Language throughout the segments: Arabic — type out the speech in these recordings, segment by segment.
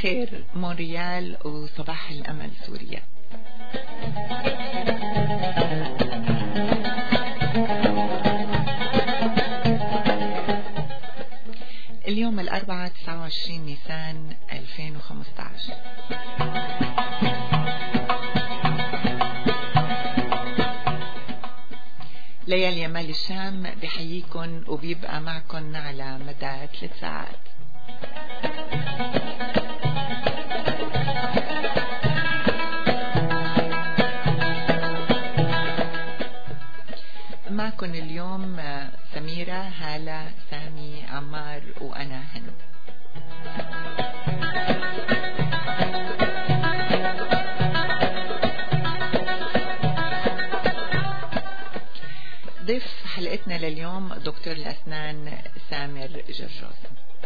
الخير مونريال وصباح الأمل سوريا. اليوم الأربعاء 29 نيسان 2015. ليالي يمال الشام بحييكم وبيبقى معكم على مدى 3 ساعات. معكم اليوم سميرة، هالة، سامي، عمار وأنا هند. ضيف حلقتنا لليوم دكتور الأسنان سامر جرجوس.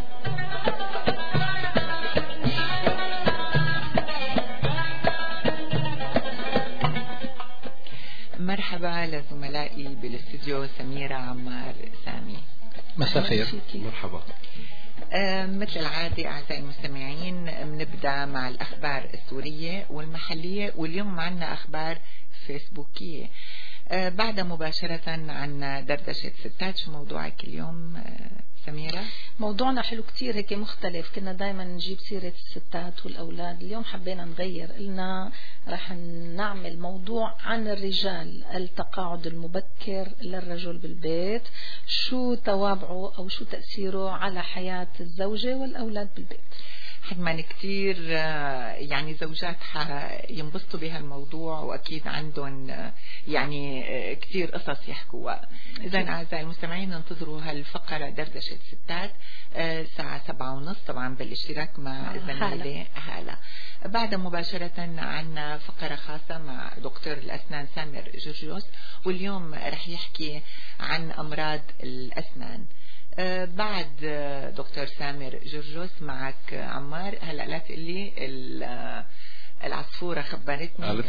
مرحبا لزملائي بالاستديو سميرة، عمار، سامي. مساء الخير. مرحبا. مثل العادة أعزائي المستمعين بنبدأ مع الأخبار السورية والمحلية، واليوم عنا أخبار فيسبوكية. بعد مباشرة عن دردشة ستات. شو موضوعك اليوم سميرة؟ موضوعنا حلو كتير، هيك مختلف. كنا دايما نجيب سيرة الستات والأولاد، اليوم حبينا نغير، قلنا رح نعمل موضوع عن الرجال، التقاعد المبكر للرجل بالبيت، شو توابعه أو شو تأثيره على حياة الزوجة والأولاد بالبيت. حتما كتير يعني زوجات ينبسطوا بهالموضوع، وأكيد عندهم يعني كتير قصص يحكوها. إذن أعزائي المستمعين انتظروا هالفقرة دردشة ستات الساعة 7:30 طبعا بالاشتراك مع الزميلة هالة. بعد مباشرة عنا فقرة خاصة مع دكتور الأسنان سامر جرجوس، واليوم رح يحكي عن أمراض الأسنان. بعد دكتور سامر جرجوس معك عمار. هلأ لا تقلي العصفورة خبرتني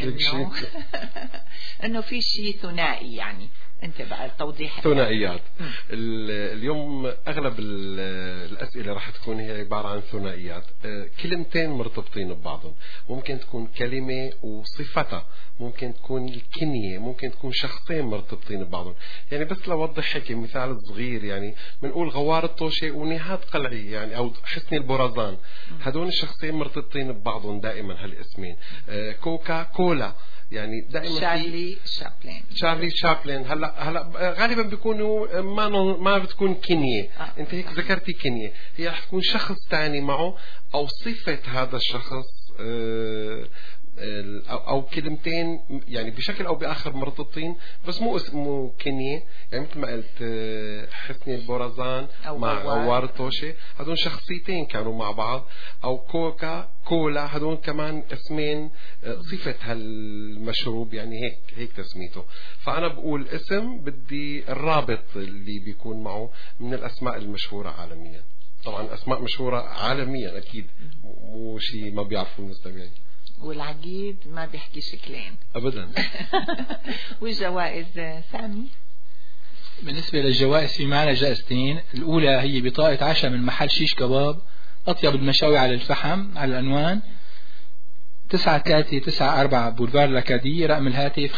انه في شيء ثنائي، يعني انت بقى التوضيح. ثنائيات. اليوم اغلب الاسئله راح تكون هي عباره عن ثنائيات، كلمتين مرتبطين ببعضهم. ممكن تكون كلمه وصفتها، ممكن تكون الكنيه، ممكن تكون شخصين مرتبطين ببعضهم. يعني بس لوضح هيك مثال صغير، يعني بنقول غوار الطوشه ونهاد قلعي، يعني او حسني البرزان. هدول الشخصين مرتبطين ببعضهم دائما هالاسمين. كوكا كولا، يعني دائما شارلي شابلين. هلا غالبا بيكونوا ما بتكون كنيه. انت هيك ذكرتي كنيه، هي رح تكون شخص ثاني معه او صفه هذا الشخص، او كلمتين يعني بشكل او باخر مرتبطين، بس مو اسمه كنيه. يعني مثل ما قلت حسني البرزان مع غوار الطوشه، هذول شخصيتين كانوا مع بعض. او كوكا كولا، هذول كمان اسمين صفه هالمشروب، يعني هيك تسميته. فانا بقول اسم بدي الرابط اللي بيكون معه من الاسماء المشهوره عالميا. طبعا اسماء مشهوره عالميا اكيد، مو شيء ما بيعرفوا المستمعين. والعقيد ما بيحكي شكلين أبدا. والجوائز سامي؟ بالنسبة للجوائز في معنا جائزتين. الأولى هي بطاقة عشاء من محل شيش كباب، أطيب المشاوي على الفحم، على العنوان 9394 بولفار لاكادي، رقم الهاتف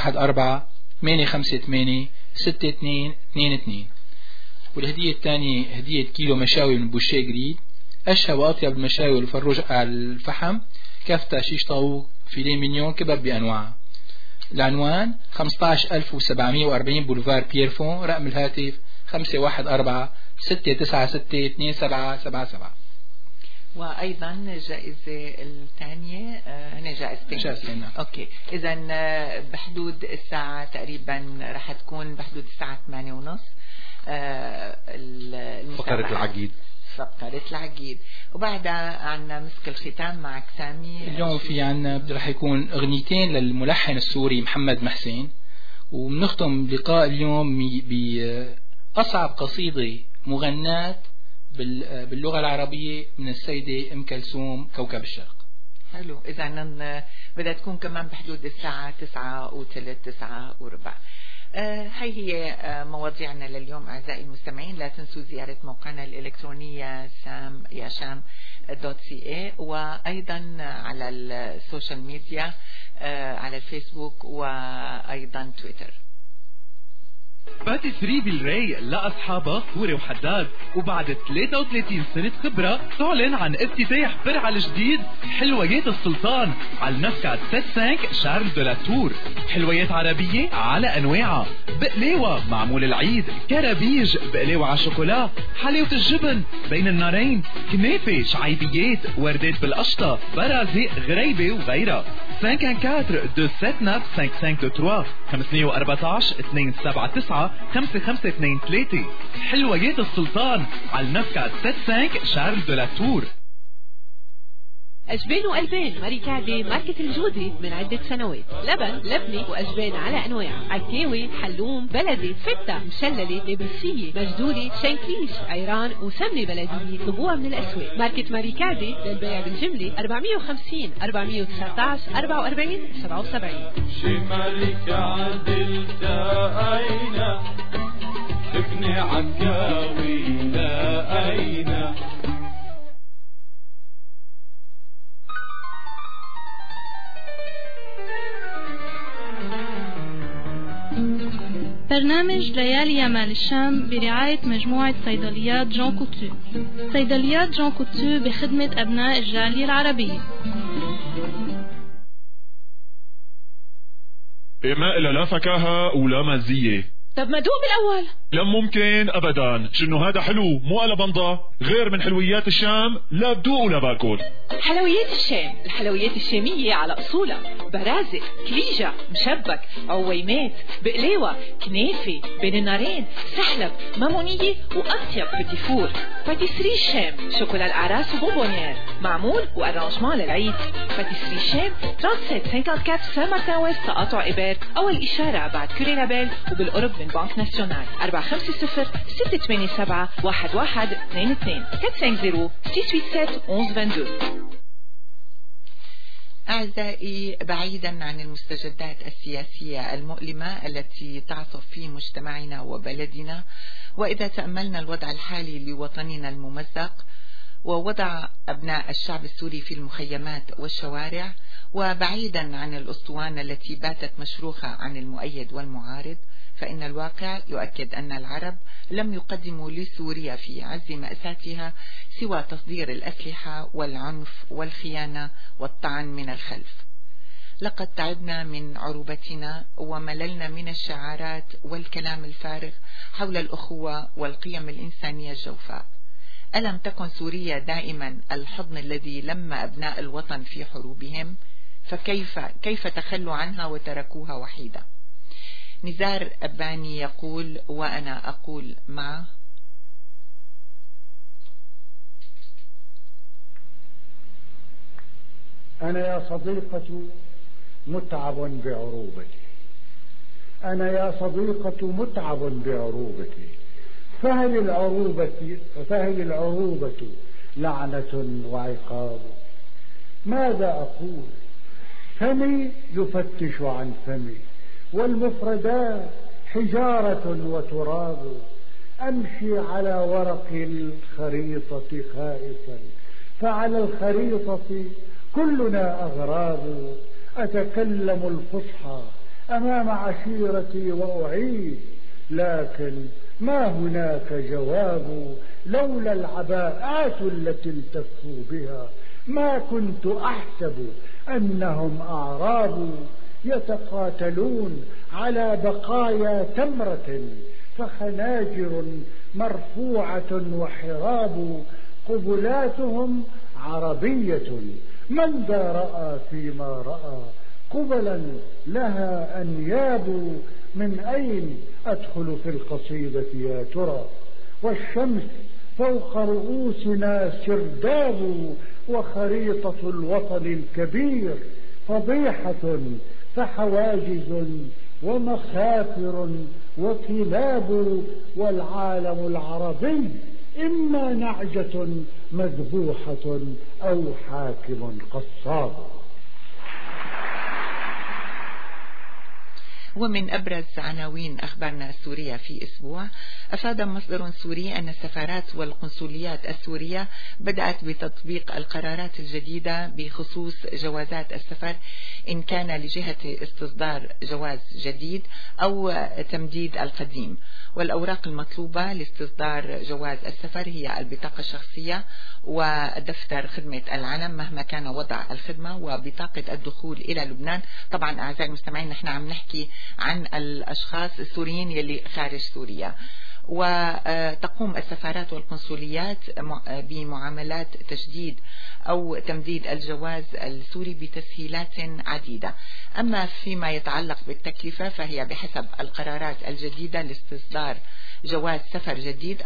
514-858-6222. والهدية الثانية هدية كيلو مشاوي من بوشيه جريد، أشهى وأطيب المشاوي الفروج على الفحم، كفتة، شيش طاووق، فيليه مينيون، كباب بأنواع. العنوان 15740 بولفار بيرفون، رقم الهاتف 514-696-2777. وأيضا الجائزة الثانية هنا جائزتين. أوكي، إذا بحدود الساعة تقريبا رح تكون بحدود الساعة 8:30 فقرة العقيد. وبعدها عنا مسك الختام معك سامي. اليوم في عنا رح يكون اغنيتين للملحن السوري محمد محسين، وبنختم لقاء اليوم بأصعب قصيدة مغناة باللغة العربية من السيدة أم كلثوم، كوكب الشرق. حلو، إذا بدها تكون كمان بحدود الساعة 9:03 9:15. هاي هي مواضيعنا لليوم أعزائي المستمعين. لا تنسوا زيارة موقعنا الإلكترونية sam.ca وأيضا على السوشيال ميديا على الفيسبوك وأيضا تويتر. باتيسري بالراي لأصحابها فوري وحداد، وبعد 33 سنة خبرة تعلن عن افتتاح فرع الجديد حلويات السلطان على المسكات 75 شارل دو لا تور. حلويات عربية على أنواعها، بقلاوة معمول العيد، كرابيج، بقلاوة على شوكولا، حلاوة الجبن بين النارين، كنافة، شعيبيات، وردات بالقشطة، برازق، غريبة وغيرها. 514-279-5523 514-279-5523. حلويات السلطان على المسكات 75 شارل دو لا تور. أجبان وألبان ماريكادي ماركة الجودي من عدة سنوات. لبن، لبنة وأجبان على أنواع، عكاوي، حلوم، بلدي، فتة، مشللة، لبسية، مجدولة، شنكيش، عيران وسمنة بلدية. طلبوها من الأسواق. ماركة ماريكادي للبيع بالجملة 450 419 44 77. شي مالك عدلت أين ابني عكاوي لا أين. برنامج ليالي يمال الشام برعاية مجموعة صيدليات جون كوتو. صيدليات جون كوتو بخدمة أبناء الجالية العربية. ما إلا لا فكاهة ولا مزية. طب ما دوق بالأول. لا ممكن أبدا، شنو هذا حلو مو على بنضة. غير من حلويات الشام لا بدوق ولا باكل. حلويات الشام، الحلويات الشامية على أصولها، برازق، كليجة، مشبك، عويمات، بقلاوة، كنافة، بين النارين، سحلب، مامونية وأطيب بتيفور. باتيسري الشام، شوكولا الأعراس وبونبونيير، معمول وأرانجمان للعيد. باتيسري الشام 3754 سان مارتن ويست تقاطع إبر، أول إشارة بعد كوري لابيل وبالقرب من بنك ناسيونال. 450-687-1122 450-687-1122. أعزائي، بعيدا عن المستجدات السياسية المؤلمة التي تعصف في مجتمعنا وبلدنا، وإذا تأملنا الوضع الحالي لوطننا الممزق ووضع أبناء الشعب السوري في المخيمات والشوارع، وبعيدا عن الأسطوانة التي باتت مشروخة عن المؤيد والمعارض، فإن الواقع يؤكد أن العرب لم يقدموا لسوريا في عز مأساتها سوى تصدير الأسلحة والعنف والخيانة والطعن من الخلف. لقد تعبنا من عروبتنا ومللنا من الشعارات والكلام الفارغ حول الأخوة والقيم الإنسانية الجوفاء. ألم تكن سوريا دائما الحضن الذي لم أبناء الوطن في حروبهم؟ فكيف تخلوا عنها وتركوها وحيدة؟ نزار أباني يقول وأنا أقول معه: أنا يا صديقة متعب بعروبتي، أنا يا صديقة متعب بعروبتي، فهل العروبة لعنة وعقاب؟ ماذا أقول؟ فمي يفتش عن فمي، والمفردات حجارة وتراب. أمشي على ورق الخريطة خائفا، فعلى الخريطة كلنا أغراب. أتكلم الفصحى أمام عشيرتي وأعيد، لكن ما هناك جواب. لولا العباءات التي التفوا بها ما كنت أحسب أنهم أعراب. يتقاتلون على بقايا تمرة، فخناجر مرفوعة وحراب. قبلاتهم عربية، من ذا رأى فيما رأى قبلا لها أنياب. من أين أدخل في القصيدة يا ترى؟ والشمس فوق رؤوسنا سرداب، وخريطة الوطن الكبير فضيحة، فحواجز ومخافر وكلاب. والعالم العربي إما نعجة مذبوحة أو حاكم قصاب. ومن أبرز عناوين أخبارنا السورية في أسبوع، أفاد مصدر سوري أن السفارات والقنصليات السورية بدأت بتطبيق القرارات الجديدة بخصوص جوازات السفر إن كان لجهة استصدار جواز جديد أو تمديد القديم. والأوراق المطلوبة لاستصدار جواز السفر هي البطاقة الشخصية ودفتر خدمة العلم مهما كان وضع الخدمة وبطاقة الدخول إلى لبنان. طبعا أعزائي المستمعين نحن عم نحكي عن الأشخاص السوريين يلي خارج سوريا. وتقوم السفارات والقنصليات بمعاملات تجديد أو تمديد الجواز السوري بتسهيلات عديدة. أما فيما يتعلق بالتكلفة فهي بحسب القرارات الجديدة لاستصدار جواز سفر جديد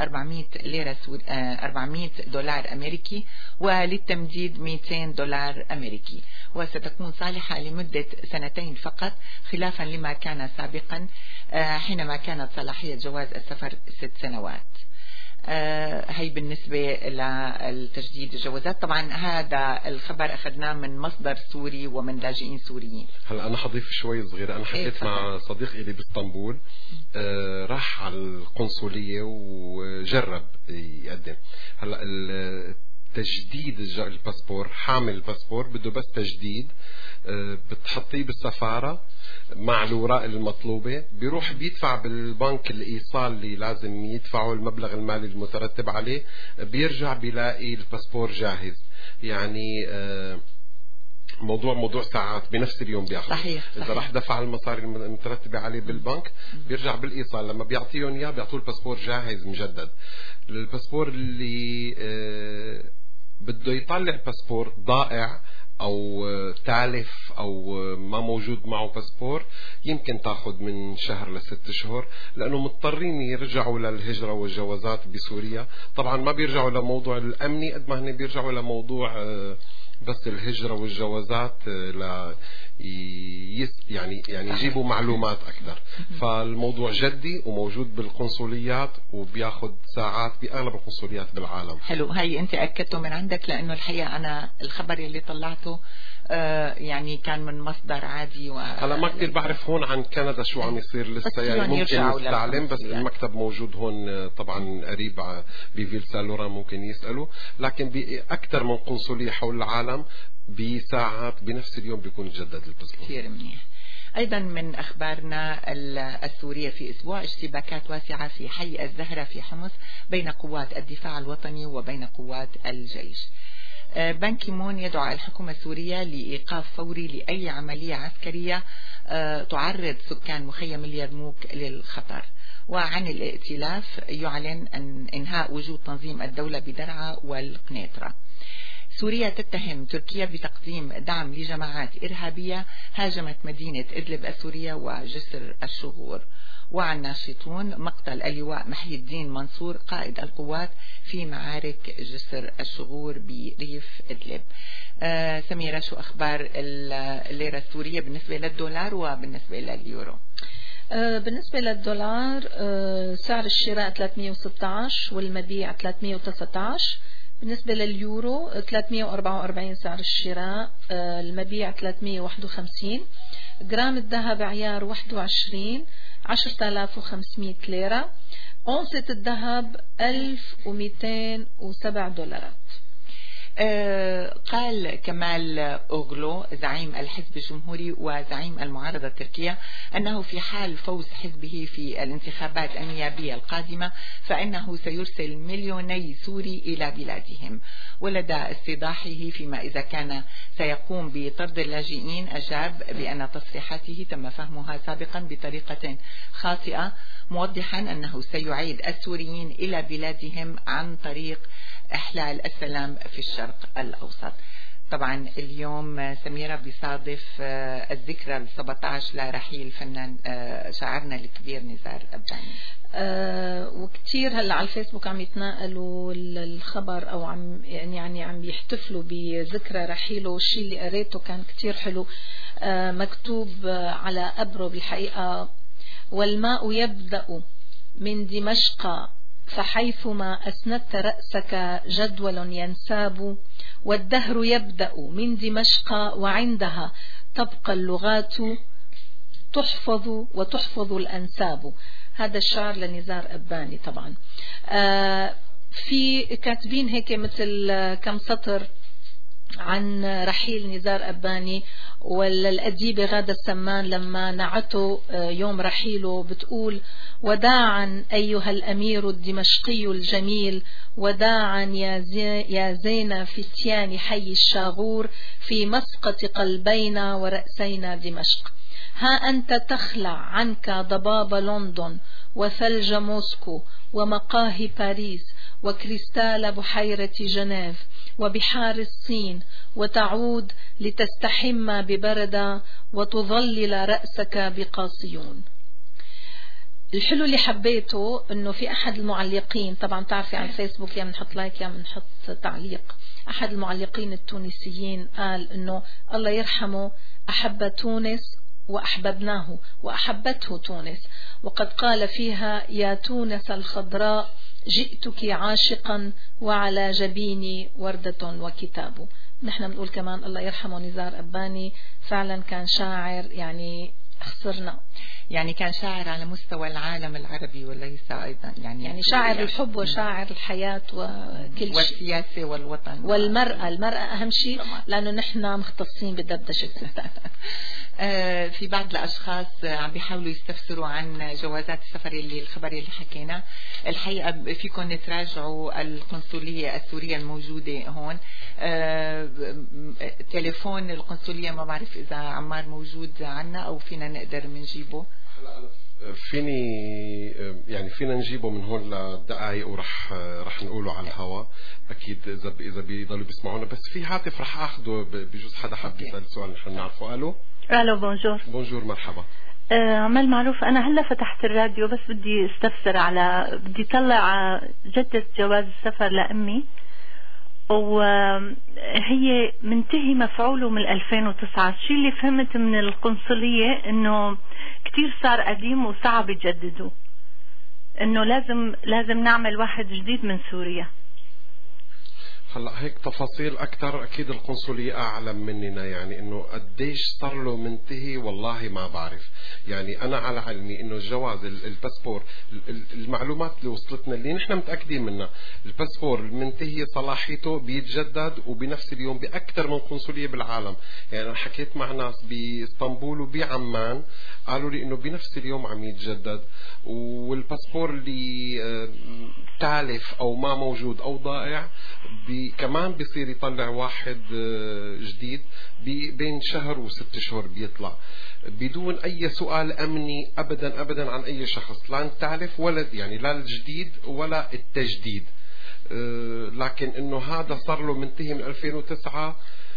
400 دولار أمريكي، وللتمديد $200 أمريكي، وستكون صالحة لمدة 2 فقط خلافا لما كان سابقا حينما كانت صلاحية جواز السفر 6 سنوات. هي بالنسبة للتجديد الجوازات. طبعا هذا الخبر أخذناه من مصدر سوري ومن لاجئين سوريين. هلا أنا حضيف شوي صغيرة. أنا حكيت مع صديق إلي باسطنبول، راح على القنصلية وجرب يقدم. هلا تجديد الباسبور، حامل الباسبور بده بس تجديد، بتحطيه بالسفارة مع الوراق المطلوبة، بيروح بيدفع بالبنك الإيصال اللي لازم يدفعه المبلغ المالي المترتب عليه، بيرجع بيلاقي الباسبور جاهز. يعني موضوع ساعات، بنفس اليوم بياخذ. صحيح. إذا راح دفع المصاري المترتبة عليه بالبنك بيرجع بالإيصال، لما بيعطيهم إياه بيعطوه الباسبور جاهز مجدد. الباسبور اللي بده يطلع باسبور ضائع أو تالف أو ما موجود معه باسبور يمكن تاخذ من شهر ل6 شهور، لأنه مضطرين يرجعوا للهجرة والجوازات بسوريا. طبعا ما بيرجعوا لموضوع الأمني قد ما هن بيرجعوا لموضوع بس الهجرة والجوازات يعني يجيبوا معلومات أكثر. فالموضوع جدي وموجود بالقنصليات وبياخد ساعات بأغلب القنصليات بالعالم. حلو. هاي أنت أكدته من عندك، لأنه الحقيقة أنا الخبر اللي طلعته يعني كان من مصدر عادي. هلا ما كتير بعرف هون عن كندا شو عم يصير لسه، يعني ممكن نستعلم، بس المكتب موجود هون طبعا قريب بفيل سالوران ممكن يسألوا، لكن بأكثر من قنصلية حول العالم بساعات بنفس اليوم بيكون جدد الباسبور. كثير منيح. أيضا من أخبارنا السورية في أسبوع، اشتباكات واسعة في حي الزهرة في حمص بين قوات الدفاع الوطني وبين قوات الجيش. بان كيمون يدعو الحكومة السورية لإيقاف فوري لأي عملية عسكرية تعرض سكان مخيم اليرموك للخطر. وعن الائتلاف يعلن أن إنهاء وجود تنظيم الدولة بدرعا والقنيطرة. سوريا تتهم تركيا بتقديم دعم لجماعات إرهابية هاجمت مدينة إدلب السورية وجسر الشغور. وعن ناشطون مقتل اللواء محي الدين منصور قائد القوات في معارك جسر الشغور بريف إدلب. سميرة، شو أخبار الليرة السورية بالنسبة للدولار وبالنسبة لليورو؟ بالنسبة للدولار سعر الشراء 316 والمبيع 319. بالنسبة لليورو 344 سعر الشراء، المبيع 351. جرام الذهب عيار 21 10,500 ليرة. أونصة الذهب 1207 دولارات. قال كمال أوغلو زعيم الحزب الجمهوري وزعيم المعارضة التركية أنه في حال فوز حزبه في الانتخابات النيابية القادمة فإنه سيرسل 2,000,000 سوري إلى بلادهم. ولدى استيضاحه فيما إذا كان سيقوم بطرد اللاجئين أجاب بأن تصريحاته تم فهمها سابقا بطريقة خاطئة، موضحا أنه سيعيد السوريين إلى بلادهم عن طريق إحلال السلام في الشرق الأوسط. طبعا اليوم سميرة بيصادف الذكرى 17 لرحيل الفنان شاعرنا الكبير نزار أبداني. وكتير هلا على الفيسبوك عم يتناقلوا الخبر او عم بيحتفلوا بذكرى رحيله. والشيء اللي قريته كان كتير حلو، مكتوب على قبره بالحقيقة: والماء يبدأ من دمشق فحيثما أسندت رأسك جدول ينساب، والدهر يبدأ من دمشق وعندها تبقى اللغات تحفظ وتحفظ الأنساب. هذا الشعر لنزار أباني طبعا. في كاتبين هيك مثل كم سطر عن رحيل نزار أباني، ولا الأديبة غادة السمان لما نعته يوم رحيله بتقول: وداعا أيها الأمير الدمشقي الجميل، وداعا يا زين فتيان حي الشاغور، في مسقط قلبينا ورأسينا دمشق. ها أنت تخلع عنك ضباب لندن وثلج موسكو ومقاهي باريس وكريستال بحيرة جنيف وبحار الصين، وتعود لتستحم ببردة وتظلل رأسك بقاصيون. الحلو اللي حبيته انه في احد المعلقين، طبعا تعرفي على الفيسبوك يا بنحط لايك يا بنحط تعليق، احد المعلقين التونسيين قال انه الله يرحمه احب تونس وأحببناه وأحبته تونس، وقد قال فيها: يا تونس الخضراء جئتك عاشقا وعلى جبيني وردة وكتاب. نحن بنقول كمان الله يرحمه نزار أباني، فعلا كان شاعر يعني خسرنا، يعني كان شاعر على مستوى العالم العربي وليس أيضا يعني شاعر الحب وشاعر الحياة وكل شيء، والسياسة والوطن والمرأة. المرأة أهم شيء لأنه نحن مختصين بدردشة الستات. في بعض الأشخاص عم بيحاولوا يستفسروا عن جوازات السفر الخبر اللي حكينا. الحقيقة فيكم تراجعوا القنصلية السورية الموجودة هون. تليفون القنصلية ما بعرف إذا عمار موجود عنا أو فينا نقدر منجيبه. فينا نجيبه من هون لدقائق ورح نقوله على الهواء اكيد اذا بيضلوا بيسمعونا. بس في هاتف رح اخده بجوز حدا حاب يسال سؤال نحن نعرفه. الو بونجور. بونجور مرحبا. عمال معروف، انا هلا فتحت الراديو بس بدي استفسر بدي طلع جدة جواز السفر لامي، وهي منتهي مفعوله من 2009. الشيء اللي فهمت من القنصلية انه كتير صار قديم وصعب يجددوه، انه لازم نعمل واحد جديد من سوريا. هلا هيك تفاصيل اكثر اكيد القنصليه اعلم مننا، يعني انه قديش صار له منتهي والله ما بعرف. يعني انا على علمي انه الجواز الباسبور المعلومات اللي وصلتنا اللي نحن متاكدين منها، الباسبور المنتهي صلاحيته بيتجدد وبنفس اليوم باكثر من قنصليه بالعالم. يعني انا حكيت مع ناس باسطنبول وبعمان قالوا لي انه بنفس اليوم عم يتجدد، والباسبور اللي تالف او ما موجود او ضائع كمان بيصير يطلع واحد جديد بين شهر و6 شهور بيطلع بدون اي سؤال امني ابدا عن اي شخص، لا التالف ولا يعني لا الجديد ولا التجديد. لكن انه هذا صار له منتهي من 2009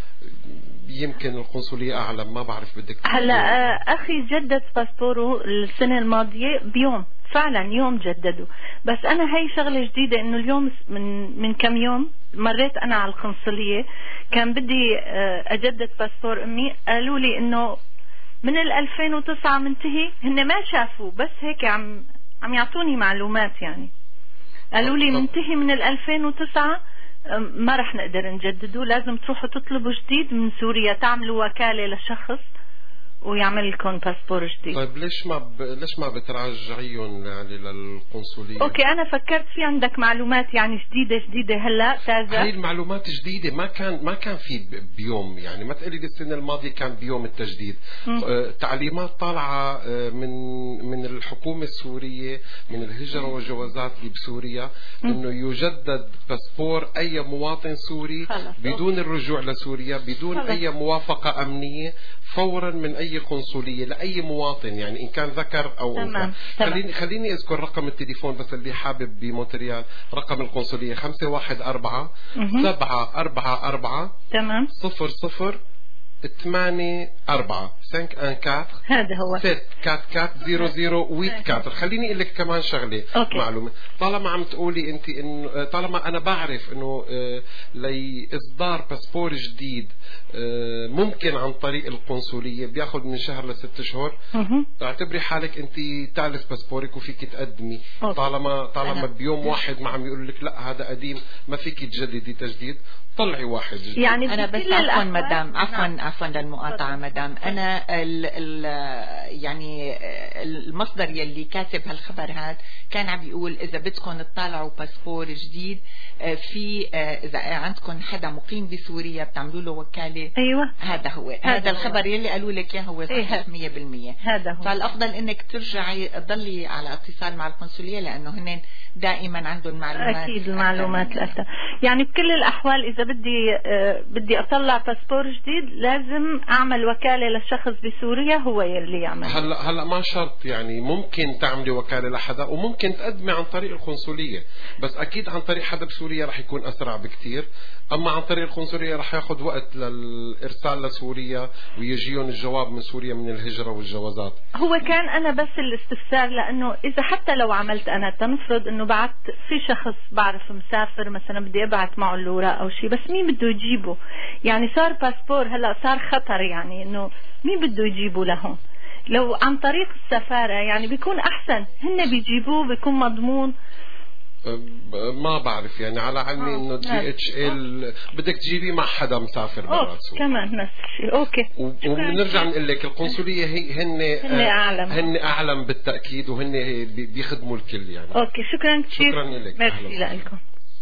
يمكن القنصلية أعلم، ما بعرف. بدك هلا أخي جدد باسبوره السنة الماضية بيوم، فعلا يوم جدده. بس أنا هاي شغلة جديدة إنه اليوم من كم يوم مريت أنا على القنصلية كان بدي أجدد باسبور أمي، قالوا لي إنه من 2009 منتهي. هن ما شافوا بس هيك عم يعطوني معلومات، يعني قالوا لي منتهي من 2009 ما رح نقدر نجدده، لازم تروحوا تطلبوا جديد من سوريا، تعملوا وكالة لشخص ويعمل لكم باسبور جديد. طيب ليش ما بترجعيهم يعني للقنصلية؟ اوكي انا فكرت في عندك معلومات يعني جديدة هلا تازة. هاي المعلومات جديدة، ما كان في بيوم، يعني ما تقولي السنة الماضية كان بيوم التجديد. تعليمات طالعة من الحكومة السورية من الهجرة والجوازات اللي بسوريا انه يجدد باسبور اي مواطن سوري بدون الرجوع لسوريا، بدون اي موافقة امنية، فورا من اي قنصلية لاي مواطن، يعني ان كان ذكر او انثى. خليني اذكر رقم التليفون بس اللي حابب بمونتريال. رقم القنصلية 514 744 تمام 00 84 514 هذا هو 744 خليني اقول لك كمان شغله معلومه. طالما عم تقولي انت انه طالما انا بعرف انه لاصدار باسبور جديد ممكن عن طريق القنصليه بياخذ من شهر ل6 شهور، اعتبري حالك انت تالف باسبورك وفيك تقدمي. طالما بيوم واحد ما عم يقول لك لا هذا قديم ما فيك تجددي تجديد، طلعي واحد جديد. يعني انا بس عفوا مدام عفوا عفوا للمقاطعة مدام، أنا يعني المصدر يلي كاتب هالخبر هاد كان عم بيقول إذا بدكم تطالعوا باسبور جديد في إذا عندكم حدا مقيم بسوريا بتعملوا له وكالة. أيوة هذا هو هذا الخبر يلي قالوا لك إياه هو صحيح 100%. هذا هو. فالأفضل إنك ترجعي تضلي على اتصال مع القنصلية لأنه هن دائما عندهم معلومات. أكيد المعلومات الأكثر. يعني بكل الأحوال إذا بدي أطلع باسبور جديد لازم أعمل وكالة للشخص بسوريا هو يلي يعمل. هلا ما شرط، يعني ممكن تعملي وكالة لحدا وممكن تقدمي عن طريق القنصلية، بس أكيد عن طريق حدا بسوريا رح يكون أسرع بكتير. أما عن طريق القنصلية رح ياخد وقت للإرسال لسوريا ويجيهم الجواب من سوريا من الهجرة والجوازات. هو كان أنا بس الاستفسار لأنه إذا حتى لو عملت أنا تنفرض إنه بعت في شخص بعرف مسافر مثلا بدي أبعت معه الأوراق أو شيء، بس مين بده يجيبه؟ يعني صار باسبور هلا صار خطر، يعني إنه مين بده يجيبه لهم؟ لو عن طريق السفارة يعني بيكون أحسن، هن بيجيبوه بيكون مضمون. ما بعرف يعني على علمي انه DHL بدك تجيبيه مع حدا مسافر برا سوريا كمان نفس الشيء. اوكي وبنرجع نقول لك القنصليه هن اعلم بالتاكيد وهن بيخدموا الكل يعني. اوكي شكرا كثير. شكرا لك. ميرسي لكم.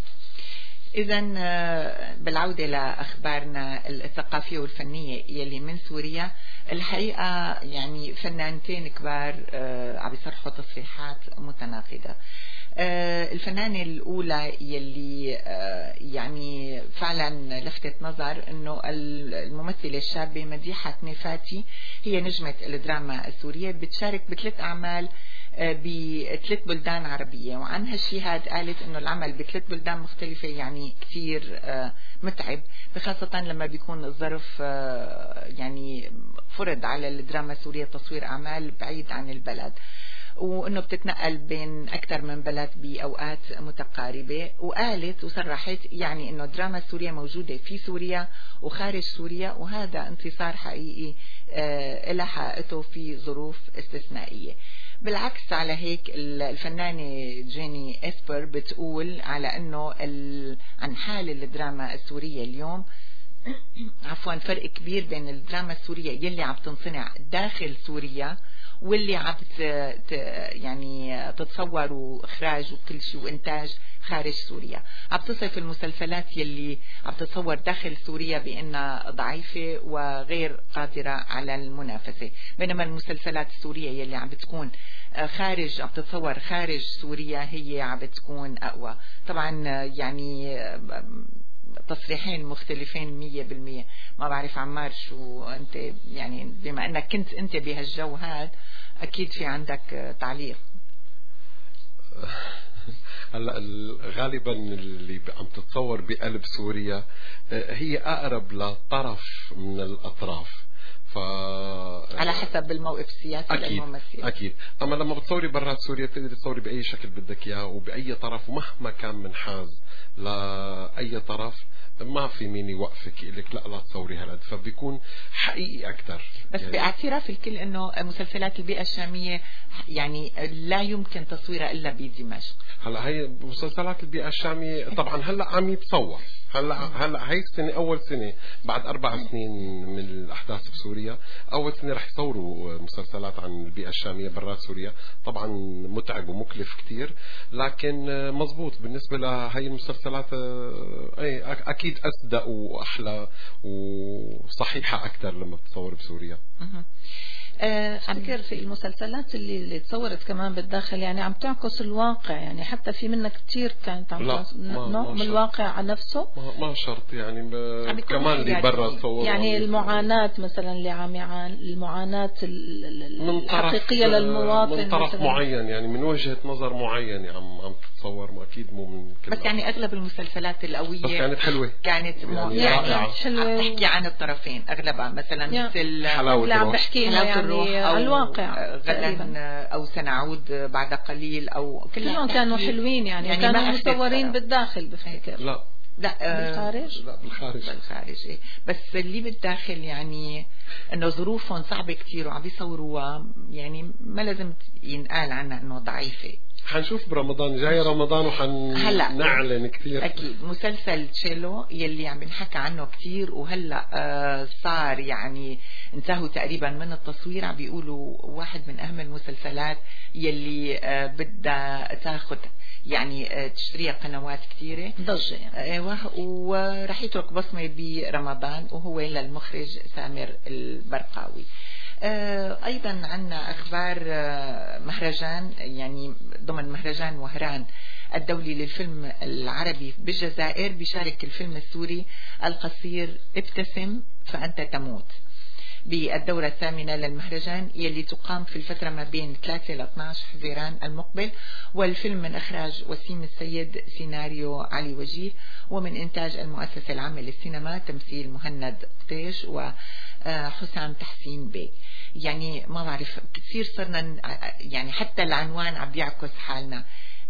إذا بالعودة لأخبارنا الثقافية والفنية يلي من سوريا، الحقيقة يعني فنانتين كبار عم يصرحوا تصريحات متناقضة. الفنانة الأولى يلي يعني فعلا لفتت نظر إنه الممثلة الشابة مديحة نفاتي، هي نجمة الدراما السورية، بتشارك بثلاث أعمال بثلاث بلدان عربية، وعن هالشي هاد قالت إنه العمل بثلاث بلدان مختلفة يعني كثير متعب، بخاصة لما بيكون الظرف يعني فرض على الدراما السورية تصوير أعمال بعيد عن البلد، وانه بتتنقل بين اكثر من بلد باوقات متقاربه. وقالت وصرحت يعني انه الدراما السوريه موجوده في سوريا وخارج سوريا، وهذا انتصار حقيقي لها حققته في ظروف استثنائيه. بالعكس على هيك الفنانه جيني اسبر بتقول على انه عن حال الدراما السوريه اليوم عفوا فرق كبير بين الدراما السوريه يلي عم تنصنع داخل سوريا واللي عم يعني تتصور واخراج وكل شيء وانتاج خارج سوريا. عم تصف المسلسلات يلي عم تتصور داخل سوريا بانها ضعيفه وغير قادره على المنافسه، بينما المسلسلات السوريه يلي عم بتكون خارج عم تتصور خارج سوريا هي عم بتكون اقوى. طبعا يعني تصريحين مختلفين 100%. ما بعرف عمار شو انت يعني بما انك كنت انت بهالجو هاد اكيد في عندك تعليق. هلا غالبا اللي عم تتصور بقلب سوريا هي اقرب لطرف من الاطراف، على حسب الموقف السياسي للممثل. أكيد. أما لما بتصوري برا سوريا بتقدري تصوري بأي شكل بدك إياه وبأي طرف، ومهما كان منحاز لأي طرف ما في مين يوقفك يقولك لا تصوري هالقد، فبيكون حقيقي أكثر. بس يعني باعتراف الكل إنه مسلسلات البيئة الشامية يعني لا يمكن تصويرها إلا بدمشق. هلا هي مسلسلات البيئة الشامية طبعا هلا عم يتصور، هلا هي السنة أول سنة بعد 4 سنين من الأحداث بسوريا، أول سنة رح يصوروا مسلسلات عن البيئة الشامية برا سوريا. طبعا متعب ومكلف كتير، لكن مزبوط بالنسبة لهي المسلسلات أكيد أصدق وأحلى وصحيحة أكثر لما بتصور بسوريا. أفكر في المسلسلات اللي تصورت كمان بالداخل يعني عم تعكس الواقع، يعني حتى في منها كتير كانت عم من الواقع على نفسه. ما شرط يعني كمان اللي برا تصور يعني المعاناة مثلا اللي المعاناة الحقيقية للمواطن من طرف مثلاً. معين يعني من وجهة نظر معينة عم تتصور، أكيد مو من كل بس يعني أغلب المسلسلات القوية بس كانت حلوة، كانت يعني حلوة، تحكي عن الطرفين أغلبها مثلا مثل اللي عم بحكي يعني أو الواقع غدا أو سنعود بعد قليل أو كلهم كانوا حلوين يعني كانوا مصورين بالداخل بفكر. لا بالخارج؟ لا بالخارج إيه. بس اللي بالداخل يعني انه ظروفهم صعبة كتير وعم بيصوروها، يعني ما لازم ينقال عنها انه ضعيفة. حنشوف برمضان جاي رمضان وحنعلن كثير. أكيد مسلسل تشيلو يلي عم بنحكى عنه كثير، وهلأ صار يعني انتهوا تقريبا من التصوير. عم بيقولوا واحد من أهم المسلسلات يلي بدها تاخد يعني تشتريها قنوات كثيرة ضجة يعني. ورح يترك بصمة برمضان، وهو للمخرج سامر البرقاوي. أيضا عنا أخبار مهرجان، يعني ضمن مهرجان وهران الدولي للفيلم العربي بالجزائر بيشارك الفيلم السوري القصير ابتسم فأنت تموت بالدورة الثامنة للمهرجان يلي تقام في الفترة ما بين 3 ل 12 حزيران المقبل. والفيلم من إخراج وسيم السيد، سيناريو علي وجيه، ومن إنتاج المؤسسة العامة للسينما، تمثيل مهند قطيش وحسام تحسين بي. يعني ما بعرف كثير صرنا يعني حتى العنوان عم بيعكس حالنا،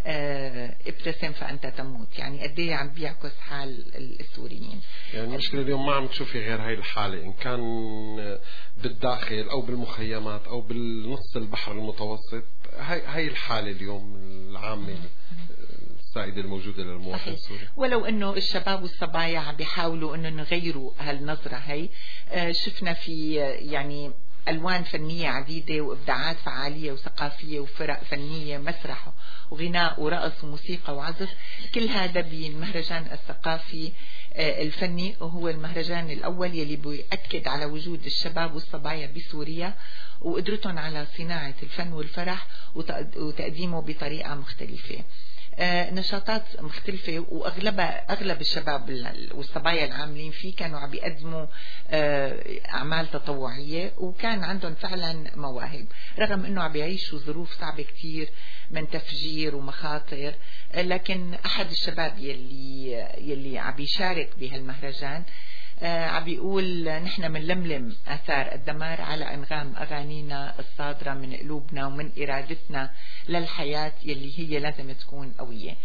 ابتسم فأنت تموت، يعني قد ايه عم بيعكس حال السوريين. يعني المشكلة اليوم ما عم تشوفي غير هاي الحالة، إن كان بالداخل أو بالمخيمات أو بالنص البحر المتوسط. هاي الحالة اليوم العامة السائدة الموجودة للمواطن السوري. ولو انه الشباب والصبايا عم بيحاولوا انه نغيروا هالنظرة هي. شفنا في يعني ألوان فنية عديدة وإبداعات فعالية وثقافية وفرق فنية، مسرح وغناء ورقص وموسيقى وعزف، كل هذا بالمهرجان الثقافي الفني، وهو المهرجان الأول يلي بيأكد على وجود الشباب والصبايا بسوريا وقدرتهم على صناعة الفن والفرح وتقديمه بطريقة مختلفة. نشاطات مختلفة، وأغلب الشباب والصبايا العاملين فيه كانوا عم بيقدموا أعمال تطوعية، وكان عندهم فعلا مواهب رغم أنه عم بيعيشوا ظروف صعبة كتير من تفجير ومخاطر. لكن أحد الشباب يلي عم بيشارك بهالمهرجان عم بيقول نحن منلملم آثار الدمار على أنغام أغانينا الصادرة من قلوبنا ومن إرادتنا للحياة يلي هي لازم تكون قوية.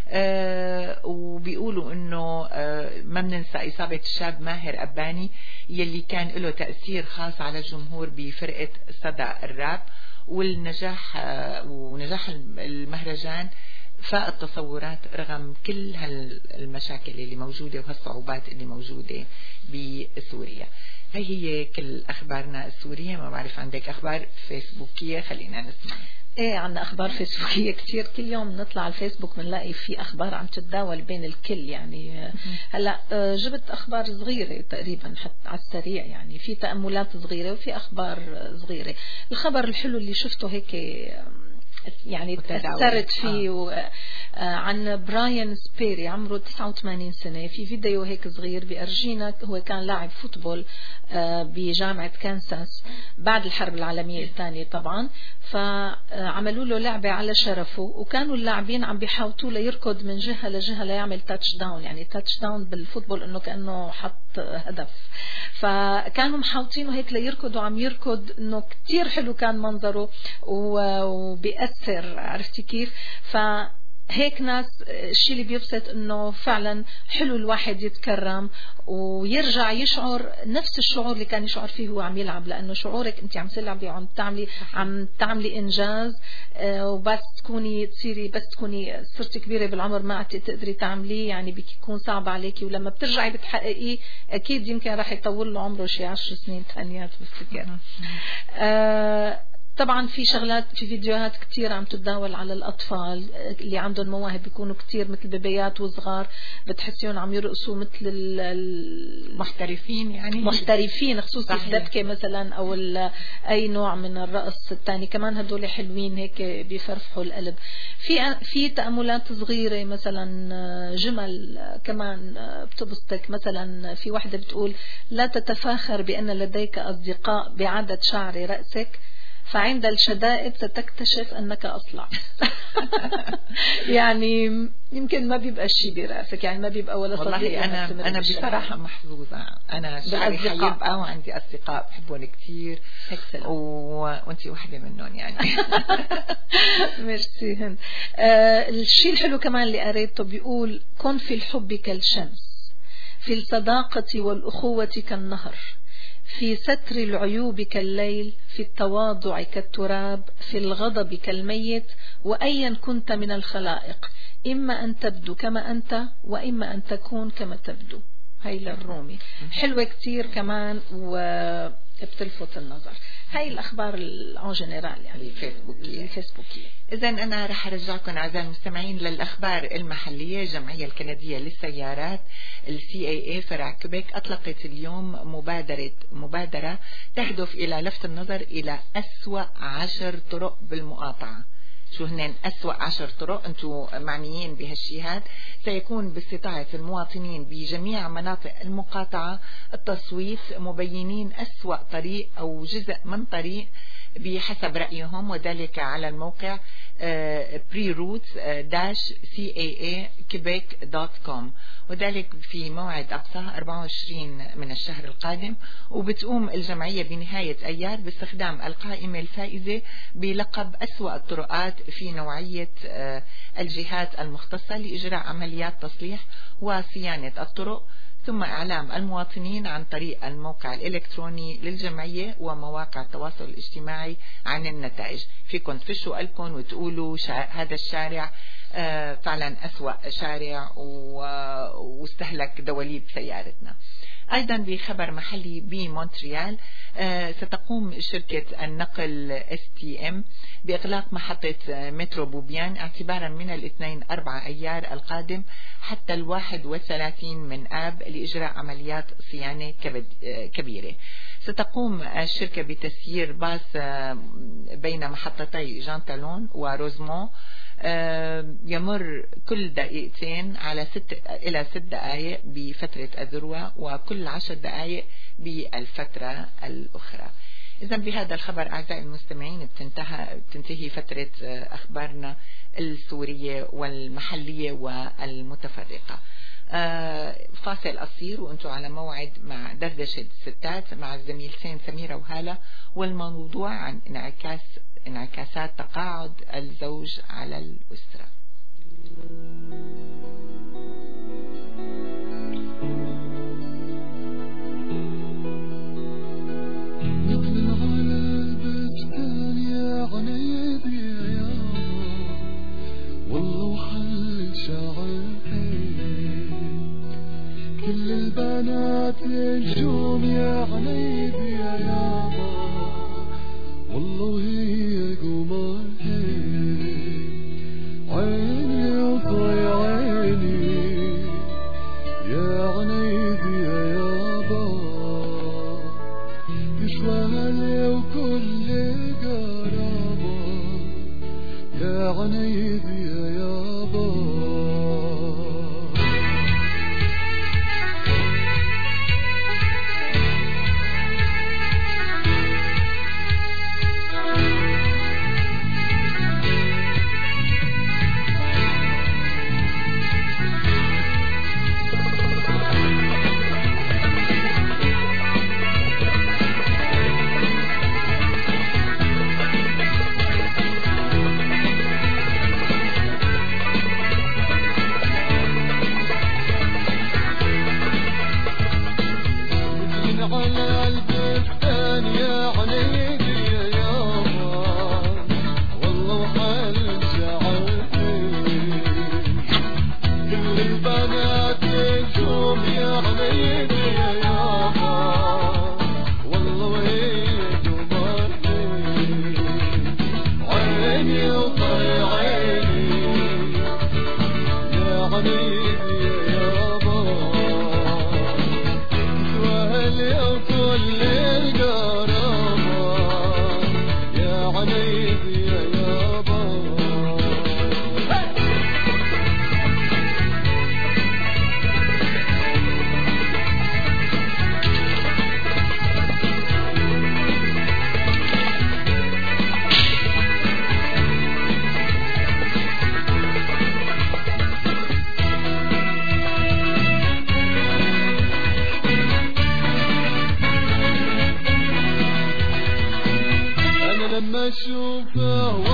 وبيقولوا انه ما بننسى إصابة الشاب ماهر أباني يلي كان له تأثير خاص على الجمهور بفرقة صدى الراب، ونجاح المهرجان فاق التصورات رغم كل هالمشاكل اللي موجودة وهالصعوبات اللي موجودة بسوريا. هي كل أخبارنا السورية. ما بعرف عندك أخبار فيسبوكية؟ خلينا نسمع. ايه عندنا اخبار فيسبوكيه كتير، كل يوم نطلع على الفيسبوك بنلاقي في اخبار عم تتداول بين الكل. يعني هلا جبت اخبار صغيره تقريبا حتى على السريع، يعني في تاملات صغيره وفي اخبار صغيره. الخبر الحلو اللي شفته هيك يعني تأثرت فيه عن براين سبيري، عمره 89 سنة. في فيديو هيك صغير بأرجينا، هو كان لاعب فوتبول بجامعة كانساس بعد الحرب العالمية الثانية طبعا، فعملوا له لعبة على شرفه، وكانوا اللاعبين عم بيحاوطوا ليركض من جهة لجهة ليعمل تاتش داون. يعني تاتش داون بالفوتبول انه كأنه حط هدف، فكانوا محاوطينه هيك ليركض وعم يركض، انه كتير حلو كان منظره وبيأثر، عرفتي كيف؟ هيك ناس الشيء اللي بيبسط انه فعلا حلو الواحد يتكرم ويرجع يشعر نفس الشعور اللي كان يشعر فيه هو عم يلعب، لانه شعورك انت عم تلعبي وعم تعملي انجاز، وبس تكوني صرتي كبيره بالعمر ما عاد تقدري تعمليه، يعني بيكون صعب عليكي، ولما بترجعي بتحققيه اكيد يمكن راح يطول له عمره شي 10 سنين ثانيات بفتكر. طبعا في شغلات، في فيديوهات كتير عم تتداول على الأطفال اللي عندهم مواهب، بيكونوا كتير مثل بيبيات وصغار، بتحسيهم عم يرقصوا مثل المحترفين، يعني محترفين، خصوصا الدبكة مثلا أو أي نوع من الرقص الثاني، كمان هدول حلوين هيك بيفرفحوا القلب. في تأملات صغيرة مثلا، جمل كمان بتبسطك. مثلا في واحدة بتقول لا تتفاخر بأن لديك أصدقاء بعدد شعر رأسك، فعند الشدائد ستكتشف أنك أصلع. يعني يمكن ما بيبقى الشيء برأسك، يعني ما بيبقى ولا صديق. والله أنا بصراحة محظوظة، أنا شعري حيبقى وعندي أصدقاء بحبهم كتير، وأنتي واحدة منهم يعني. ميرسي هند. الشيء الحلو كمان اللي قريته بيقول كن في الحب كالشمس، في الصداقة والأخوة كالنهر، في ستر العيوب كالليل، في التواضع كالتراب، في الغضب كالميت، وأيا كنت من الخلائق، إما أن تبدو كما أنت وإما أن تكون كما تبدو. هاي للرومي حلوة كتير كمان وبتلفت النظر. هاي الأخبار الان جنرال يعني الفيسبوكية. إذا أنا رح أرجعكم أعزائي المستمعين للأخبار المحلية. الجمعية الكندية للسيارات الCAA فرع كوبيك أطلقت اليوم مبادرة تهدف إلى لفت النظر إلى أسوأ 10 طرق بالمقاطعة. شو هنن أسوأ 10 طرق؟ أنتوا معنيين بهالشيهات. سيكون باستطاعة المواطنين بجميع مناطق المقاطعة التصويت مبينين أسوأ طريق أو جزء من طريق بحسب رأيهم، وذلك على الموقع preroutes-caa-quebec.com، وذلك في موعد أقصى 24 من الشهر القادم. وبتقوم الجمعية بنهاية أيار باستخدام القائمة الفائزة بلقب أسوأ الطرقات في نوعية الجهات المختصة لإجراء عمليات تصليح وصيانة الطرق، ثم إعلام المواطنين عن طريق الموقع الإلكتروني للجمعية ومواقع التواصل الاجتماعي عن النتائج. فيكم تفشوا قلبكم وتقولوا هذا الشارع فعلا أسوأ شارع واستهلك دواليب سيارتنا. أيضا بخبر محلي بمونتريال، ستقوم شركة النقل STM بإغلاق محطة مترو بوبيان اعتبارا من الاثنين 4 أيار القادم حتى 31 من آب لإجراء عمليات صيانة كبيرة. ستقوم الشركة بتسيير باص بين محطتي جان تالون وروزمون يمر كل دقيقتين على 6 إلى 6 دقائق بفترة الذروة، وكل 10 دقائق بالفترة الأخرى. إذن بهذا الخبر أعزائي المستمعين بتنتهي فترة أخبارنا السورية والمحلية والمتفرقة. فاصل قصير وأنتم على موعد مع دردشة الستات مع الزميلتين سميرة وهالة، والموضوع عن انعكاسات تقاعد الزوج على الأسرة. كل البنات نجوم يا عنيدي يا يابا، والله هي قمر عيني وضي عيني يا عنيدي يا يابا، تشوالي وكل قرابة يا عنيدي يا يابا. أشوفه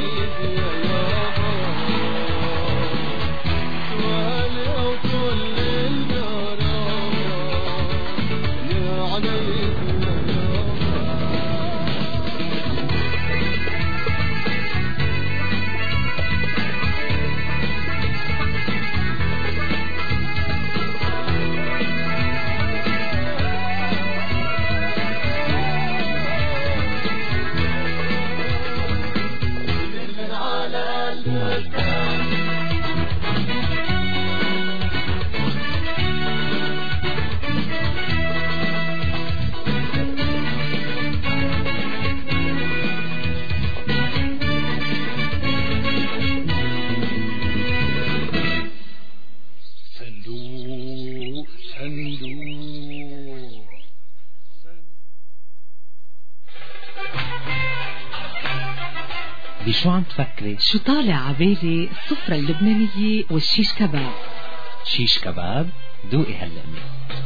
شو عم تفكري؟ شو طالع عبالي السفرة اللبنانية والشيش كباب. شيش كباب؟ دوقي هاللقمة.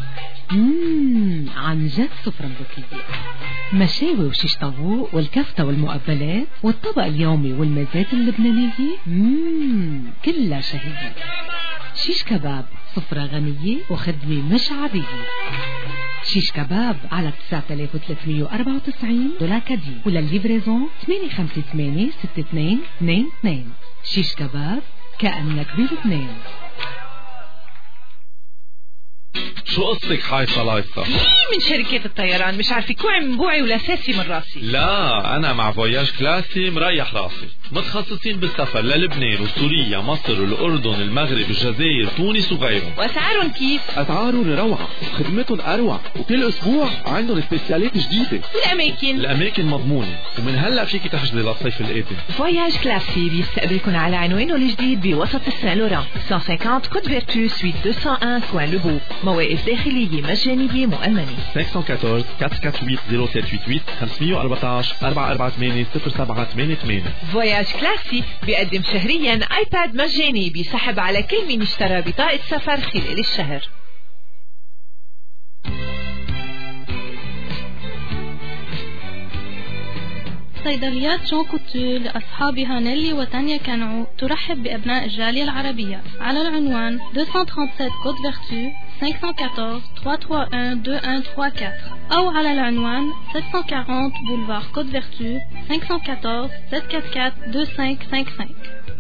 عن جد سفرة ملوكية، مشاوي وشيش طاووق والكفتة والمقبلات والطبق اليومي والمزات اللبنانية. كلها شهية. شيش كباب سفرة غنية وخدمة مش عادية. شيش كباب على 9394 دولار وللليفريزون 858-6222. شيش كباب كأنك بلبنان. شو قصتك حايصة لايصة؟ من شركات الطيران مش عارفة كوعي من بوعي ولا ساسي من راسي. لا أنا مع فواياج كلاسي مريح راسي، متخصصين بالسفر للبنان وسوريا مصر والأردن المغرب الجزائر تونس وغيرهم. وأسعارهم كيف؟ أسعارهم روعة وخدمتهم أروع، وكل أسبوع عندهم سبيسيالات جديدة. الأماكن مضمونة، ومن هلا فيكي تحجزي للصيف القادم. فواياج كلاسي بيستقبلكم على عنوانه الجديد بوسط السان لوران 150 كوت فيرتو سويت 201 كوان لبو. مواقف داخلية مجانية مؤمنة. 514 448 0788 514 448 0788. فواياج كلاسي بيقدم شهريا ايباد مجاني بيسحب على كل من اشترى بطاقة سفر خلال الشهر. صيدليات جون كوتو لأصحابها نيلي وتانيا كانعو ترحب بأبناء الجالية العربية على العنوان 237 كوت فيرتو 514 331 2134 أو على العنوان 740 بولفار كوت فيرتو 514 744 2555.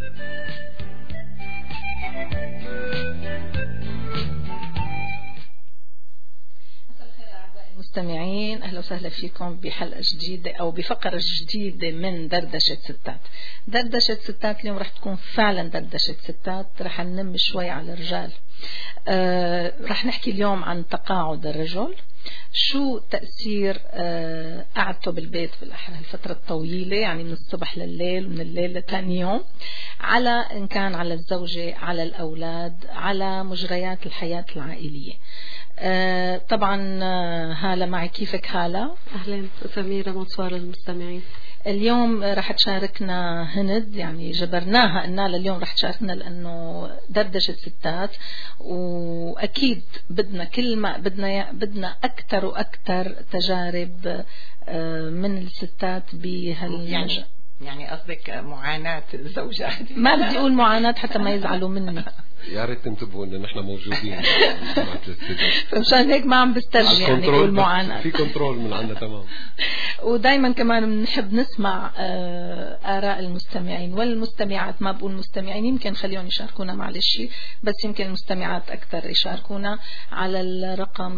مستمعين، أهلا وسهلا فيكم بحلقة جديدة أو بفقرة جديدة من دردشة ستات. دردشة ستات اليوم رح تكون فعلا دردشة ستات، رح ننم شوي على الرجال. رح نحكي اليوم عن تقاعد الرجل، شو تأثير قعدته بالبيت بالأحرى الفترة الطويلة، يعني من الصبح لليل ومن الليل لتاني يوم، على إن كان على الزوجة، على الأولاد، على مجريات الحياة العائلية. طبعا هالة معي، كيفك هالة؟ أهلا سميرة، مصوار المستمعين. اليوم رح تشاركنا هند، يعني جبرناها إنها لليوم رح تشاركنا لأنه دردشة ستات، وأكيد بدنا كل ما بدنا أكتر وأكتر تجارب من الستات يعني قصدك معاناة الزوجات؟ ما بدي أقول معاناة حتى ما يزعلوا مني. يا ريت تنتبهوا ان نحن موجودين. فمشان هيك ما عم بسترجي يعني اقول معاناة. في كنترول من عنا تمام. ودايما كمان بنحب نسمع آراء المستمعين والمستمعات. ما بقول مستمعين، يمكن خليهم يشاركونا معلش، بس يمكن المستمعات أكثر يشاركونا على الرقم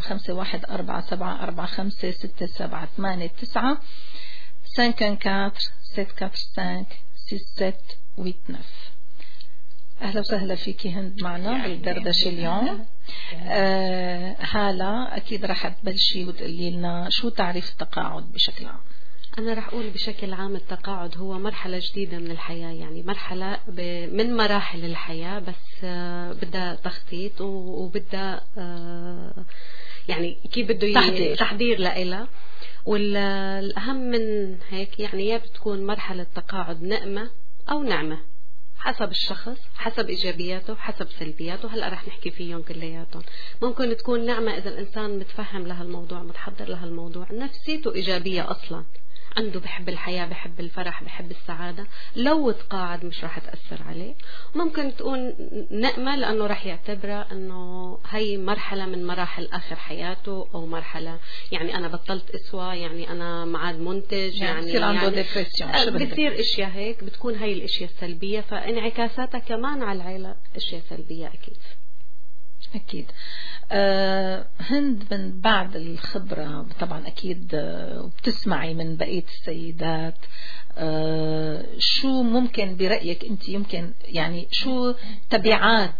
5144545678 514-745-6789. أهلا وسهلا فيكي هند معنا بالدردشة اليوم. هالة أكيد رح تبلشي وتقولي لنا شو تعريف التقاعد بشكل عام. أنا رح أقول بشكل عام التقاعد هو مرحلة جديدة من الحياة، يعني مرحلة من مراحل الحياة، بس بدها تخطيط وبدها يعني كيف بده تحضير لإلها. والأهم من هيك يعني يا بتكون مرحلة تقاعد نقمة أو نعمة حسب الشخص، حسب إيجابياته حسب سلبياته. هلأ رح نحكي فيهم كلياتهم. ممكن تكون نعمة إذا الإنسان متفهم لها الموضوع، متحضر لها الموضوع، نفسيته إيجابية أصلا، عنده بحب الحياة، بحب الفرح، بحب السعادة، لو تقاعد مش راح تأثر عليه. ممكن تكون نقمة لأنه راح يعتبرها أنه هي مرحلة من مراحل آخر حياته، أو مرحلة يعني أنا بطلت أسوى، يعني أنا معاد منتج، يعني بصير عنده ديبريسيون، بتصير إشياء هيك، بتكون هاي الإشياء السلبية، فانعكاساتها كمان على العائلة إشياء سلبية أكيد. أكيد. هند، من بعد الخبرة طبعا أكيد بتسمعي من بقية السيدات، شو ممكن برأيك أنت يمكن يعني شو تبعات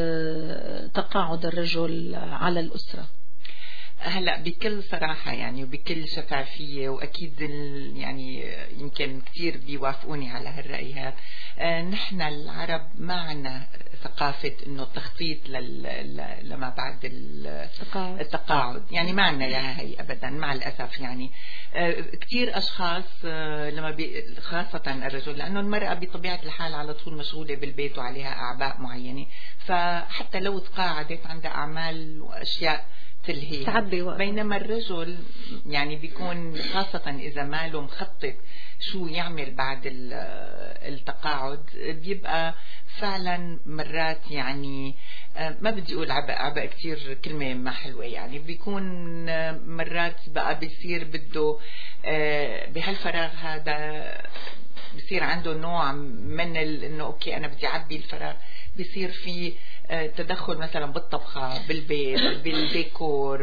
تقاعد الرجل على الأسرة؟ هلا بكل صراحة يعني وبكل شفافية، وأكيد يعني يمكن كتير بيوافقوني على هالرأي. نحن العرب ما عنا ثقافة إنه التخطيط لما بعد التقاعد، يعني ما عنا إياها هي أبدا مع الأسف. يعني كتير أشخاص لما خاصة الرجل، لأنه المرأة بطبيعة الحال على طول مشغولة بالبيت وعليها أعباء معينة، فحتى لو تقاعدت عندها أعمال وأشياء تلهي، بينما الرجل يعني بيكون خاصة إذا ماله مخطط شو يعمل بعد التقاعد، بيبقى فعلا مرات يعني ما بدي أقول عبء كتير، كلمة ما حلوة، يعني بيكون مرات بقى بيصير بده بهالفراغ هذا بيصير عنده نوع من إنه أوكي أنا بدي أعبي الفراغ، بيصير في تدخل مثلا بالطبخة، بالبيت، بالديكور،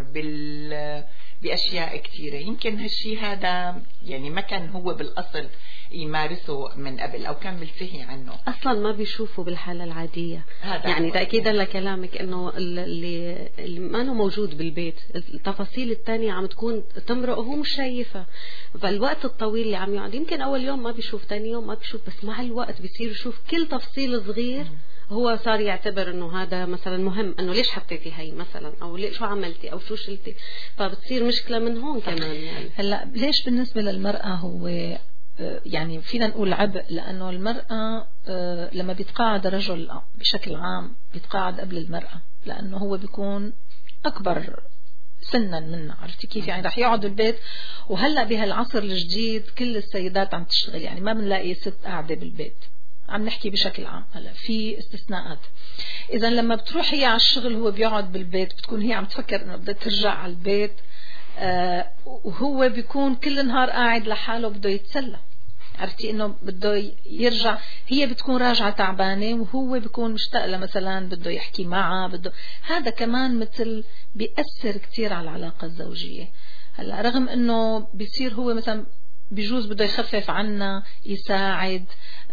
بأشياء كتيرة. يمكن هالشي هذا يعني ما كان هو بالأصل يمارسه من قبل، أو كان ملتهي عنه، أصلا ما بيشوفه بالحالة العادية. يعني تأكيدا لكلامك إنه اللي ما أنه موجود بالبيت، التفاصيل التانية عم تكون تمرق وهو مش شايفها، فالوقت الطويل اللي عم يقعد يمكن أول يوم ما بيشوف، تاني يوم ما بيشوف، بس مع الوقت بيصير يشوف كل تفصيل صغير. هو صار يعتبر انه هذا مثلا مهم، انه ليش حطيتي هي مثلا، او شو عملتي، او شو شلتي، فبتصير مشكلة من هون كمان. يعني هلا ليش بالنسبة للمرأة هو يعني فينا نقول عبء؟ لأنه المرأة لما بيتقاعد الرجل بشكل عام بيتقاعد قبل المرأة، لأنه هو بيكون أكبر سنا منا، عرفتي كيف؟ يعني رح يقعد البيت. وهلا بهالعصر الجديد كل السيدات عم تشتغل، يعني ما بنلاقي ست قاعدة بالبيت، عم نحكي بشكل عام. هلا في استثناءات. إذا لما بتروح هي على الشغل هو بيقعد بالبيت، بتكون هي عم تفكر إنه بدها ترجع على البيت، وهو بيكون كل نهار قاعد لحاله بده يتسلى، عرفتي إنه بده يرجع، هي بتكون راجعة تعبانة وهو بيكون مشتاق لها مثلا، بده يحكي معها، بده هذا كمان مثل بيأثر كتير على العلاقة الزوجية. هلا رغم إنه بيصير هو مثلا بجوز بده يخفف عنا، يساعد،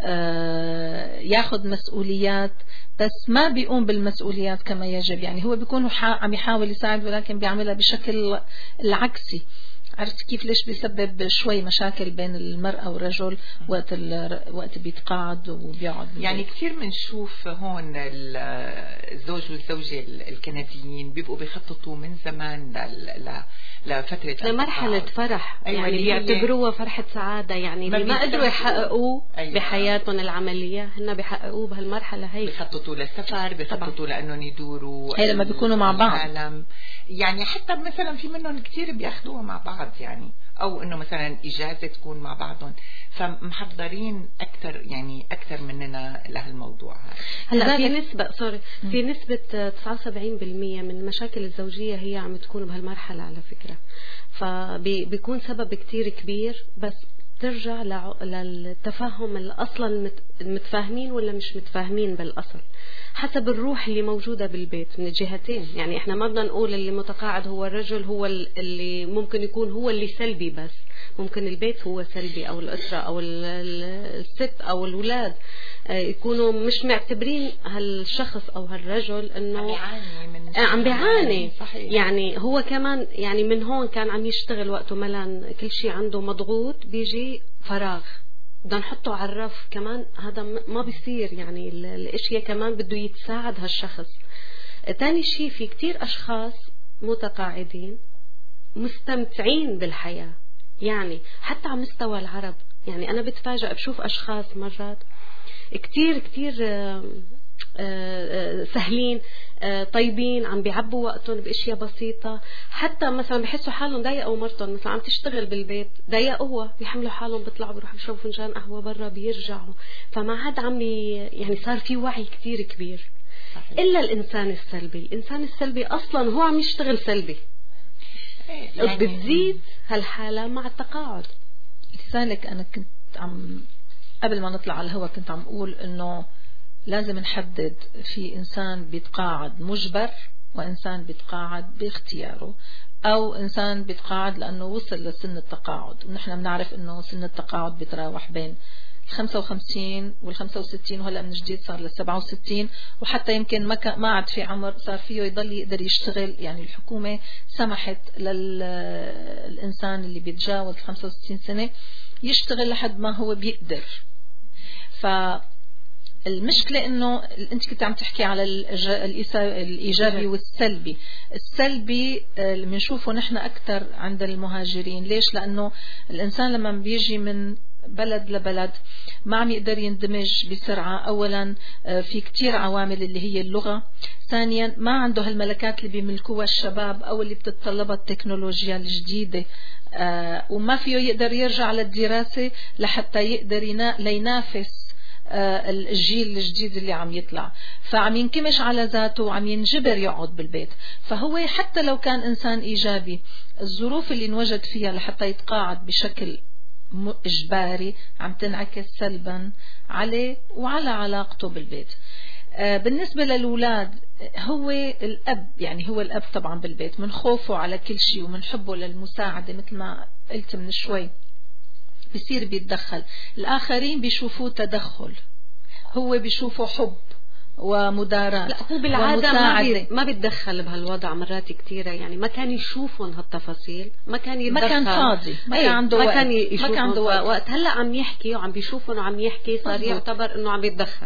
ياخد مسؤوليات، بس ما بيقوم بالمسؤوليات كما يجب. يعني هو بيكون عم يحاول يساعد ولكن بيعملها بشكل العكسي. عرفت كيف؟ ليش بيسبب شوي مشاكل بين المرأة والرجل وقت بيتقاعد وبيقعد بالبيت. يعني كثير بنشوف هون الزوج والزوجة الكنديين بيبقوا بيخططوا من زمان لفترة لمرحلة فرح. أيوة، يعني بيعتبروها فرحة سعادة، يعني ما قدروا يحققوه. أيوة. بحياتهم العملية هن بيحققوه بهالمرحلة هي. بيخططوا للسفر، بيخططوا لأنهم يدوروا هي لما بيكونوا مع بعض. يعني حتى مثلا في منهم كتير بياخدوها مع بعض، يعني أو إنه مثلا إجازة تكون مع بعضهم، فمحضرين أكثر، يعني أكثر مننا لهالموضوع هذا. هلا في نسبة 79% من المشاكل الزوجية هي عم تكون بهالمرحلة على فكرة، فبيكون سبب كتير كبير، بس ترجع للتفاهم اللي أصلا متفاهمين ولا مش متفاهمين بالأصل، حسب الروح اللي موجودة بالبيت من الجهتين. يعني احنا ما بدنا نقول اللي متقاعد هو الرجل هو اللي ممكن يكون هو اللي سلبي، بس ممكن البيت هو سلبي، او الأسرة او الست او الأولاد يكونوا مش معتبرين هالشخص او هالرجل انه عم بيعاني. يعني هو كمان يعني من هون كان عم يشتغل وقته ملان، كل شيء عنده مضغوط، بيجي فراغ بدنا نحطه على الرف كمان، هذا ما بيصير. يعني الاشياء كمان بده يتساعد هالشخص. تاني شيء في كتير أشخاص متقاعدين مستمتعين بالحياة، يعني حتى على مستوى العرب. يعني أنا بتفاجأ بشوف أشخاص مرات كتير سهلين، طيبين، عم بيعبوا وقتهم باشياء بسيطه. حتى مثلا بحسوا حالهم ضايقوا مرتهم، مثلا عم تشتغل بالبيت ضايقوها، بيحملوا حالهم بيطلعوا بيروحوا يشربوا فنجان قهوه برا بيرجعوا. فما عاد عم يعني صار في وعي كتير كبير. الا الانسان السلبي اصلا هو عم يشتغل سلبي، يعني بتزيد هالحاله مع التقاعد. لذلك انا كنت قبل ما نطلع على الهواء كنت عم اقول انه لازم نحدد في إنسان بيتقاعد مجبر، وإنسان بيتقاعد باختياره، أو إنسان بيتقاعد لأنه وصل لسن التقاعد. ونحن بنعرف إنه سن التقاعد بيتراوح بين 55 وال65، وهلأ من جديد صار ل67، وحتى يمكن ما عاد في عمر صار فيه يقدر يشتغل. يعني الحكومة سمحت للإنسان اللي بيتجاوز 65 سنة يشتغل لحد ما هو بيقدر. المشكلة انه انت كنت عم تحكي على الايجابي والسلبي. السلبي اللي بنشوفه نحن اكثر عند المهاجرين. ليش؟ لانه الانسان لما بيجي من بلد لبلد ما عم يقدر يندمج بسرعة. اولا في كتير عوامل اللي هي اللغة. ثانيا ما عنده هالملكات اللي بيملكوها الشباب او اللي بتتطلبها التكنولوجيا الجديدة. وما فيه يقدر يرجع للدراسة لحتى يقدر ينافس الجيل الجديد اللي عم يطلع. فعم ينكمش على ذاته وعم ينجبر يقعد بالبيت. فهو حتى لو كان إنسان إيجابي، الظروف اللي انوجد فيها لحتى يتقاعد بشكل إجباري عم تنعكس سلبا عليه وعلى علاقته بالبيت. بالنسبة للأولاد، هو الأب، يعني هو الأب طبعا بالبيت من خوفه على كل شيء ومن حبه للمساعدة مثل ما قلت من شوي بيصير بيتدخل. الآخرين بيشوفوه تدخل، هو بيشوفه حب ومداراة. لا، هو بالعادة ما بيتدخل بهالوضع مرات كتيرة. يعني ما كان يشوفهم هالتفاصيل، ما كان يتدخل، ما كان فاضي، ما كان عنده وقت، ما كان عنده وقت. هلأ عم يحكي وعم بيشوفهم وعم يحكي، صار يعتبر انه عم بيتدخل.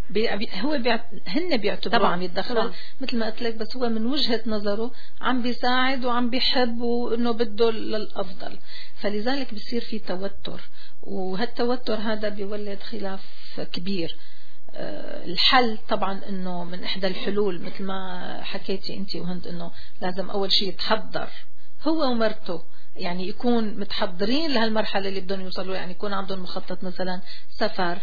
هن بيعتبروا عم يتدخل مثل ما قلت لك، بس هو من وجهة نظره عم بيساعد وعم بيحب وانه بده للأفضل. فلذلك بيصير في توتر، وهالتوتر هذا بيولد خلاف كبير. الحل طبعا انه من احدى الحلول مثل ما حكيتي انت وهند، انه لازم اول شيء يتحضر هو ومرته، يعني يكون متحضرين لهالمرحلة اللي بدهم يوصلوا. يعني يكون عندهم مخطط مثلا سفر،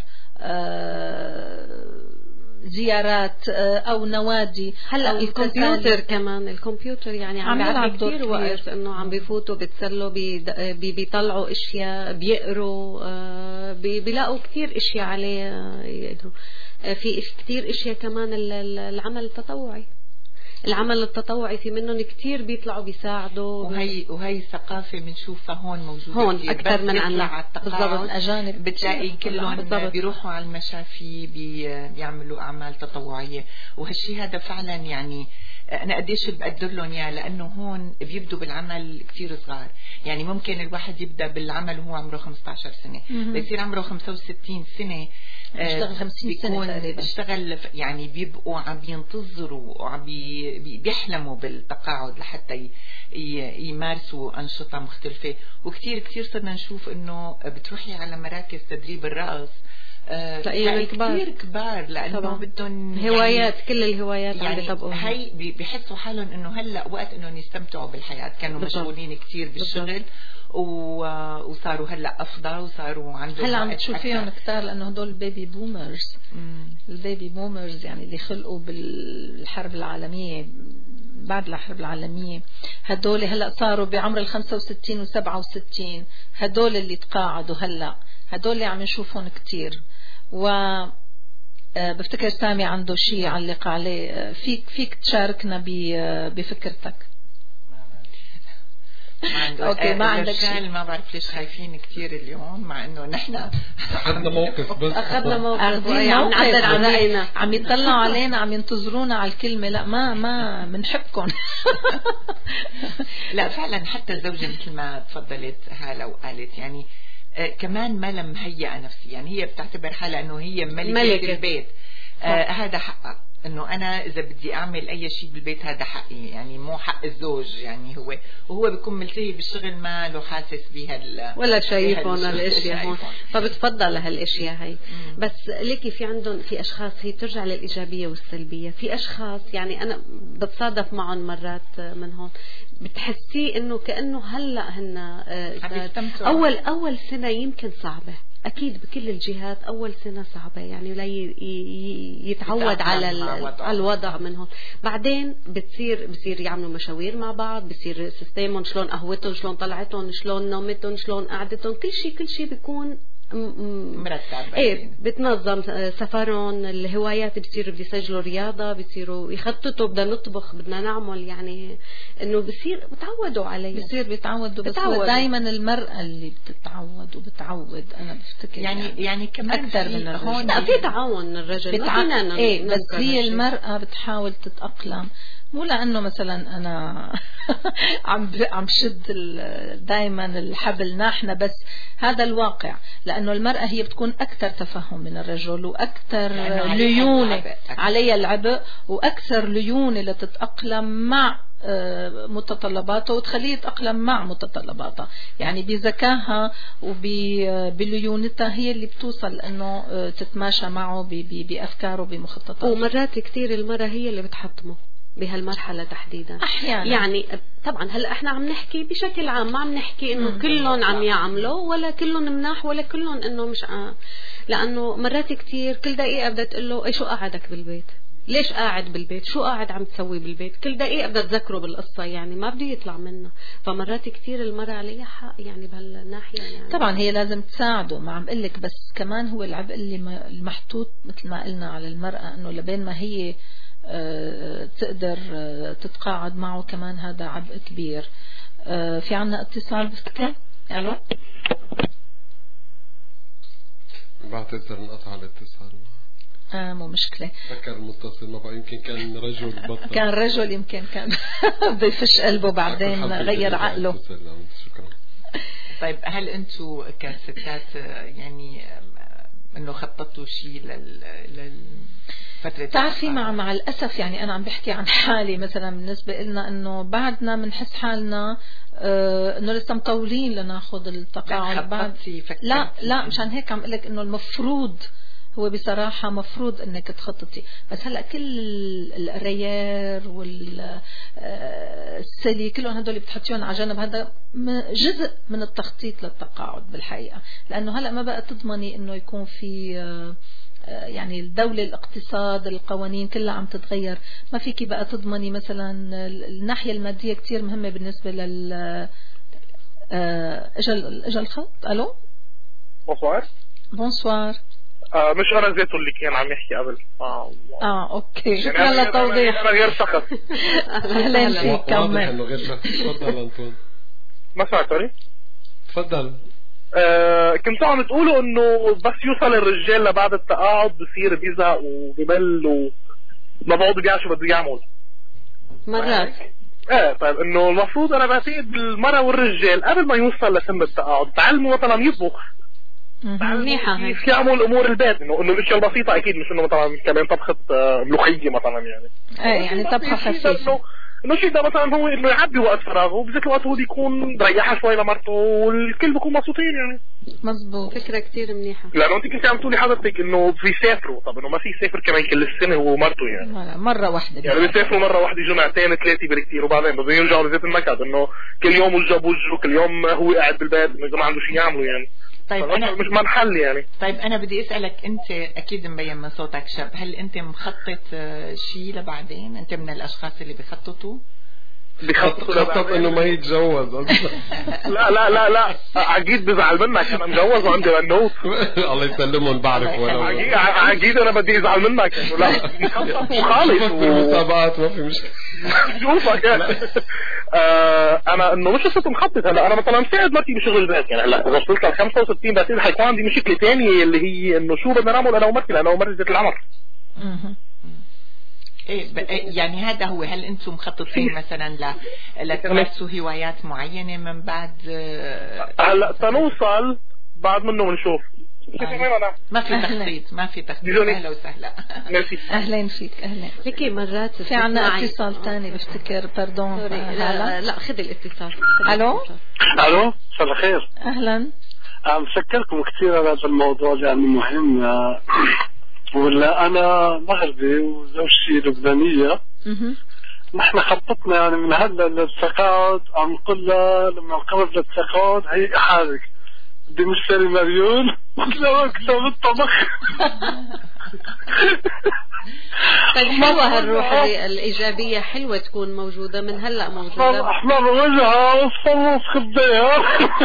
زيارات أو نوادي. هلا الكمبيوتر كمان، الكمبيوتر يعني عم بيعطي كثير وقت انه عم بيفوتوا بيتسلوا بيطلعوا اشياء، بيقروا، بيلاقوا كثير اشياء عليه يقدروا. في كثير اشياء كمان. العمل التطوعي في منهم كتير بيطلعوا بيساعدوا. وهي ثقافة بنشوفها هون موجودة هون أكثر من عنا. بالضبط، الأجانب بتلاقي كلهم بيروحوا على المشافي بيعملوا أعمال تطوعية. وهالشي هذا فعلا يعني أنا قديش بقدر لهم إياه، لأنه هون بيبدوا بالعمل كتير صغار. يعني ممكن الواحد يبدأ بالعمل وهو عمره 15 سنة، بيصير عمره 65 سنة بيشتغل 50 سنة تقريبا. بيشتغل يعني بيبقوا عم ينتظروا وعم بيحلموا بالتقاعد لحتى يمارسوا أنشطة مختلفة. وكتير كتير صرنا نشوف إنه بتروحي على مراكز تدريب الرقص تلاقيهم كبار لأنه بدهم هوايات، يعني كل الهوايات يعني عم بيطبقوها. هي بيحسوا حالهم إنه هلأ وقت إنه يستمتعوا بالحياة. كانوا مشغولين كتير بالشغل وصاروا هلا افضل، وصاروا عندهم هلا عم تشوفيهم كتار لانه هدول البيبي بومرز. البيبي بومرز يعني اللي خلقوا بالحرب العالميه، بعد الحرب العالميه، هدول هلا صاروا بعمر 65 و67. هدول اللي تقاعدوا هلا، هدول اللي عم نشوفهم كتير. و بفتكر سامي عنده شيء يعلق عليه. فيك تشاركنا بفكرتك؟ اوكي، ما عندك شيء. ما بعرف ليش خايفين كتير اليوم، مع انه نحن اخذنا موقف. بس اخذنا موقف عم نعبر عن راينا. عم يطلعوا علينا، عم ينتظرونا على الكلمه. لا ما بنحبكم. لا فعلا، حتى الزوجه مثل ما تفضلت هالة وقالت يعني كمان ما لم مهيئة نفسي. يعني هي بتعتبر حالها انه هي ملكة البيت. هذا حقها. انه انا اذا بدي اعمل اي شيء بالبيت هذا حقي، يعني مو حق الزوج، يعني وهو بيكون ملتهي بالشغل ما له حاسس بها ولا شايفهم الاشياء هون، فبتفضل هالاشياء هي. بس ليكي في عندهم في اشخاص هي بترجع للايجابيه والسلبيه. في اشخاص يعني انا بتصادف معهم مرات من هون بتحسيه انه كانه هلا هن اول سنه يمكن صعبه، أكيد بكل الجهات أول سنة صعبة، يعني لا يتعود على الوضع منهم. بعدين بصير يعملوا مشاوير مع بعض، بصير سيستمهم شلون قهوتهم، شلون طلعتهم، شلون نومتهم، شلون قعدتهم، كل شيء بيكون مرتب. ايه بتنظم سفرهم، الهوايات بصيروا بدي يسجلوا رياضة، بصيروا يخططوا بدنا نطبخ بدنا نعمل، يعني انه بصير بتعودوا عليه، بصير بيتعودوا. بس هو دائما المرأة اللي بتتعود وبتتعود، انا بفتكر يعني كمان اكثر من الرجل. لا في تعاون من الرجل بس هي المرأة بتحاول تتأقلم، مو لأنه مثلا أنا عم شد دائما الحبل نحن، بس هذا الواقع، لأنه المرأة هي بتكون أكثر تفهم من الرجل وأكثر ليونة عليها العبء وأكثر ليونة لتتأقلم مع متطلباته وتخليه يتأقلم مع متطلباتها، يعني بذكائها وبليونتها هي اللي بتوصل انه تتماشى معه بأفكاره بمخططاته. ومرات كتير المرأة هي اللي بتحطمه بهالمرحلة تحديدا أحيانا. يعني طبعا هلا احنا عم نحكي بشكل عام، ما عم نحكي انه كلهم عم يعملوا ولا كلهم مناح ولا كلهم انه مش لانه مرات كتير كل دقيقة بدها تقول له ايش قاعدك بالبيت، ليش قاعد بالبيت، شو قاعد عم تسوي بالبيت، كل دقيقة بدها تذكره بالقصة، يعني ما بده يطلع منها. فمرات كتير المرأة عليها حق يعني بهالناحية، يعني طبعا هي لازم تساعده، ما عم قلك، بس كمان هو العبء اللي المحطوط مثل ما قلنا على المرأة، انه لبين ما هي تقدر تتقاعد معه كمان هذا عبء كبير. في عنا اتصال بفتكر. الو، بعتذر انقطع الاتصال. مو مشكلة. فكر المتصل ما بقى، يمكن كان رجل بطل. كان رجل، يمكن كان بده يفش قلبه بعدين غير عقله. شكرا. طيب هل انتم كستات يعني انه خططوا شيء فترة؟ تعرفي مع الأسف، يعني أنا عم بحكي عن حالي مثلا، بالنسبة لنا إنه بعدنا بنحس حالنا إنه لسه مطولين لناخذ التقاعد بعد. لا مشان هيك عم قلك إنه المفروض، هو بصراحة مفروض إنك تخططي، بس هلأ كل الريار والسلي كلهم هدول بتحطيهم على جنب، هذا جزء من التخطيط للتقاعد بالحقيقة، لأنه هلأ ما بقى تضمني إنه يكون في يعني الدولة، الاقتصاد، القوانين كلها عم تتغير، ما فيكي بقى تضمني مثلا الناحية المادية كتير مهمة بالنسبة لل اجا الخط. الو، بونسوار. مش انا ذاته اللي كان عم يحكي قبل. اوكي، شكرا للتوضيح. انا غير شخص. اهلا فيك، كمل. انه غير شخص. تفضل انطون. ما سمعتوني؟ تفضل. كنتوا عم تقولوا انه بس يوصل الرجال لبعد التقاعد بصير بيزهق وبمل وما بعود بيعمل شو بده يعمل مرات. طيب انه المفروض انا بعتقد بالمرأة والرجال قبل ما يوصل لسن التقاعد تعلموا مثلا يطبخ، منيحة هي، كيف يعمل امور البيت، انه الاشياء البسيطة اكيد، مش انه مثلا كمان طبخة ملوخية مثلا، يعني طبخة خفيفة، انه شيء ده مثلا هو انه يعبي وقت فراغه، وبذات الوقت هو بيكون مريحة شوي لمرته والكل بيكون مبسوطين يعني. مزبوط، فكرة كتير منيحة. لانه انت كنت عم تقولي حضرتك انه بيسافروا، طب انه ما في يسافر كمان كل السنة هو ومرته يعني مرة واحدة، يعني بيسافروا مرة واحدة جمعتين ثلاثة بالكثير، وبعدين بدهم يرجعوا لذات النكد، انه كل يوم وجه بوجه، كل يوم هو قاعد بالبيت، انه ما عنده شيء يعمله يعني. طيب أنا مش منحل يعني. طيب أنا بدي أسألك، أنت أكيد مبين من صوتك شاب، هل أنت مخطط شيء لبعدين؟ أنت من الأشخاص اللي بيخططوا خطط انه ما يتجوز اصلا؟ لا عقيد بزعل منك، انا مجوز وعندي بنوت. الله يسلمهم، بعرف ولا عقيد انا بدي ازعل منك انه لا مخطط وخالص بالمسابقات ما في مشكله. شوفك انا انه مش قصه مخطط. هلا انا مثلا مساعد مرتي بشغل البيت، يعني هلا اذا وصلت ل 65 بعدين حيكون عندي مشكله ثانيه اللي هي انه شو بدنا نعمل انا ومرتي، لانه مرتي ذات العمر. يعني هذا هو. هل انتم مخططين مثلا لتمارسوا هوايات معينة من بعد؟ هلا تنوصل بعد منه بنشوف، ما في تخطيط، ما في تخطيط. أهلا وسهلا. أهلين فيك. أهلين. لكي مرات في عنا اتصال تاني بفتكر. باردون. لا خذ الاتصال. ألو. ألو، مساء الخير. أهلا. بشكركم كثير على هذا الموضوع لأنه مهم. ولا أنا مغربي وزوجتي لبنانية. نحن خططنا يعني من هلا للتقاعد، عم نقول لها لما نقرب للتقاعد هي حالك بدي نشتري مليون وكذا كتاب الطبخ. طيب حلوة هالروح الإيجابية، حلوة تكون موجودة من هلأ موجودة. أحمر وجهها وصفر خديها.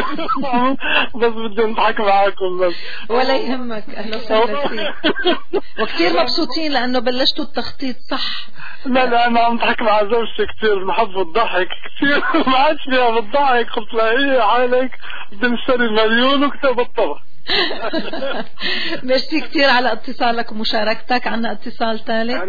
بس بدي نضحك معاكم بس. ولا يهمك. أهلا وسهلا فيك. وكثير مبسوطين لأنه بلشتوا التخطيط صح. لا أنا عم ضحك مع زوجتي كثير، بنحب الضحك كثير. ما عادش فيها بالضحك. قلت لها هي حالك بدي نشتري مليون وكتاب الطبخ. ميرسي كثير على اتصالك ومشاركتك. عنا اتصال ثالث.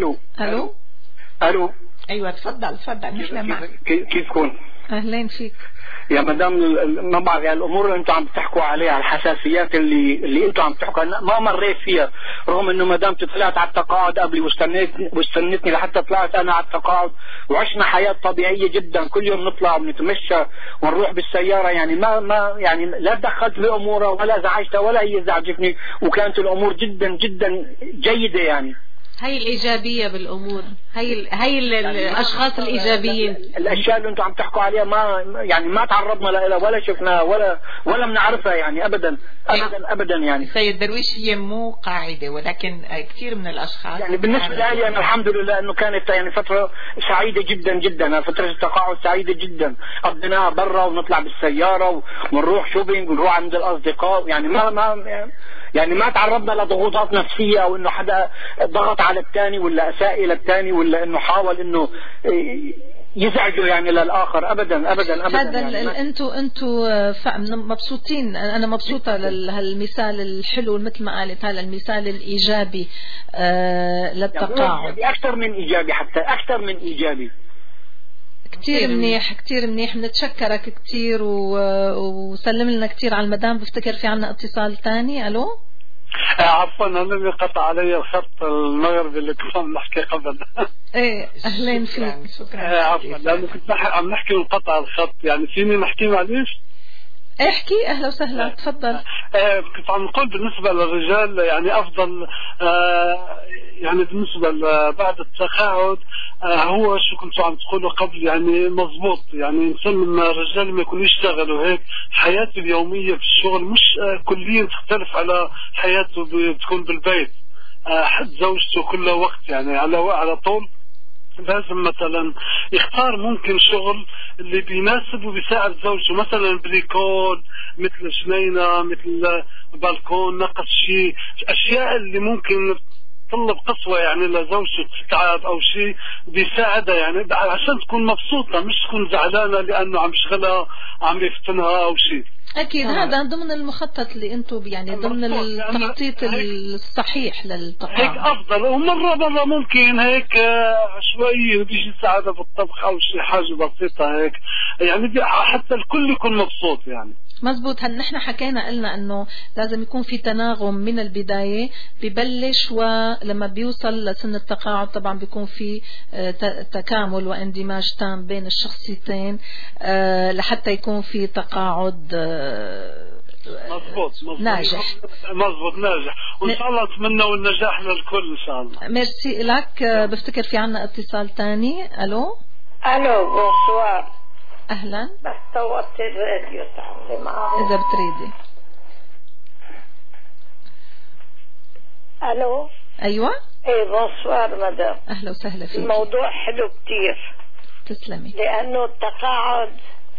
الو. ايوه تفضل نحن معك. كيف تكون؟ اهلين فيك يا مدام. ما بعرف يعني الامور اللي انتم عم تحكوا عليها، الحساسيات اللي انتم عم تحكوا ما مريت فيها، رغم انه مدام طلعت على التقاعد قبلي واستنتني لحتى طلعت انا على التقاعد، وعشنا حياه طبيعيه جدا. كل يوم نطلع ونتمشى ونروح بالسياره، يعني ما يعني لا دخلت بامورها ولا زعجتها ولا هي زعجتني، وكانت الامور جدا جدا جيده. يعني هاي الإيجابية بالأمور، هاي الأشخاص الإيجابيين. الأشياء اللي أنتم عم تحكوا عليها ما تعرضنا لها ولا شفناها ولا بنعرفها يعني أبدا يعني. سيد درويش، هي مو قاعدة، ولكن كثير من الأشخاص يعني بالنسبة لي أنا الحمد لله إنه كانت يعني فترة سعيدة جدا جدا. فترة التقاعد سعيدة جدا، قضيناها برا ونطلع بالسيارة ونروح شوبينج ونروح عند الأصدقاء. يعني ما تعرضنا لضغوطات نفسية أو إنه حدا ضغط على الثاني ولا أساء إلى الثاني ولا إنه حاول إنه يزعجوا يعني للآخر. أبدا هذا يعني. أنتوا مبسوطين. أنا مبسوطة لهالمثال الحلو مثل ما قالت، هذا المثال الإيجابي للتقاعد. أكثر من إيجابي، حتى أكثر من إيجابي. كتير منيح. بنتشكرك كتير وسلم لنا كتير على المدام. بفتكر في عنا اتصال تاني. ألو. عفوا أنا اللي قطع علي الخط المغربي اللي كنا نحكي قبل. ايه أهلين فيك. شكرا. عفوا لأنه كنت عم نحكي وانقطع الخط. يعني فيني نحكي معليش؟ احكي. أهلا وسهلا تفضل. كنت عم نقول بالنسبة للرجال يعني أفضل يعني بالنسبة بعد التقاعد هو شو كنتوا عم تقولوا قبل يعني مضبوط. يعني إنسان من الرجال ما يكون يشتغل وهيك حياته اليومية في الشغل مش كليا تختلف على حياته بتكون بالبيت. زوجته كل وقت يعني على طول لازم مثلا يختار ممكن شغل اللي بيناسب وبيساعد زوجته، مثلا بريكول، مثل جنينة، مثل بالكون، نقص شيء، أشياء اللي ممكن تطلب قسوة يعني لزوجته تتعب أو شيء بيساعدها يعني عشان تكون مبسوطة، مش تكون زعلانة لأنه عم يشغلها عم يفتنها أو شيء. أكيد هذا ضمن المخطط اللي أنتم يعني ضمن التخطيط الصحيح للتقاعد. هيك أفضل. ومرة ممكن هيك شوي بيجي ساعدها بالطبخ أو شيء حاجة بسيطة هيك يعني حتى الكل يكون مبسوط يعني. مزبوط. نحن حكينا قلنا انه لازم يكون في تناغم من البداية، ببلش ولما بيوصل لسن التقاعد طبعا بيكون في تكامل واندماج تام بين الشخصيتين لحتى يكون في تقاعد مزبوط ناجح. وان شاء الله اتمنى النجاح للكل ان شاء الله. ميرسي لك. بفتكر في عنا اتصال تاني. الو. بونسوار. اهلا. بس صوتت الراديو تعملي معه اذا بتريدي. الو. ايوه. ايه بونسوار مدام. اهلا وسهلا فيك. الموضوع حلو كتير. تسلمي. لانه التقاعد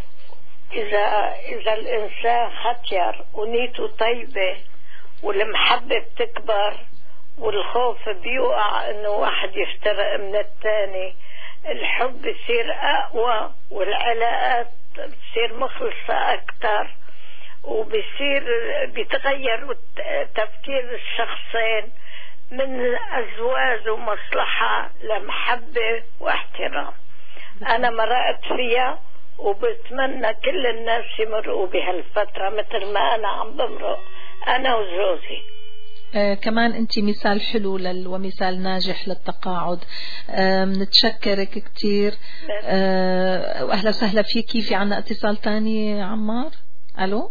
اذا الانسان ختير ونيته طيبه والمحبه بتكبر والخوف بيوقع انه واحد يفترق من الثاني، الحب بصير أقوى والعلاقات بتصير مخلصة أكتر، وبصير بيتغير تفكير الشخصين من أزواج ومصلحة لمحبة واحترام. أنا مرقت فيها وبتمنى كل الناس يمرقوا بهالفترة مثل ما أنا عم بمرق. أنا وجوزي. كمان أنت مثال حلو ومثال ناجح للتقاعد. نتشكرك كتير. وأهلا وسهلا فيكي. في عنا اتصال تاني عمار. ألو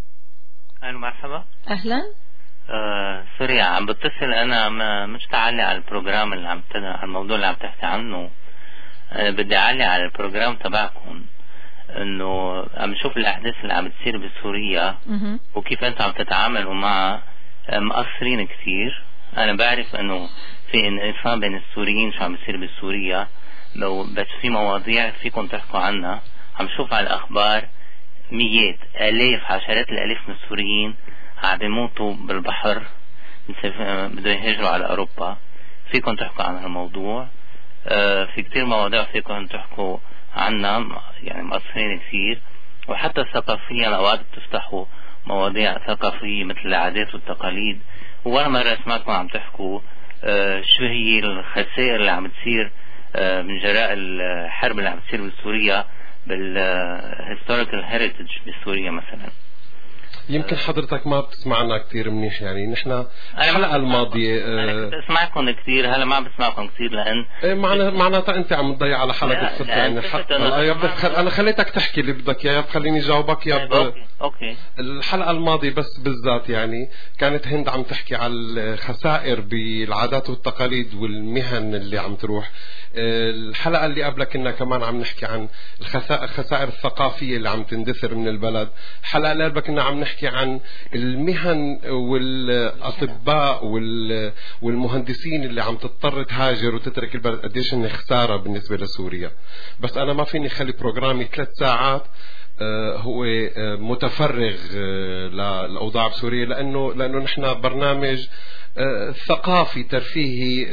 مرحبا. أهلا. سوري عم بتصل أنا مش تعلي على البروجرام اللي على الموضوع اللي عم تحكي عنه. بدي أعلي على البروجرام تبعكم إنه عم نشوف الأحداث اللي عم تصير بسوريا وكيف أنتم عم تتعاملوا مع مقصرين كثير. أنا بعرف إنه في انقسام بين السوريين شو عم بيصير بسوريا، بس في مواضيع فيكم تحكوا عنها. عم شوف على الأخبار مئات آلاف عشرات الآلاف من السوريين عم بيموتوا بالبحر بدهم يهاجروا على أوروبا. فيكم تحكوا عن هالموضوع. في كتير مواضيع فيكم تحكوا عنها، يعني مقصرين كثير. وحتى ثقافيا أوقات بتفتحوا مواضيع ثقافية مثل العادات والتقاليد. وأنا مرة سمعتكم عم تحكوا شو هي الخسائر اللي عم تصير من جراء الحرب اللي عم تصير بسوريا بالهيستوريكال هيريتج بسوريا مثلا. يمكن حضرتك ما بتسمعنا كتير منيح. يعني نحن الحلقة الماضية أنا كنت أسمعكم كتير، هلا ما بسمعكم كتير لأن معناتها أنت عم تضيع على حالك الخطة. يعني أنا خليتك تحكي اللي بدك يا خليني جاوبك يا أوكي. الحلقة الماضية بس بالذات يعني كانت هند عم تحكي على الخسائر بالعادات والتقاليد والمهن اللي عم تروح. الحلقة اللي قبلها كنا كمان عم نحكي عن الخسائر الثقافية اللي عم تندثر من البلد. الحلقة اللي قبلها كنا عم نحكي عن المهن والأطباء والمهندسين اللي عم تضطر تهاجر وتترك البلد. قديش إن خسارة بالنسبة لسوريا. بس أنا ما فيني خلي بروجرامي 3 ساعات هو متفرغ للأوضاع بسوريا، لأنه نحن برنامج ثقافي ترفيهي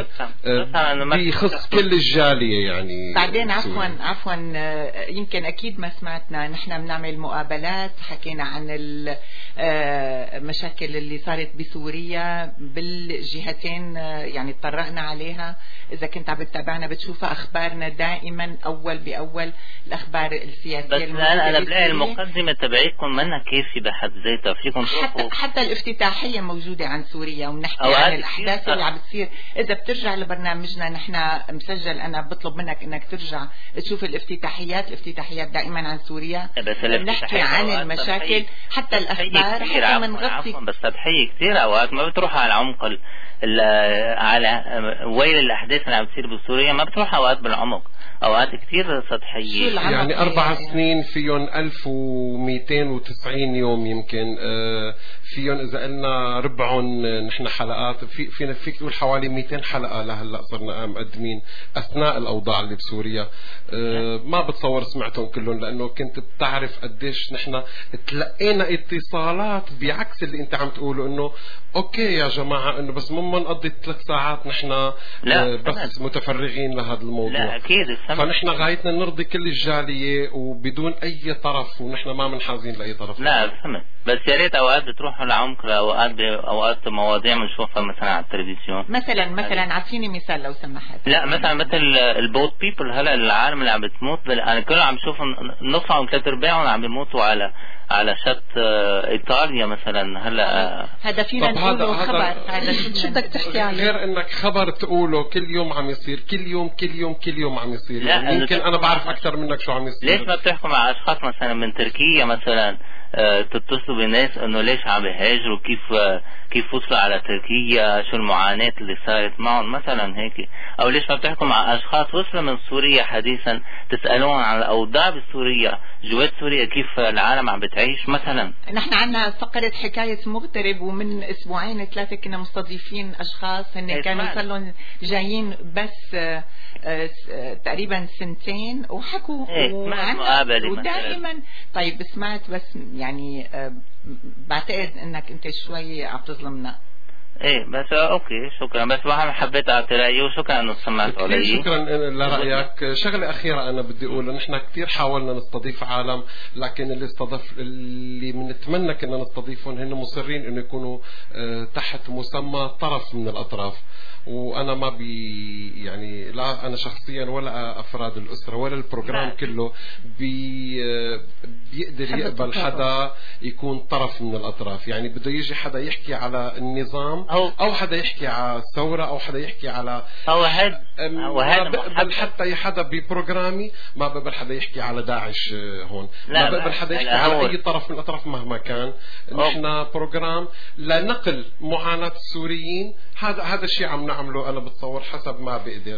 بيخص كل الجالية. يعني بعدين عفوا يمكن أكيد ما سمعتنا، نحن بنعمل مقابلات حكينا عن المشاكل اللي صارت بسوريا بالجهتين، يعني اتطرقنا عليها. إذا كنت عم بتتابعنا بتشوفها أخبارنا دائما أول بأول الأخبار السياسية. بس أنا بلاقي المقدمة تبعيكم منا كافية بحد ذاتها. فيكم حتى الافتتاحية موجودة عن سوريا ونحكي عن الأحداث اللي عم بتصير. إذا بترجع لبرنامجنا نحن مسجل، أنا بطلب منك إنك ترجع تشوف الافتتاحيات دائما عن سوريا. نحكي عن المشاكل حتى الأخبار حتى منغطي. بس تضحية كثير أوقات ما بتروح على عمق على ويل الأحداث اللي عم بتصير بسوريا، ما بتروح أوقات بالعمق، أوقات كثير سطحية. يعني 4 سنين فيهم 1290 يوم يمكن فيهم إذا قلنا ربعهم نحن حلقات فيك تقول حوالي 200 حلقة لهلا صرنا مقدمين أثناء الأوضاع اللي بسوريا. ما بتصور سمعتهم كلهم، لأنه كنت بتعرف قديش نحن تلقينا اتصالات بعكس اللي أنت عم تقوله، إنه أوكي يا جماعة إنه بس مما نقضي 3 ساعات نحن بس متفرغين لهذا الموضوع. لا أكيد. فنحن غايتنا نرضي كل الجالية وبدون أي طرف، ونحن ما منحازين لأي طرف. لا فهمت. بس يا ريت أوقات بتروحوا لعمق أوقات مواضيع بنشوفها مثلا على التلفزيون. مثلا عطيني مثال لو سمحت. لا مثلا مثل البوت بيبل هلا العالم اللي عم بتموت أنا كله عم شوف نصهم 3/4 عم بيموتوا على شط إيطاليا مثلا هلا. هذا فينا نقوله خبر. هذا شو بدك تحكي عنه؟ غير انك خبر تقوله كل يوم عم يصير، كل يوم عم يصير. يعني يمكن انا بعرف اكثر منك شو عم يصير. ليش ما بتحكوا مع اشخاص مثلا من تركيا مثلا تتصلوا بناس انه ليش عم يهاجروا، كيف وصلوا على تركيا، شو المعاناة اللي صارت معهم مثلا هيك. او ليش ما بتحكوا مع اشخاص وصلوا من سوريا حديثا تسألون عن الاوضاع بسوريا، جوات سوريا كيف العالم عم بتعيش مثلا. نحن عندنا فقرة حكاية مغترب، ومن 2-3 كنا مستضيفين اشخاص هن كانوا صاروا جايين بس تقريبا 2 وحكوا ودائما. طيب سمعت بس يعني بعتقد انك انت شوي عم تظلمنا. ايه بس اوكي شكرا، بس ما حبيت اعطي رايي وشكرا انه سمعت علي. شكرا لرايك. شغله اخيره انا بدي اقول نحن كثير حاولنا نستضيف عالم، لكن اللي بنتمنى كنا نستضيفهم هن مصرين انه يكونوا تحت مسمى طرف من الاطراف. وانا ما يعني لا انا شخصيا ولا افراد الاسره ولا البروجرام كله بيقدر يقبل حدا يكون طرف من الاطراف. يعني بده يجي حدا يحكي على النظام او حدا يحكي على الثوره او حدا يحكي على ما بقبل حتى حدا ببروجرامي، ما بقبل حدا يحكي على داعش هون، ما بقبل حدا يحكي على اي طرف من الاطراف مهما كان. نحن بروجرام لنقل معاناه السوريين، هذا الشيء عم نعمله انا بتصور حسب ما بقدر.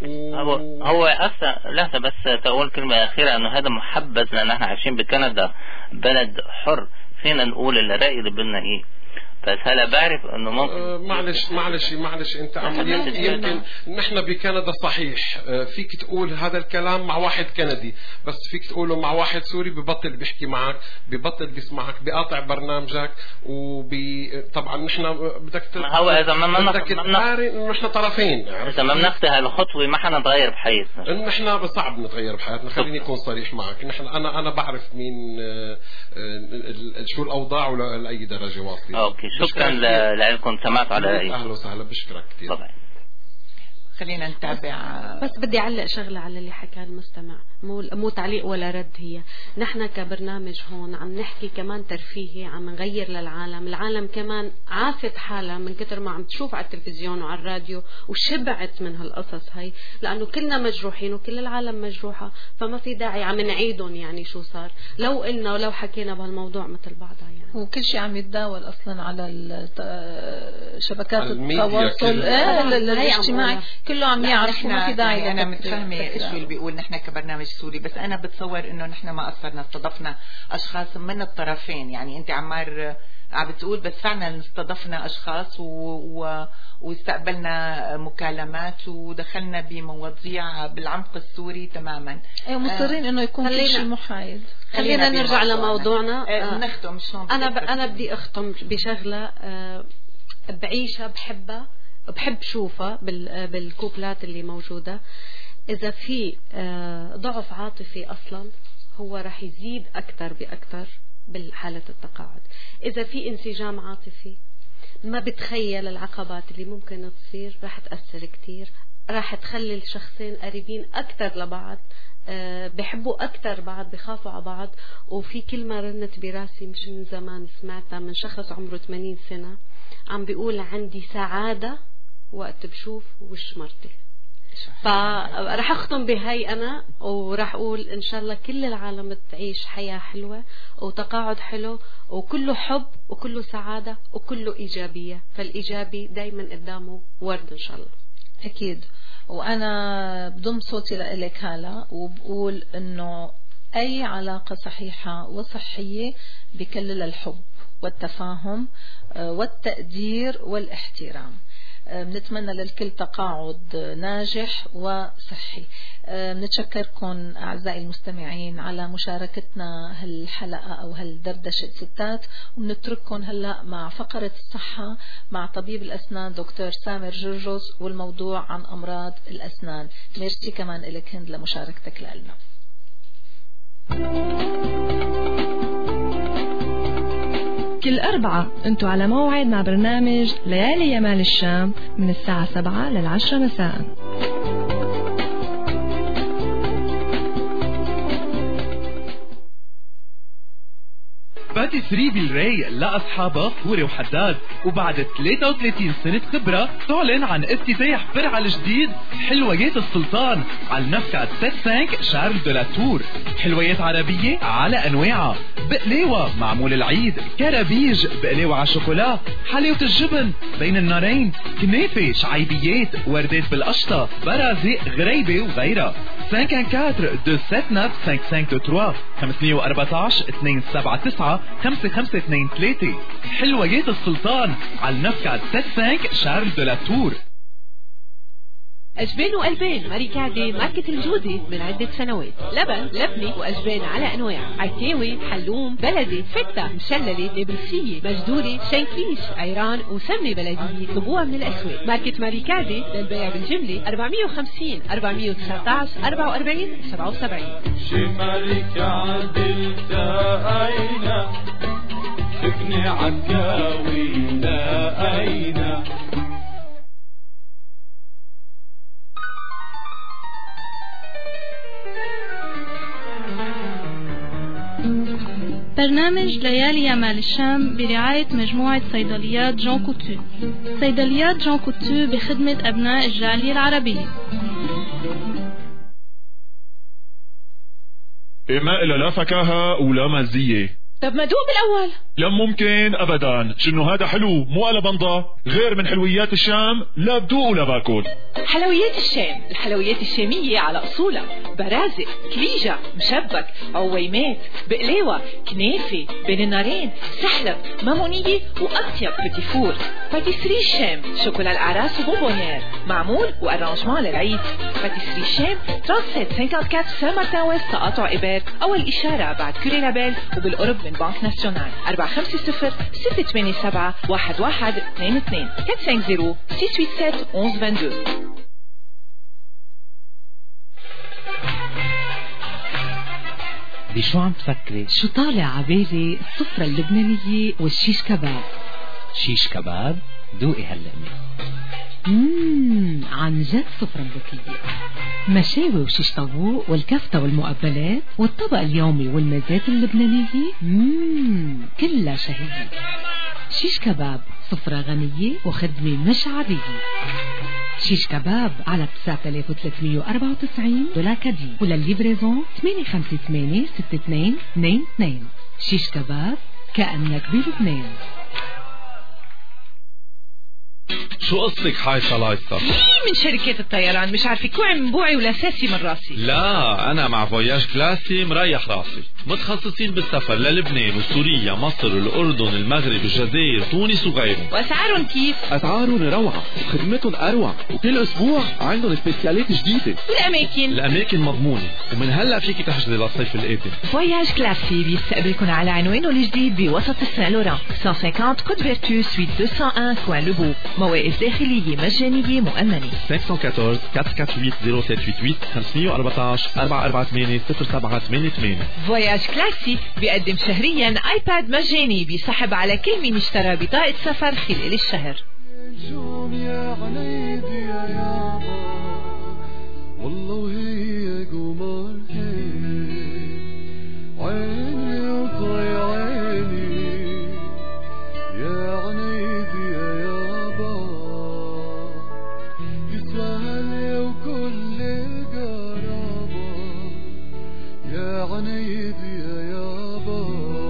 هو اصلا لحظه بس تقول كلمه اخيره، انه هذا محبذ لان احنا عايشين بكندا بلد حر، فينا نقول الراي اللي بدنا اياه. بس هلا بعرف انه ممكن معلش انت عم يمكن نحن بكندا صحيح فيك تقول هذا الكلام مع واحد كندي، بس فيك تقوله مع واحد سوري ببطل بيحكي معك، ببطل بيسمعك، بيقاطع برنامجك، طبعا نحن بدك هو اذا ما تقارن انه نحن طرفين. اذا ما بناخذ هالخطوه ما حنتغير بحياتنا. نحن صعب نتغير بحياتنا، خليني اكون صريح معك. نحن انا بعرف مين شو الاوضاع ولاي درجه واصلين. اوكي، شكرا لكم سمعتوا على رأيي. اهلا وسهلا، بشكرك كثير. خلينا نتابع. بس بدي أعلق شغلة على اللي حكاه المستمع، مو تعليق ولا رد. هي نحن كبرنامج هون عم نحكي كمان ترفيهي، عم نغير للعالم. العالم كمان عافت حالها من كتر ما عم تشوف على التلفزيون وعلى الراديو وشبعت من هالقصص هاي، لأنه كلنا مجروحين وكل العالم مجروحة، فما في داعي عم نعيدهم. يعني شو صار لو قلنا ولو حكينا بهالموضوع مثل بعضها. يعني وكل شيء عم يتداول أصلا على شبكات التواصل الاجتماعي، كله عم يعرف. ما في داعي. يعني أنا متفهمة شو اللي بيقول نحن كبرنامج سوري، بس أنا بتصور إنه نحن ما قصرنا، استضفنا أشخاص من الطرفين. يعني أنت عمار عم بتقول، بس فعلا استضفنا أشخاص واستقبلنا مكالمات ودخلنا بمواضيع بالعمق السوري تماما. مصرين إنه يكون كل شيء محايد. خلينا نرجع لموضوعنا. نختم. أنا بدي أختم بشغلة بعيشها، بحبها، بحب شوفها بالكوبلات اللي موجودة. إذا في ضعف عاطفي أصلا هو رح يزيد أكتر بأكتر بالحالة التقاعد. إذا في انسجام عاطفي ما بتخيل العقبات اللي ممكن تصير، رح تأثر كتير، رح تخلي الشخصين قريبين أكتر لبعض، بحبوا أكتر بعض، بخافوا على بعض. وفي كلمة رنت براسي مش من زمان، سمعتها من شخص عمره 80 سنة عم بيقول عندي سعادة وقت بشوف وش مرتي. فرح أختم بهاي أنا، ورح أقول إن شاء الله كل العالم تعيش حياة حلوة وتقاعد حلو وكله حب وكله سعادة وكله إيجابية. فالإيجابي دايما قدامه ورد إن شاء الله. أكيد. وأنا بضم صوتي لإلك هلا وبقول إنه أي علاقة صحيحة وصحية بكلل الحب والتفاهم والتقدير والاحترام. بنتمنى للكل تقاعد ناجح وصحي. بنتشكركم أعزائي المستمعين على مشاركتنا هالحلقة أو هالدردشة ستات، وبنترككم هلأ مع فقرة الصحة مع طبيب الأسنان دكتور سامر جرجس والموضوع عن أمراض الأسنان. ميرسي كمان إلك هند لمشاركتك لنا. كل أربعة أنتوا على موعد مع برنامج ليالي يمال الشام من الساعة 7 لل10 مساء. باتيسري بالراي لأصحابها فوري وحداد، وبعد 33 سنة خبرة تعلن عن افتتاح فرع الجديد حلويات السلطان على النفكات 75 شارل دو لا تور. حلويات عربية على أنواعها، بقلاوة معمول العيد، كرابيج، بقلاوة على شوكولا، حلاوة الجبن بين النارين، كنافة، شعيبيات، وردات بالقشطة، برازق، غريبة وغيرها. 514-279-5523 514-279-5523. حلويات السلطان على النفكات 75 شارل دو لا تور. أجبان وألبان ماريكادي ماركة الجودة من عدة سنوات. لبن، لبنة وأجبان على أنواع، عكاوي، حلوم، بلدي، فتة، مشللة، نابلسية، مجدورة، شنكيش، عيران وسمنة بلدية. طبوها من الأسواق. ماركة ماريكادي للبيع بالجملة 450 419 44 77. شي ماريكا عدلت أين شفني عكاوي لا أين برنامج ليالي يمال الشام برعاية مجموعة صيدليات جون كوتو. صيدليات جون كوتو بخدمة أبناء الجالية العربية. ما إلا لا فكاهة ولا مزية. طب ما دوق بالأول. لا ممكن أبدا، شنو هذا حلو مو على بنضة، غير من حلويات الشام لا بدوق ولا باكل. حلويات الشام، الحلويات الشامية على أصولها، برازق، كليجة، مشبك، عويمات، بقليوة، كنافة، بين النارين، سحلب، مامونية وأطيب بتيفور. باتيسري الشام، شوكولا الأعراس وبونبونير، معمول وأرانجمان للعيد. باتيسري الشام 3754 سان مارتن ويست تقاطع إبار، أول إشارة بعد كوري لابيل وبالقرب من بنك ناسيونال. 450-687-1122 450-687-1122. بشو عم تفكري؟ شو طالع عبالي السفرة اللبنانية والشيش كباب. شيش كباب؟ دوقي هاللقمة. عن جد سفرة ذكية. مشاوي وشيش طاووق والكفتة والمقبلات والطبق اليومي والمزات اللبنانية. كلها شهية. شيش كباب سفرة غنية وخدمة مش عادية. شيش كباب على 9394 دولار وللليفريزون 858-6222. شيش كباب كأنك بلبنان. شو قصتك حايصة لايصة؟ من شركة الطيران مش عارفة كوعي من بوعي ولا ساسي من راسي. لا أنا مع فواياج كلاسي مريح راسي، متخصصين بالسفر للبنان وسوريا مصر الأردن المغرب الجزائر تونس وغيرهم. وأسعارهم كيف؟ أسعارهم روعة وخدمتهم أروع، وكل أسبوع عندهم سبيسيالات جديدة. الأماكن مضمونة، ومن هلأ فيك تحجزي للصيف القادم. فواياج كلاسي بيستقبلكم على عنوانه الجديد بوسط السان لوران 150 كود فيرتو سويت 201 كوان لوبو. مواقف داخلية مجانية مؤمنة. 514 448 0788 514 448 0788. فواياج كلاسي بيقدم شهريا ايباد مجاني بيسحب على كل مين اشترى بطاقة سفر خلال الشهر. والله وهي قمر عيني وضي عيني يا عنيدي يا يابا يسوالي وكل قرابة يا عنيدي يا يابا.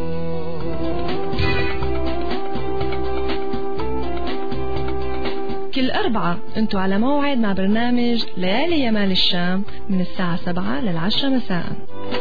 كل أربعة انتوا على موعد مع برنامج ليالي يمال الشام من الساعة 7 لل10 مساء.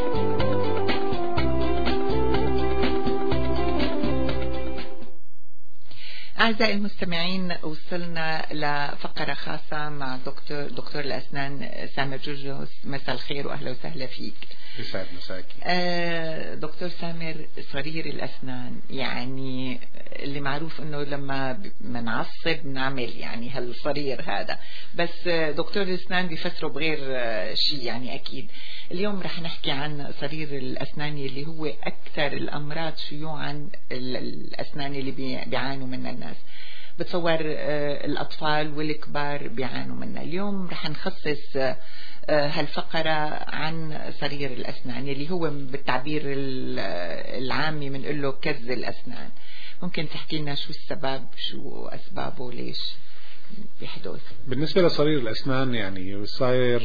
أعزائي المستمعين، وصلنا لفقرة خاصة مع دكتور الأسنان سامر جرجس. مساء الخير وأهلا وسهلا فيك. يسعد مساكي. دكتور سامر، صرير الأسنان يعني اللي معروف انه لما منعصب نعمل يعني هالصرير هذا، بس دكتور الأسنان بيفسروا بغير شيء يعني أكيد. اليوم رح نحكي عن صرير الأسنان اللي هو أكثر الأمراض شيوعا الأسنان اللي بيعانوا منها الناس. بتصور الأطفال والكبار بيعانوا منها. اليوم رح نخصص هالفقرة عن صرير الأسنان اللي هو بالتعبير العامي بنقول له كز الأسنان. ممكن تحكي لنا شو السبب، شو أسبابه، ليش بيحدث؟ بالنسبة لصرير الأسنان يعني صاير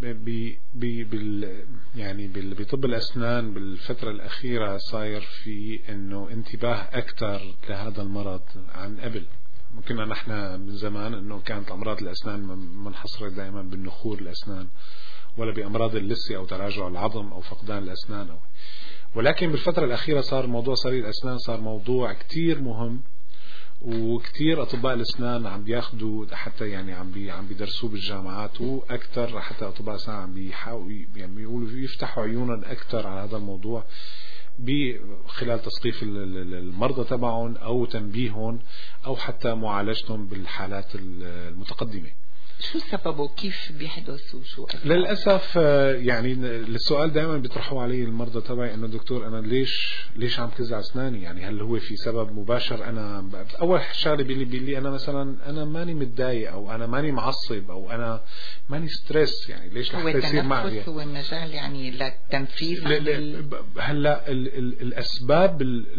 يعني بطب الأسنان بالفترة الأخيرة صاير في إنه انتباه أكثر لهذا المرض عن قبل. ممكن نحن من زمان إنه كانت أمراض الأسنان منحصرة دائما بالنخور الأسنان ولا بأمراض اللثة أو تراجع العظم أو فقدان الأسنان ولكن بالفترة الأخيرة صار موضوع صرير الأسنان صار موضوع كتير مهم، وكتير أطباء الأسنان عم بياخدوا حتى يعني عم بيدرسوه بالجامعات، وأكتر حتى أطباء الأسنان عم بيحاولوا يعني بيقولوا يفتحوا عيونا أكتر على هذا الموضوع خلال تثقيف المرضى تبعهم أو تنبيههم أو حتى معالجتهم بالحالات المتقدمة. شو سببه؟ كيف بيحدث وشو أسبابه؟ للأسف يعني السؤال دائما بيطرحوا علي المرضى تبعي انه دكتور انا ليش عم كز على اسناني؟ يعني هل هو في سبب مباشر؟ انا اول شغله بيقول لي انا مثلا انا ماني متضايق او انا ماني معصب او انا ماني ستريس، يعني ليش رح يصير معي؟ هو المجال يعني للتنفيذ. هلا الاسباب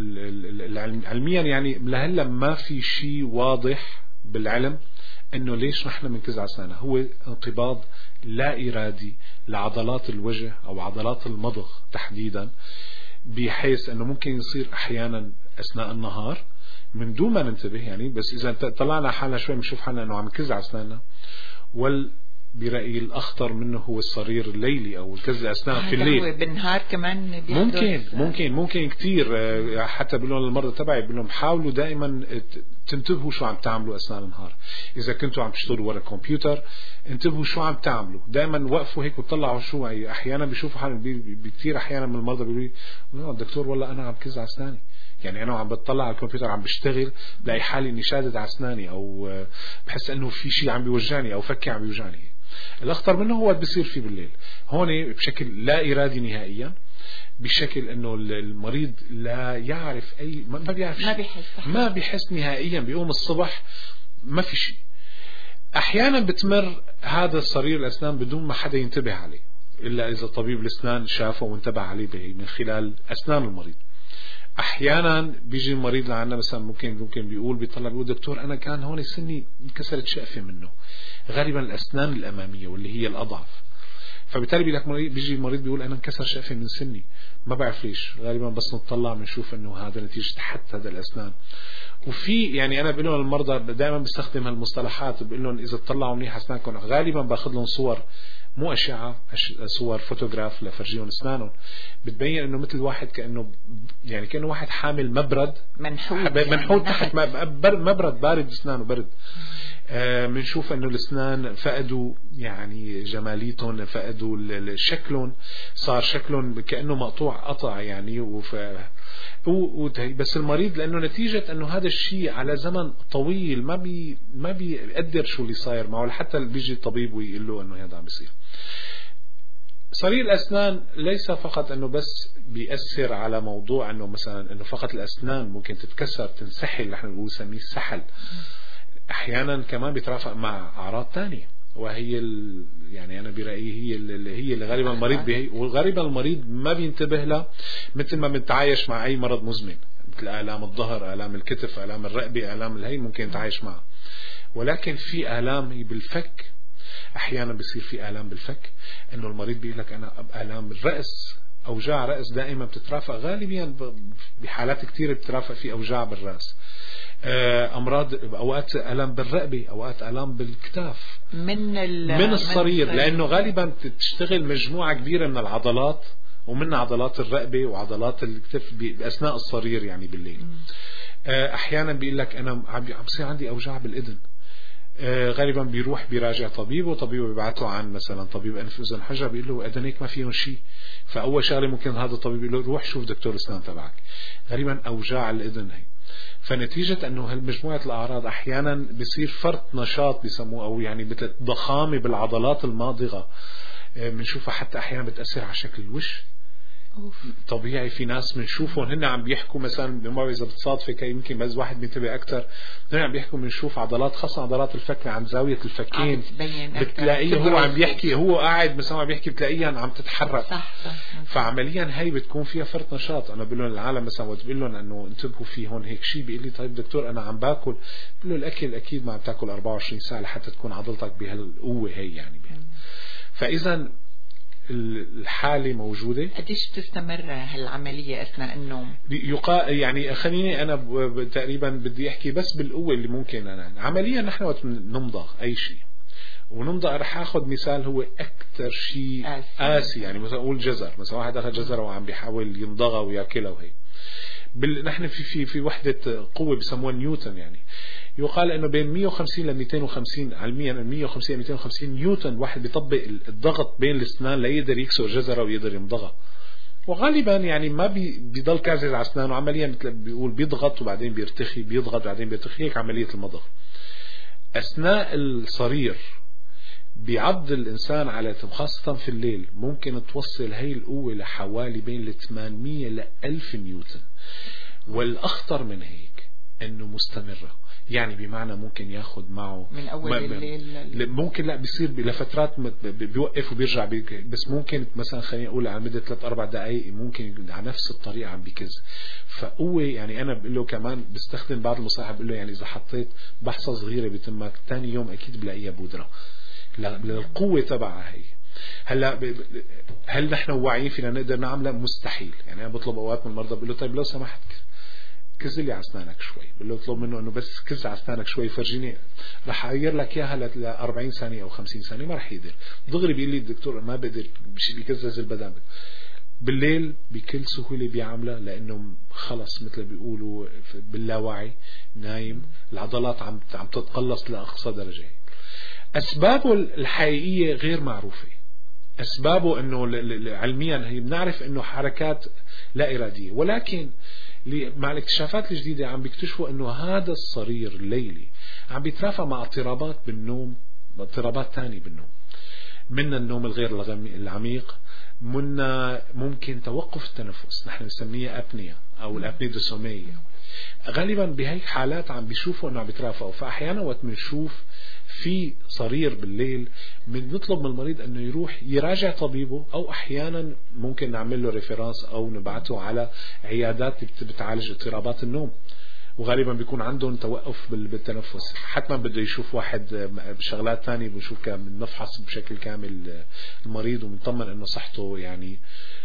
علميا يعني لهلا ما في شيء واضح بالعلم انه ليش نحن بنكز على اسناننا. هو انقباض لا ارادي لعضلات الوجه او عضلات المضغ تحديدا، بحيث انه ممكن يصير احيانا اثناء النهار من دون ما ننتبه، يعني بس اذا طلعنا حالنا شوي بنشوف حالنا انه عم نكز على اسناننا. برأيي الأخطر منه هو الصرير الليلي أو الكز الأسنان في الليل. هو بالنهار كمان ممكن كتير. حتى بقولون للمرضى تبعي بقولهم حاولوا دائما تنتبهوا شو عم تعملوا أثناء النهار. إذا كنتوا عم تشتغلوا ورا الكمبيوتر انتبهوا شو عم تعملوا، دائما وقفوا هيك وطلعوا شو. أحيانا بيشوفوا حالهم كتير أحيانا من المرضى بيقولوا لي الدكتور والله أنا عم كز على أسناني، يعني أنا عم بتطلع على الكمبيوتر عم بشتغل بلاقي حالي إني شادد على أسناني أو بحس إنه في شيء عم بيوجعني أو فكي عم بيوجعني. الأخطر منه هو بيصير فيه بالليل، هون بشكل لا إرادي نهائيا، بشكل إنه المريض لا يعرف ما بيعرف شيء، ما بيحس نهائيا. بيقوم الصبح ما في شيء. أحيانا بتمر هذا صرير الأسنان بدون ما حدا ينتبه عليه إلا إذا طبيب الأسنان شافه وانتبه عليه من خلال أسنان المريض. احيانا بيجي المريض لعنا مثلا ممكن بيقول دكتور انا كان هون سني انكسرت شقفه منه، غالبا الاسنان الاماميه واللي هي الاضعف. فبالتالي بيجي المريض بيقول انا انكسر شقفه من سني، ما بعرف ليش، غالبا بس نطلع بنشوف انه هذا نتيجه حت هذا الاسنان. وفي يعني انا بقول للمرضى دائما بستخدم هالمصطلحات، بقول لهم اذا طلعوا منيح اسنانكم غالبا باخذ لهم صور، مو أشعة، صور فوتوغراف لفرجيهم اسنانهم، بتبين انه مثل واحد كانه واحد حامل مبرد منحوت تحت مبرد بارد، اسنانه برد. بنشوف انه الاسنان فقدوا يعني جماليتهم، فقدوا شكلهم، صار شكلهم كانه مقطوع قطع يعني. بس المريض لانه نتيجه انه هذا الشيء على زمن طويل ما بيقدر شو اللي صاير معه، حتى بيجي الطبيب ويقول له انه هذا عم بيصير. صرير الاسنان ليس فقط انه بس بيأثر على موضوع انه مثلا انه فقط الاسنان ممكن تتكسر تنسحل، نحن بنسميه السحل. احيانا كمان بيترافق مع اعراض تانية، وهي يعني انا برايي هي اللي غالبا المريض وغالبا المريض ما بينتبه لها، مثل ما بنتعايش مع اي مرض مزمن مثل الام الظهر، الام الكتف، الام الرقبه، الام الهي، ممكن نتعايش معها. ولكن في الام بالفك، احيانا بيصير في الام بالفك انه المريض بيقول لك انا الام الراس، اوجاع راس دائما بتترافق، غالبا بحالات كثيره بتترافق في اوجاع بالراس، امراض، اوقات الام بالرقبه، اوقات الام بالكتاف من الصرير، لانه غالبا بتشتغل مجموعه كبيره من العضلات، ومن عضلات الرقبه وعضلات الكتف باثناء الصرير يعني بالليل. احيانا بيقول لك انا عم بصير عندي اوجاع بالاذن، غالبا بيروح بيراجع طبيبه، وطبيبه بيبعته عن مثلا طبيب انف اذن حجر، بيقول له اذنيك ما فيهم شيء. فاول شغله ممكن هذا الطبيب يقول له روح شوف دكتور اسنان تبعك، غالبا اوجاع الاذن هي. فنتيجة انه هالمجموعة الاعراض احيانا بيصير فرط نشاط بيسموه، او يعني مثل ضخامة بالعضلات الماضغة، بنشوفها حتى احيانا بتأثر على شكل الوش. طبيعي في ناس بنشوفهم هن عم بيحكوا مثلا بمرة، اذا بتصادفك يمكن بس واحد بينتبه اكثر، هن عم بيحكوا بنشوف عضلات، خاصة عضلات الفك عند زاوية الفكين، بتلاقيه هو عم بيحكي، هو قاعد مثلا عم بيحكي بتلاقيها عم تتحرك. صح. فعمليا هي بتكون فيها فرط نشاط. انا بقول لهم العالم مثلا وتقول لهم انه انتبهوا في هون هيك شيء، بيقول لي طيب دكتور انا عم باكل، بقول له الاكل اكيد ما عم تاكل 24 ساعة لحتى تكون عضلتك بهالقوة هي يعني فاذا الحالة موجودة. قديش بتستمر هالعملية أثناء النوم؟ يعني خليني أنا تقريبا بدي أحكي بس بالقوة اللي ممكن. أنا عمليا نحن وقت نمضغ أي شيء ونمضغ، رح أخذ مثال هو أكثر شيء قاسي، يعني مثلا أقول جزر، مثلا واحد أخذ جزرة وعم بيحاول يمضغها ويأكلها وهي نحن في وحدة قوة بسموها نيوتن، يعني يقال انه بين 150 ل 250 علميا، 150 ل 250 نيوتن واحد بيطبق الضغط بين الاسنان ليقدر يكسر جزرة ويقدر يمضغها. وغالبا يعني ما بيضل كازز على اسنانه، عمليا مثل بيقول بيضغط وبعدين بيرتخي، بيضغط وبعدين بيرتخي، هيك عملية المضغ. اثناء الصرير بيعض الإنسان على خاصة في الليل ممكن توصل هي القوة لحوالي بين 800 ل 1000 نيوتن. والأخطر من هيك أنه مستمرة، يعني بمعنى ممكن ياخد معه من أول الليل ممكن لا بيصير لفترات بيوقف وبيرجع بس ممكن مثلا خلينا نقول على مدة 3-4 دقائق ممكن على نفس الطريقة عم بيكز. فقوة يعني أنا بقول له كمان بستخدم بعض المصاحب بقول له يعني إذا حطيت بحصة صغيرة بتمك تاني يوم أكيد بلاقيها بودرة للقوة تبعها هي. هل نحن واعيين فينا نقدر نعملها؟ مستحيل. يعني أنا بطلب أوقات من المرضى بقول له طيب لو سمحت كز لي على اسنانك شوي، بقول له اطلب منه انه بس كز على اسنانك شوي فرجيني، رح اغير لك اياها ل 40 ثانيه او 50 ثانيه ما رح يقدر. دغري بيقول لي الدكتور ما بقدر بيكزز البدن. بالليل بكل سهوله بيعملها لانه خلص مثل بيقولوا باللاوعي نايم، العضلات عم تتقلص لاقصى درجه. اسبابه الحقيقيه غير معروفه. اسبابه انه علميا هي بنعرف انه حركات لا اراديه، ولكن مع الاكتشافات الجديدة عم بيكتشفوا انه هذا الصرير الليلي عم بيترافع مع اضطرابات بالنوم، اضطرابات ثانية بالنوم، من النوم الغير العميق، من ممكن توقف التنفس نحن نسميه أبنية او الأبنية دو سومي. غالبا بهيك حالات عم بيشوفوا انه عم بيترافعوا. فاحيانا وقت بنشوف في صرير بالليل بنطلب من المريض انه يروح يراجع طبيبه، او احيانا ممكن نعمل له ريفيرانس او نبعته على عيادات بتعالج اضطرابات النوم، وغالبا بيكون عندهم توقف بالتنفس. حتما بده يشوف واحد بشغلات ثانية بنشوف نفحص بشكل كامل المريض ونطمن انه صحته. يعني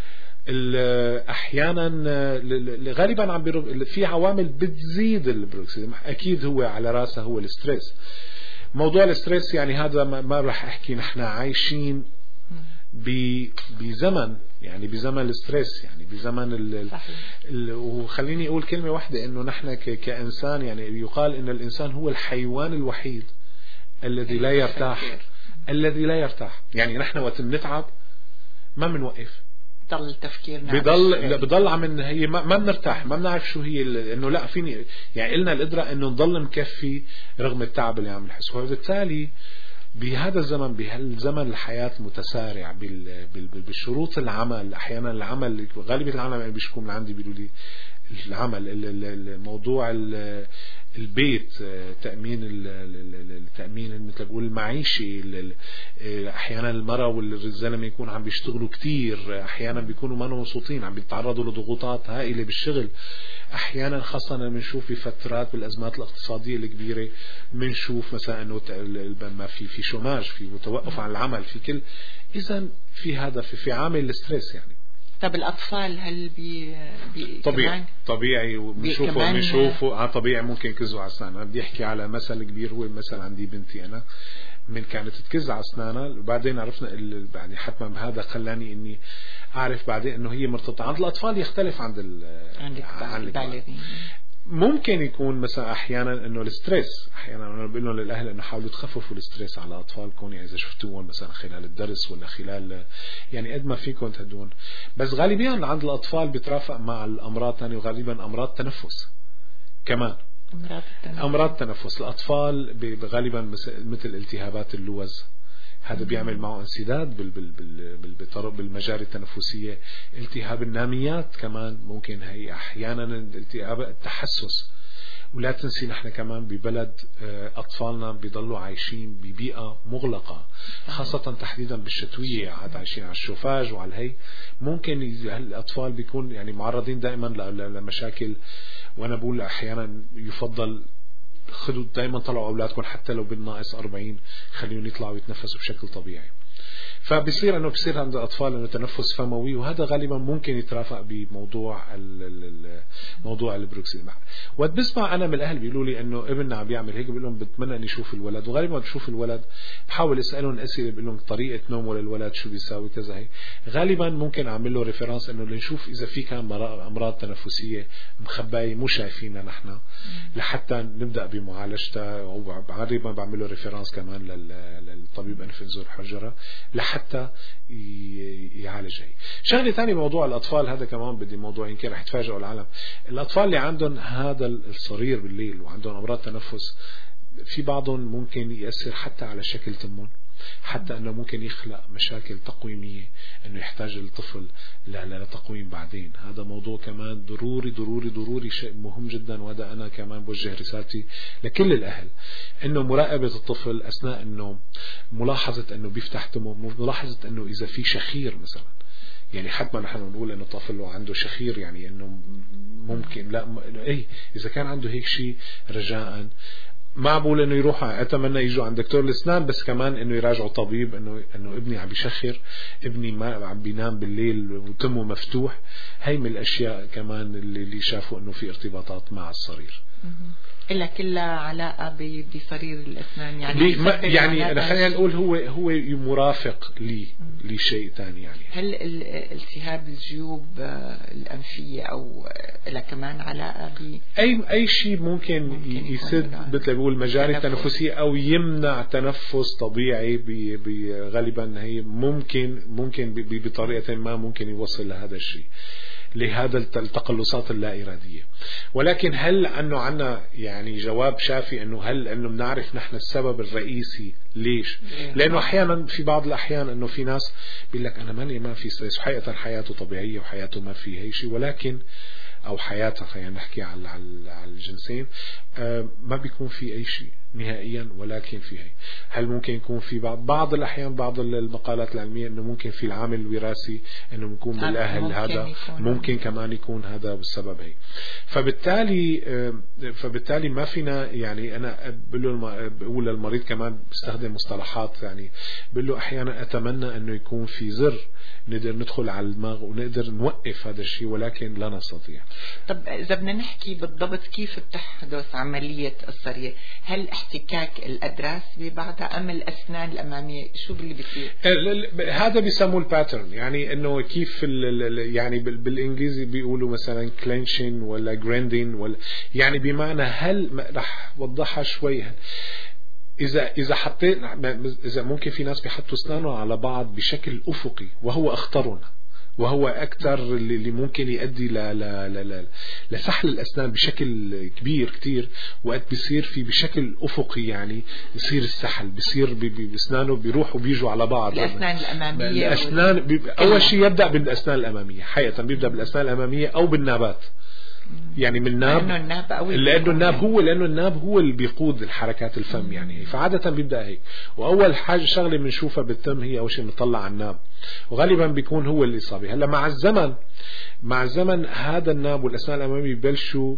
احيانا غالبا عم في عوامل بتزيد البروكسيزم، اكيد هو على راسه هو الستريس. موضوع الستريس يعني هذا ما راح احكي، نحن عايشين بزمن، يعني بزمن الستريس، يعني بزمن وخليني اقول كلمة واحدة انه نحن كإنسان يعني يقال ان الانسان هو الحيوان الوحيد الذي لا يرتاح، الذي لا يرتاح. يعني نحن وقت بنتعب ما بنوقف، بضل تفكيرنا بضل عم هي ما بنرتاح، ما بنعرف شو هي انه لا فيني يعني لنا القدرة انه نضل مكفي رغم التعب اللي عم نحسه. وبالتالي بهذا الزمن، بهالزمن الحياة المتسارع بالشروط العمل، احيانا العمل غالبية العمل اللي بيشكوا من عندي بيقولوا لي العمل، الموضوع البيت، التأمين مثل بقول المعيشي، احيانا المرأة والزلمة يكون عم بيشتغلوا كتير، احيانا بيكونوا ما مبسوطين، عم بيتعرضوا لضغوطات هائلة بالشغل. احيانا خاصة بنشوف في فترات بالازمات الاقتصادية الكبيرة بنشوف مثلا انه ما في شوماج، في توقف عن العمل، في كل. اذا في هذا في عامل الستريس يعني. طب الأطفال هل طبيعي وبنشوفه طبيعي ممكن يكزوا على أسنانها. بدي أحكي على مثل كبير، هو مثل عندي بنتي أنا من كانت تكز على أسنانها، بعدين عرفنا يعني حتما هذا خلاني إني أعرف بعدين إنه هي مرتبطة. عند الأطفال يختلف عن الكبار. ممكن يكون مثلا احيانا انه الستريس، احيانا انا بقول لهم للاهل انه حاولوا تخففوا الستريس على اطفالكم، يعني اذا شفتوهم مثلا خلال الدرس ولا خلال يعني قد ما فيكم تهدون. بس غالبيا عند الاطفال بيترافق مع الامراض ثانيه، وغالبا امراض تنفس كمان. امراض تنفس الاطفال غالبا مثل التهابات اللوز، هذا بيعمل معه انسداد بالمجاري التنفسية. التهاب الناميات كمان ممكن، هي احيانا التهاب التحسس. ولا تنسي نحن كمان ببلد اطفالنا بيضلوا عايشين ببيئة مغلقة، خاصة تحديدا بالشتوية، عايشين على الشوفاج وعلى الهي. ممكن الاطفال بيكون يعني معرضين دائما لمشاكل. وانا بقول احيانا يفضل خذوا دائما طلعوا أولادكم حتى لو بالناقص 40، خليهم يطلعوا يتنفسوا بشكل طبيعي. فبصير انه بصير عند الاطفال انه تنفس فموي، وهذا غالبا ممكن يترافق بموضوع موضوع البروكسيزم. وقت بسمع انا من الاهل بيقولوا لي انه ابننا عم بيعمل هيك، بقول لهم بتمنى اني اشوف الولد. وغالبا بشوف الولد بحاول اسالهم اسئله، بقول لهم طريقه نومه للولد شو بيساوي كذا هيك. غالبا ممكن اعمل له ريفرنس انه لنشوف اذا في كان امراض تنفسيه مخبايه مو شايفينها نحن، لحتى نبدا بمعالجتها. وغالبا بعمل له ريفرنس كمان للطبيب انف اذن حنجره حتى يعالج. هي شغله ثانيه بموضوع الاطفال هذا كمان بدي موضوع يمكن رح يتفاجئوا العالم. الاطفال اللي عندهم هذا الصرير بالليل وعندهم امراض تنفس، في بعضهم ممكن يأثر حتى على شكل تمهم. حتى انه ممكن يخلق مشاكل تقويمية انه يحتاج الطفل لتقويم بعدين. هذا موضوع كمان ضروري ضروري ضروري، شيء مهم جدا. وهذا انا كمان بوجه رسالتي لكل الاهل انه مراقبة الطفل اثناء النوم، ملاحظة انه بيفتح تمه، ملاحظة انه اذا في شخير مثلا، يعني حتى ما نحن نقول انه طفل عنده شخير يعني انه ممكن لا ايه، اذا كان عنده هيك شيء رجاء ما بقول انه يروح، اتمنى يجوا عند دكتور الاسنان، بس كمان انه يراجعوا طبيب انه ابني عم بيشخر، ابني ما عم بينام بالليل وتمه مفتوح. هي من الاشياء كمان اللي شافوا انه في ارتباطات مع الصرير. إلا كلها علاقة بصرير الأسنان يعني أنا خلينا نقول هو مرافق لشيء ثاني. يعني هل التهاب الجيوب الأنفية أو لا كمان علاقة أي شيء ممكن يسد مثل بقول مجاري التنفسية أو يمنع تنفس طبيعي غالبا هي ممكن بطريقة ما ممكن يوصل لهذا الشيء، لهذا التقلصات اللا إرادية. ولكن هل أنه عنا يعني جواب شافي أنه هل أنه بنعرف نحن السبب الرئيسي ليش؟ لأنه أحيانا في بعض الأحيان أنه في ناس بيقول لك أنا ما في ستريس، وحقيقة حياته طبيعية وحياته ما في هي شيء، ولكن أو حياتها خلينا نحكي على الجنسين ما بيكون في أي شيء نهائيا. ولكن في هل ممكن يكون في بعض الأحيان بعض المقالات العلمية أنه ممكن في العامل الوراثي أنه بيكون بالأهل، هذا ممكن كمان يكون هذا بالسبب هي. فبالتالي ما فينا يعني أنا بقول للمريض كمان بستخدم مصطلحات، يعني بقول له أحيانا أتمنى أنه يكون في زر نقدر ندخل على الدماغ ونقدر نوقف هذا الشيء، ولكن لا نستطيع. طب إذا بدنا نحكي بالضبط كيف بتحدث عملية الصرية، هل احتكاك الأدراس ببعضها أم الأسنان الأمامية؟ شو اللي بيصير؟ هذا بيسموه الباترن، يعني إنه كيف يعني بالإنجليزي بيقولوا مثلا clenching ولا grinding ولا يعني بمعنى هل رح وضحها شوي. إذا حطيت إذا ممكن في ناس بيحطوا أسنانهم على بعض بشكل أفقي وهو أخطرنا وهو أكثر اللي ممكن يؤدي لسحل الأسنان بشكل كبير كتير، وقت بيصير في بشكل أفقي يعني يصير السحل بيصير بأسنانه بيروحوا بيجوا على بعض. الأسنان الأمامية الأسنان أول شيء يبدأ بالأسنان الأمامية، حقيقة بيبدأ بالأسنان الأمامية أو بالنابات، يعني من الناب، لأنه الناب هو اللي بيقود الحركات الفم يعني. فعادة بيبدأ هيك، وأول حاجة شغلة بنشوفها بالتم هي أول شيء بنطلع على الناب، وغالبا بيكون هو الإصابة. هلا مع الزمن هذا الناب والأسنان الأمامية بيبلشوا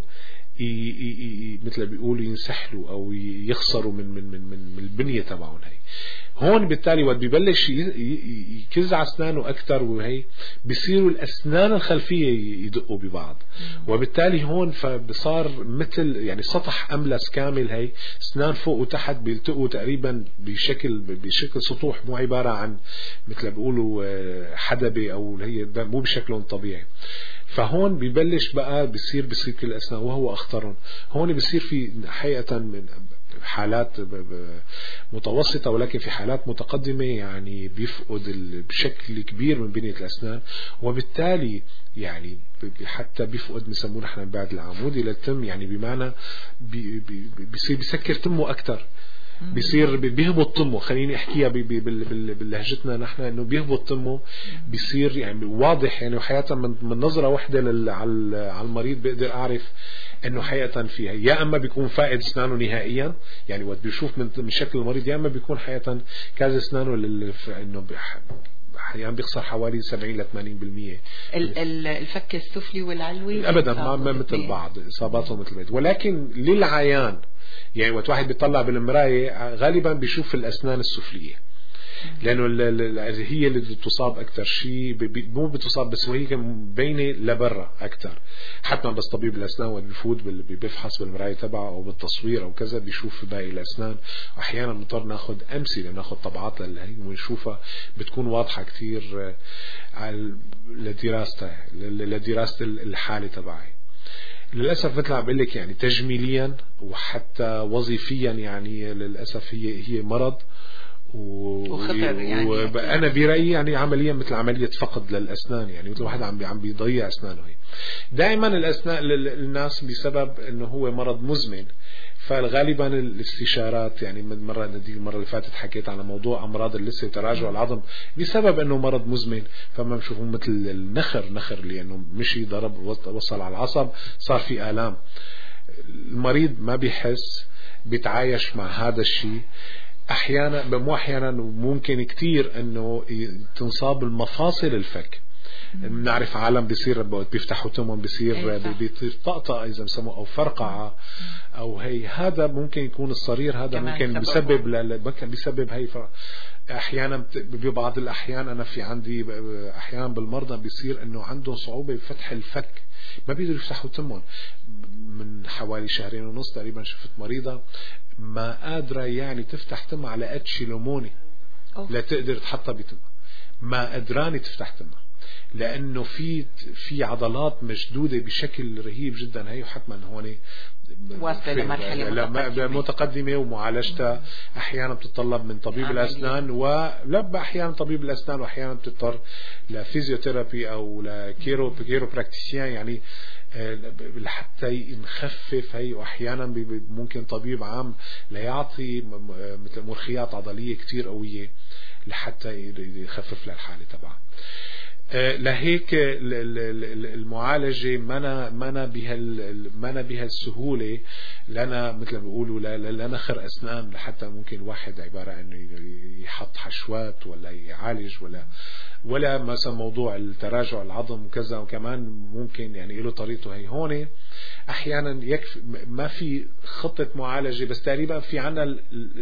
مثل بيقولوا ينسحلوا أو يخسروا من البنية تبعهم هي. هون بالتالي وقت بيبلش يكز على أسنانه أكتر، وهي بيصيروا الأسنان الخلفية يدقوا ببعض، وبالتالي هون فبصار مثل يعني سطح أملس كامل، هي أسنان فوق وتحت بيلتقوا تقريبا بشكل سطوح، مو عبارة عن مثل بيقولوا حدبة أو هي مو بشكلهم طبيعي. فهون بيبلش بقى بيصير كل الأسنان وهو أخطرهم. هون بيصير في حقيقة من حالات متوسطة، ولكن في حالات متقدمة يعني بيفقد بشكل كبير من بنية الأسنان، وبالتالي يعني حتى بيفقد بيسموه نحن بعد العمودي للتم، يعني بمعنى بيصير بيسكر تمه أكتر، بيصير بيهبط تمه. خليني احكيها بلهجتنا نحن انه بيهبط تمه، بيصير يعني واضح يعني حقيقة من نظرة واحدة على المريض بيقدر اعرف انه حقيقة فيها يا اما بيكون فائد اسنانه نهائيا، يعني وقت بيشوف من شكل المريض، يا اما بيكون حقيقة كاز اسنانه انه يعني بيخسر حوالي 70 ل 80%. الفك السفلي والعلوي ابدا ما مثل بعض، اصاباتهم مثل بعض، ولكن للعيان يعني وقت واحد بيطلع بالمراية غالبا بيشوف الأسنان السفلية، لأنه هي اللي تصاب أكتر شيء، مو بتصاب بس وهي بينة لبرا أكتر. حتى بس طبيب الأسنان وقت بيفوت بيفحص بالمراية تبعه أو بالتصوير أو كذا بيشوف باقي الأسنان. أحيانا نضطر ناخد أمثلة، ناخد طبعات لهي ونشوفها بتكون واضحة كتير لدراسة الحالة تبعي. للأسف مثل عم بقول لك يعني تجميليا وحتى وظيفيا يعني للأسف هي مرض وخطر يعني. وأنا برأيي يعني عمليا مثل عملية فقد للأسنان، يعني مثل واحد عم بيضيع أسنانه. هي دائما الأسنان الناس بسبب إنه هو مرض مزمن فغالبا الاستشارات يعني من المرة اللي فاتت حكيت على موضوع أمراض اللثة وتراجع العظم بسبب أنه مرض مزمن، فما بنشوفه مثل النخر لأنه مشي ضرب وصل على العصب صار في آلام. المريض ما بيحس، بيتعايش مع هذا الشيء. أحيانا ممكن كتير أنه تنصاب المفاصل الفك. بنعرف عالم بيصير بيفتحوا تمهم بيصير طقطقة إذا بسموه أو فرقعة أو هذا ممكن يكون الصرير، هذا ممكن بيسبب هي أحيانا ببعض الأحيان أنا في عندي أحيانا بالمرضى بيصير إنه عندهم صعوبة بفتح الفك، ما بيقدروا يفتحوا تمهم. من حوالي 2.5 شهور تقريبا شفت مريضة ما قادرة يعني تفتح تمها على قد شيلوموني لا تقدر تحطها بتمها، ما قدراني تفتح تمها لأنه في عضلات مشدودة بشكل رهيب جدا. هي وحتما هون واصلة لمرحلة متقدمة ومعالجتها أحيانا بتتطلب من طبيب الأسنان ولا أحيانا طبيب الأسنان، وأحيانا بتضطر لفيزيوثيرابي أو لكيروبراكتيسيان يعني لحتى نخفف هي. وأحيانا ممكن طبيب عام ليعطي مثل مرخيات عضلية كتير قوية لحتى يخفف للحالة تبعها. لهيك المعالجة منا بهالسهولة لنا مثل ما بيقولوا لنا خر أسنان، لحتى ممكن الواحد عبارة أنه يحط حشوات ولا يعالج ولا مثلا موضوع التراجع العظم وكذا، وكمان ممكن يعني له طريقته. هي هون أحيانا يكفي ما في خطة معالجة، بس تقريبا في عنا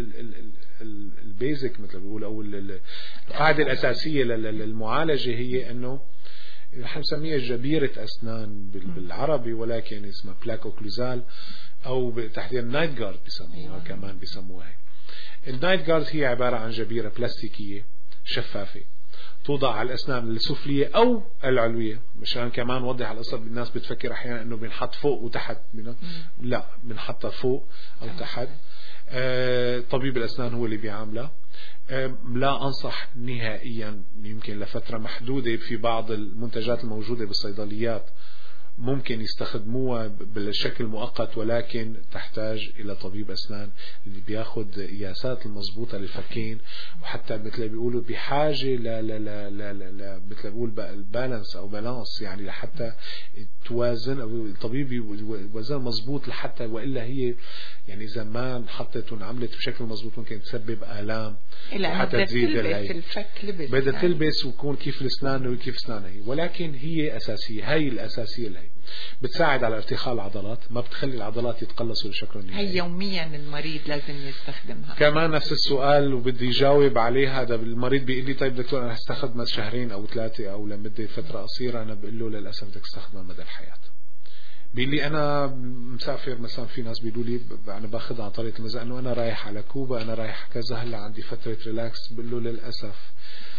البيزك مثل ما بيقولوا أو القاعدة الأساسية للمعالجة هي أنه رح نسميها جبيرة أسنان بالعربي، ولكن اسمها بلاك أوكلوزال أو تحديدا نايت جارد بيسموها كمان بيسموها. النايت جارد هي عبارة عن جبيرة بلاستيكية شفافة توضع على الأسنان السفلية أو العلوية. مشان كمان وضح القصة، الناس بتفكر أحيانا أنه بنحط فوق وتحت، لا بنحطها فوق أو تحت. طبيب الأسنان هو اللي بيعاملها. لا أنصح نهائيا، يمكن لفترة محدودة في بعض المنتجات الموجودة بالصيدليات ممكن يستخدموها بالشكل مؤقت، ولكن تحتاج إلى طبيب أسنان اللي بياخد قياسات المضبوطة للفكين، وحتى مثل بيقولوا بحاجة لا مثل بيقول البالانس أو بالانس، يعني لحتى توازن أو الطبيب يوزن مضبوط، لحتى وإلا هي يعني إذا ما حطت وانعملت بشكل مضبوط ممكن تسبب آلام حتى تزيد الفك بدها تلبس ويكون كيف الأسنان وكيف أسنانها هي. ولكن هي أساسية، هي الأساسية لهي بتساعد على ارتخاء العضلات، ما بتخلي العضلات يتقلصوا لشكل نهائي. هي يوميا المريض لازم يستخدمها. كمان نفس السؤال وبدي جاوب عليه. هذا المريض بيقول لي طيب دكتور أنا هستخدمها 2 أو 3 أو لمدة فترة قصيرة. أنا بقول له للأسف بدك تستخدمها مدى الحياة. بيقول لي أنا مسافر مثلا، في ناس بيقولوا لي أنا باخذها عن طريق المزاج أنه أنا رايح على كوبا، أنا رايح كذا، هلا عندي فترة ريلاكس. بقول له للأسف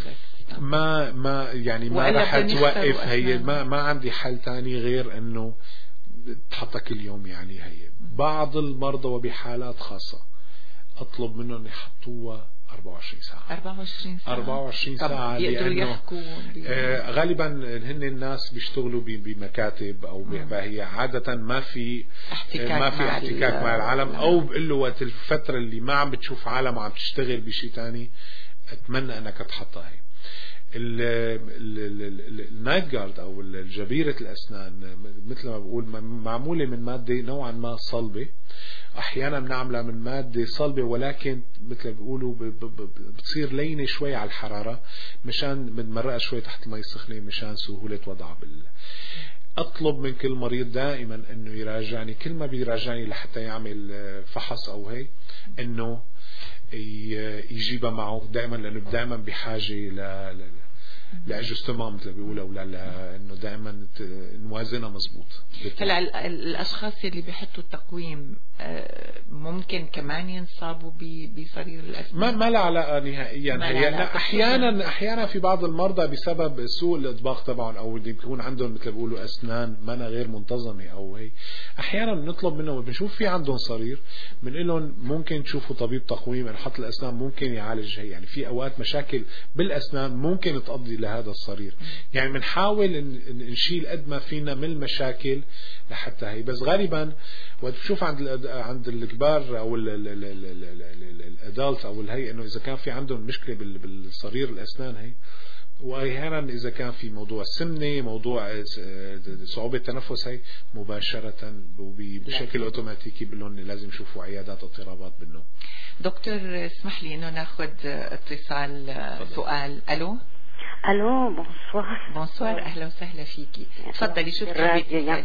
ما يعني ما راح توقف هي، ما عندي حل تاني غير انه تحطها كل يوم. يعني هي بعض المرضى وبحالات خاصة اطلب منهم يحطوها 24 ساعة لأنه غالبا هن الناس بيشتغلوا بمكاتب أو هي عادة ما في احتكاك مع العالم، أو بقول له وقت الفترة اللي ما عم بتشوف عالم وعم تشتغل بشيء تاني أتمنى أنك تحطها. هي النايت جارد أو جبيرة الأسنان مثل ما بقول معمولة من مادة نوعا ما صلبة. أحيانا بنعملها من مادة صلبة ولكن مثل ما بيقولوا بتصير لينة شوي على الحرارة، مشان بنمرقها شوي تحت المي السخنة مشان سهولة وضعها أطلب من كل مريض دائما أنه يراجعني، كل ما بيراجعني لحتى يعمل فحص أو هي أنه يجيبها معه دائما، لأنه دائما بحاجة لأجستمام مثل بيقولوا، ولا إنه دائما نوازنها مظبوط. هلا الأشخاص اللي بيحطوا التقويم ممكن كمان ينصابوا بصرير الأسنان؟ ما لا علاقة نهائيا. هي أحيانا في بعض المرضى بسبب سوء الإطباق تبعهم أو اللي بيكون عندهم مثل بيقولوا أسنان ما غير منتظمة أو هي، أحيانا بنطلب منهم بنشوف في عندهم صرير بنقول لهم ممكن تشوفوا طبيب تقويم نحط الأسنان ممكن يعالج هي. يعني في أوقات مشاكل بالأسنان ممكن تقضي لهذا الصرير. يعني بنحاول نشيل قد ما فينا من المشاكل لحتى هي. بس غالبا وقت بشوف عند الكبار او الادلت او الهي انه اذا كان في عندهم مشكله بالصرير الاسنان هي، واحيانا اذا كان في موضوع السمنه، موضوع صعوبه التنفس، هي مباشره بشكل اوتوماتيكي بقول لازم يشوفوا عيادات اضطرابات بالنوم. دكتور اسمح لي انه ناخذ اتصال. سؤال. الو بونسوار اهلا وسهلا فيكي. تفضلي شو بتحبي؟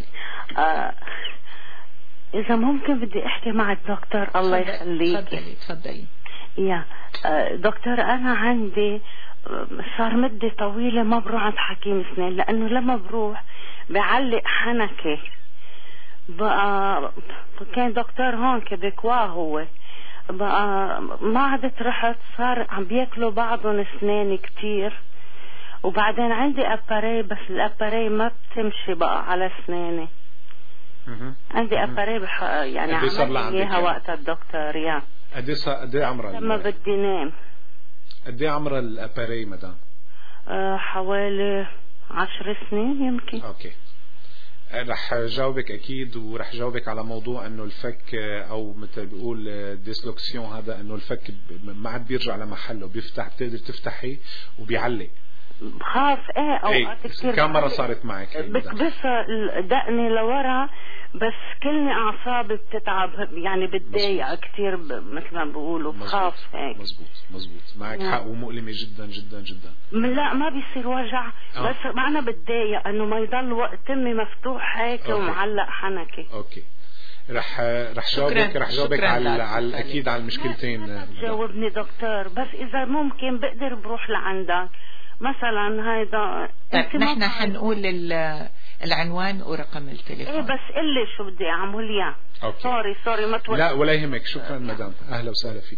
اذا ممكن بدي احكي مع الدكتور. الله يخليك. تفضلي. يا دكتور انا عندي صار مدة طويلة ما بروح عند حكيم اسنان، لانه لما بروح بعلق حنكي. بقى كان دكتور هون كبكوا هو، بقى ما عدت رحت، صار عم بياكلوا بعضهم اسناني كتير. وبعدين عندي اباري، بس الاباري ما بتمشي بقى على اسناني. عندي اباري يعني عملت اياها وقت الدكتور. يا قد ايه عمرها لما بدي نام؟ قد ايه عمرها الاباري مدام؟ حوالي 10 سنين يمكن. اوكي، رح جاوبك اكيد، ورح جاوبك على موضوع انه الفك او مثل بيقول ديسلوكسيون، هذا انه الفك ما عاد بيرجع لمحله، بيفتح، بتقدر تفتحي وبيعلق. بخاف اوقات كثير. كم مره صارت معك؟ بس دقني لورا، بس كلني اعصابي بتتعب، يعني بتضايق كثير مثل ما بيقولوا. بخاف هيك. مزبوط معك حق، ومؤلمه جدا جدا جدا. لا ما بيصير وجع، بس انا بتضايق انه ما يضل وقت تمي مفتوح هيك ومعلق حنكي. اوكي، رح جاوبك على اكيد على المشكلتين. جاوبني دكتور، بس اذا ممكن بقدر بروح لعندك مثلا هيدا. طيب نحن حنقول العنوان ورقم التليفون. بس قلي شو بدي اعمل يا. سوري ما توقف. لا ولا يهمك. شكرا مدام، اهلا وسهلا فيك.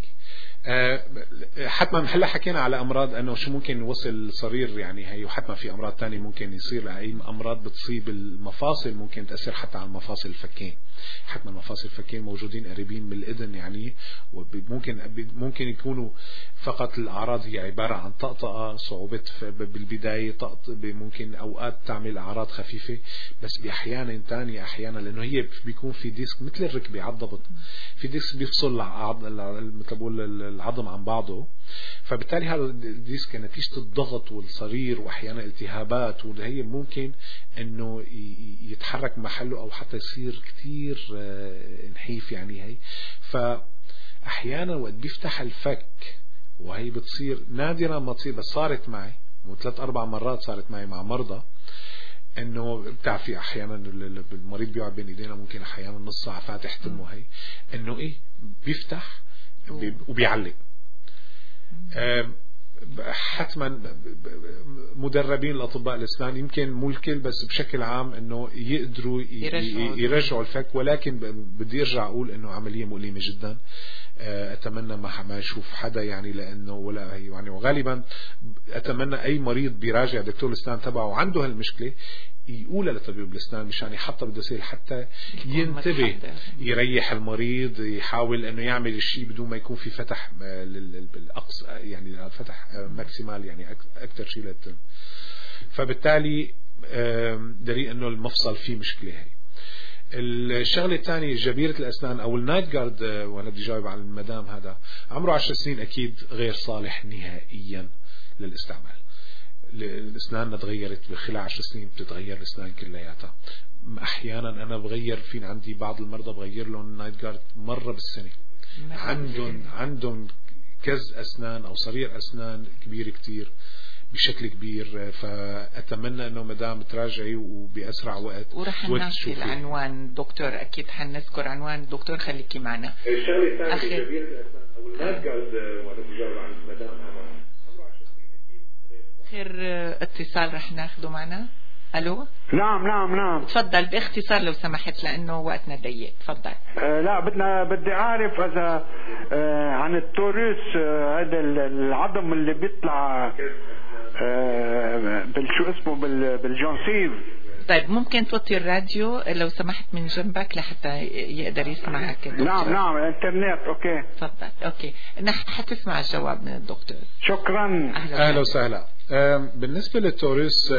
حتما هلا حكينا على امراض انه شو ممكن يوصل صرير يعني هي، وحتما في امراض تانية ممكن يصير. اي امراض بتصيب المفاصل ممكن تاثر حتى على المفاصل الفكين. حتما المفاصل الفكين موجودين قريبين من الاذن يعني، وممكن يكونوا فقط الاعراض هي عباره عن طقطقه، صعوبه بالبدايه، ممكن اوقات تعمل اعراض خفيفه، بس باحيانا ثانيه احيانا لانه هي بيكون في ديسك مثل الركبه على الضبط، في ديسك بيفصل مثل بقول العظم عن بعضه، فبالتالي هذا الديسك نتيجة الضغط والصرير واحيانا التهابات، وهي ممكن انه يتحرك محله او حتى يصير كتير نحيف يعني هي. فاحيانا وقت بيفتح الفك، وهي بتصير نادرا ما تصير، بس صارت معي 3-4 مرات، صارت معي مع مرضى، انه بتعرفي احيانا المريض بيقعد بين ايدينا ممكن احيانا نص ساعة فاتح تمه، هي انه بيفتح وبيعلق. حتما مدربين الاطباء الاسنان، يمكن مو الكل بس بشكل عام، انه يقدروا يرجعوا الفك، ولكن بدي ارجع اقول انه عمليه مؤلمه جدا. اتمنى ما يشوف حدا يعني، لانه ولا هي يعني، وغالبا اتمنى اي مريض بيراجع دكتور الاسنان تبعه عنده هالمشكله يقولها لطبيب الاسنان مشان يحطها بالدوسيل حتى ينتبه، يريح المريض، يحاول انه يعمل الشيء بدون ما يكون في فتح بالاقصى يعني، فتح ماكسيمال يعني اكثر شيء للتم. فبالتالي دليل انه المفصل فيه مشكله. هي الشغله الثانيه، جبيره الاسنان او النايت جارد، وانا بدي جاوب على المدام، هذا عمره 10 سنين اكيد غير صالح نهائيا للاستعمال. الاسنان تغيرت خلال 10 سنين، بتتغير الاسنان كلياتها. احيانا انا بغير، في عندي بعض المرضى بغير لهم النايت جارد مره بالسنه، عندهم كز اسنان او صرير اسنان كبير كتير بشكل كبير. فأتمنى أنه مدام تراجعي وبأسرع وقت. ورح ننشي العنوان دكتور، أكيد حنذكر عنوان الدكتور، خليكي معنا. الشغلة الثانية جبير الأسنان أو النايت جارد، وأنا بجاوب عن المدام هذا خير. اتصال رح ناخده معنا. ألو. نعم تفضل باختصار لو سمحت، لأنه وقتنا ضيق. تفضل. لا بدي أعرف إذا عن التوريس، هذا العظم اللي بيطلع بالشو اسمه بالجونسيف. طيب ممكن توطي الراديو لو سمحت من جنبك لحتى يقدر يسمعك الدكتور. نعم الانترنت. اوكي تفضل. اوكي حتسمع الجواب من الدكتور. شكرا. اهلا وسهلا. بالنسبة للتورس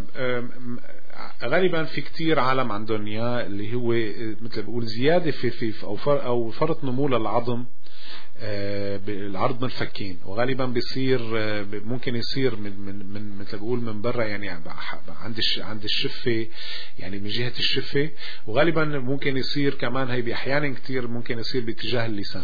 غالبا في كتير عالم عندهم اياه اللي هو مثل بقول زيادة في أو فرط نمو للعظم بالعرض من الفكين، وغالبا بيصير ممكن يصير من مثل بقول من برا، يعني عند الشفة، يعني من جهة الشفة، وغالبا ممكن يصير كمان هي بأحيانا كتير ممكن يصير باتجاه اللسان.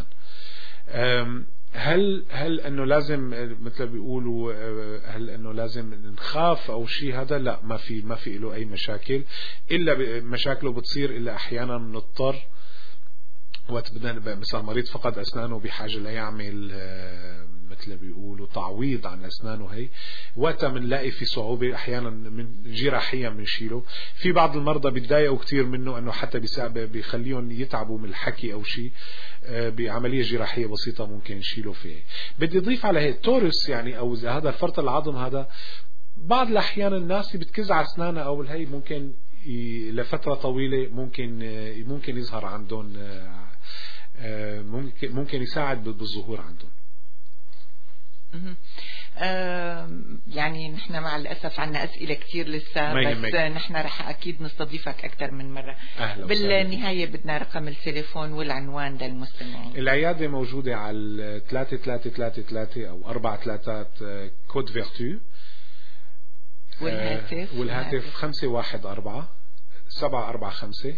هل انه لازم مثل بيقولوا هل انه لازم نخاف او شيء؟ هذا لا، ما في له اي مشاكل، الا مشاكله بتصير الا احيانا بنضطر وقت بدنا مثلا مريض فقد اسنانه بحاجه ليعمل مثل بيقولوا تعويض عن اسنانه، هي وقتها بنلاقي في صعوبه احيانا من جراحيا بنشيله. في بعض المرضى بيتضايقوا كثير منه انه حتى بيخليهم يتعبوا من الحكي او شيء، بعمليه جراحيه بسيطه ممكن نشيله فيه. بدي اضيف على هي التورس، يعني او هذا فرط العظم هذا بعض الاحيان الناس بتكز على اسنانها او الهي ممكن لفتره طويله ممكن يظهر عندهم، ممكن يساعد بالظهور عندهم. يعني نحن مع الأسف عنا أسئلة كتير لسه، بس نحن رح أكيد نستضيفك أكثر من مرة. بالنهاية بدنا رقم التليفون والعنوان للمستمعين. العيادة موجودة على 3333 أو 43 كود فيرتو، والهاتف 514 745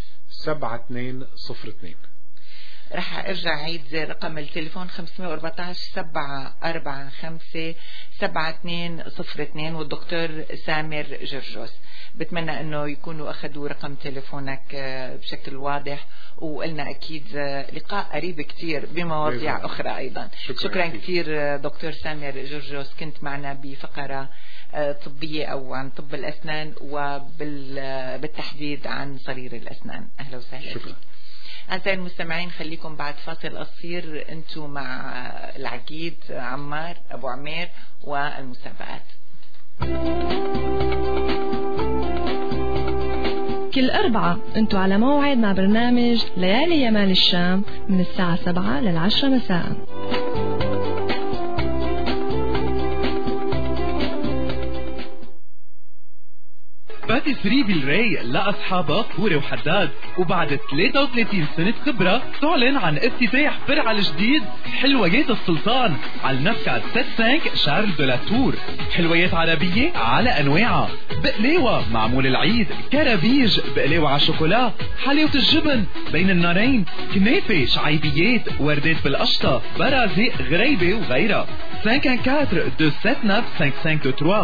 7202. رح ارجع عيد رقم التليفون 514 745 7202 والدكتور سامر جرجوس. بتمنى انه يكونوا اخذوا رقم تليفونك بشكل واضح، وقلنا اكيد لقاء قريب كتير بمواضيع اخرى ايضا. شكرا كتير دكتور سامر جرجوس، كنت معنا بفقرة طبية او عن طب الاسنان وبالتحديد عن صرير الاسنان. اهلا وسهلا فيك. أعزائي المستمعين، خليكم بعد فاصل قصير انتم مع العقيد عمار أبو عمير والمسابقات. كل أربعة انتم على موعد مع برنامج ليالي يمال الشام من الساعة 7 لل10 مساء. باتيسري بالراي لأصحابها فوري وحداد، وبعد 33 سنة خبرة تعلن عن افتتاح فرع الجديد حلويات السلطان على النفكات 75 شارل دو لا تور. حلويات عربية على أنواعها، بقلاوة معمول العيد، كرابيج، بقلاوة على شوكولا، حلاوة الجبن بين النارين، كنافة، شعيبيات، وردات بالقشطة، برازق، غريبة وغيرها. 514-279-5523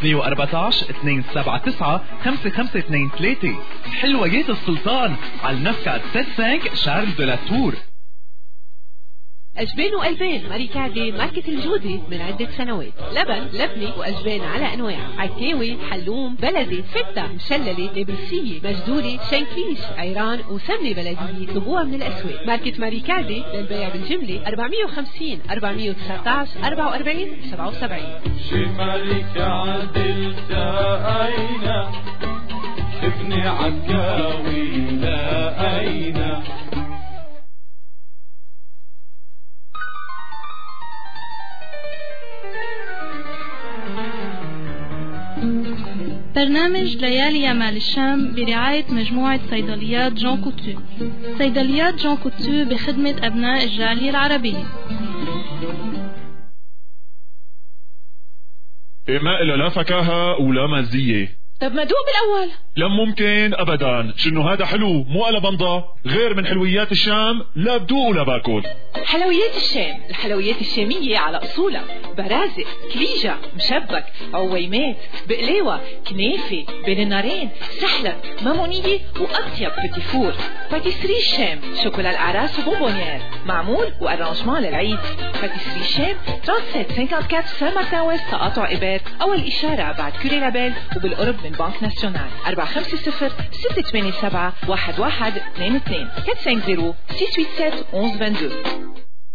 514-279-5523. حلويات السلطان على النفكات 75 شارل دو لا تور. أجبان وألبان ماريكادي ماركة الجودة من عدة سنوات. لبن، لبنة وأجبان على أنواع، عكاوي، حلوم، بلدي، فتة، مشللة، نابلسية، مجدورة، شنكيش، عيران وسمنة بلدية. طبوها من الأسواق. ماركة ماريكادي للبيع بالجملة 450 419 44 77. شي ماريكا عدلت أين ابني عكاوي لا أين. برنامج ليالي يمال الشام برعاية مجموعة صيدليات جون كوتو. صيدليات جون كوتو بخدمة أبناء الجالية العربية. ما إلا لا فكاهة ولا مزية. طب ما دوق بالأول. لا ممكن أبدا، شنو هذا حلو مو على بنضة، غير من حلويات الشام لا بدوق ولا باكل. حلويات الشام، الحلويات الشامية على أصولها، برازق، كليجة، مشبك، عويمات، بقلاوة، كنافة، بين النارين، سحلب، مامونية وأطيب بتيفور. باتيسري الشام، شوكولا الأعراس وبونبونيير، معمول وأرانجمان للعيد. باتيسري الشام 3754 سان مارتن ويست تقاطع إبات، أول إشارة بعد كوري لابيل وبالقرب من بنك ناسيونال. 450 687 1122 450 687 1122.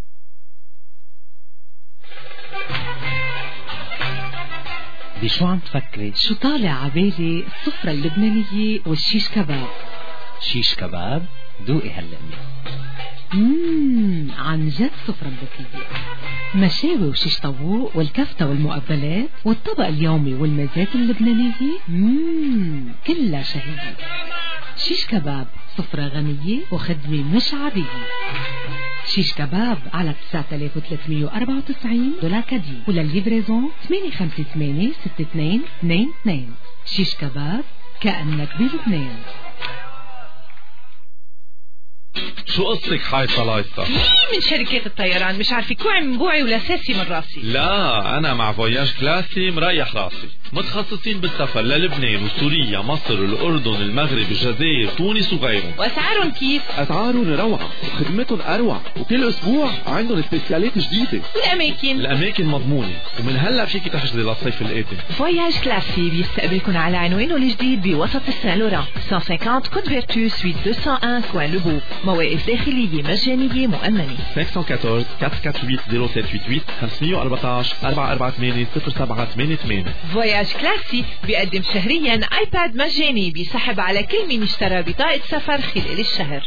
بشو عم تفكري؟ شو طالع عبالي؟ السفرة اللبنانية والشيش كباب. شيش كباب؟ دوقي هاللقمة. عن جد سفرة ذكية. مشاوي وشيش طاووق والكفتة والمقبلات والطبق اليومي والمزات اللبنانية كلها شهية. شيش كباب سفرة غنية وخدمة مش عادية. شيش كباب على 9394 دولار وللليفريزون 858-6222. شيش كباب كأنك بلبنان. شو قصتك حاي صلايطة؟ من شركات الطيران مش عارفة كوعي من بوعي ولا ساسي من راسي. لا أنا مع فواياج كلاسي مريح راسي، متخصصين بالسفر للبنان وسوريا مصر الأردن المغرب الجزائر تونس وغيرهم. وأسعارهم كيف؟ أسعارهم روعة وخدمتهم أروع، وكل أسبوع عندهم سبيسيالات جديدة. الأماكن مضمونة، ومن هلا فيك تحجزي للصيف القادم. فواياج كلاسي بيستقبلكم على عنوانه الجديد بوسط السان لوران 150 كود فيرتو سويت 201 كوان لوبو. مواقف داخلية مجانية مؤمنة. 514 448 0788 514 448 0788. فواياج كلاسي بيقدم شهريا ايباد مجاني بيسحب على كل من اشترى بطاقة سفر خلال الشهر.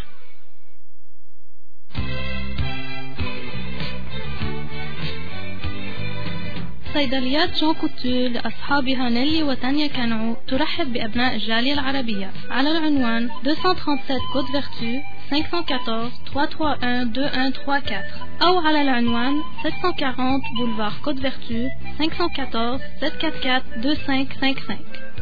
صيدليات جون كوتو لأصحابها نيلي وتانيا كانعو ترحب بأبناء الجالية العربية على العنوان 237 كود فيرتو 514 331 2134 أو على العنوان 740 بولفار كود فيرتو 514 744 2555.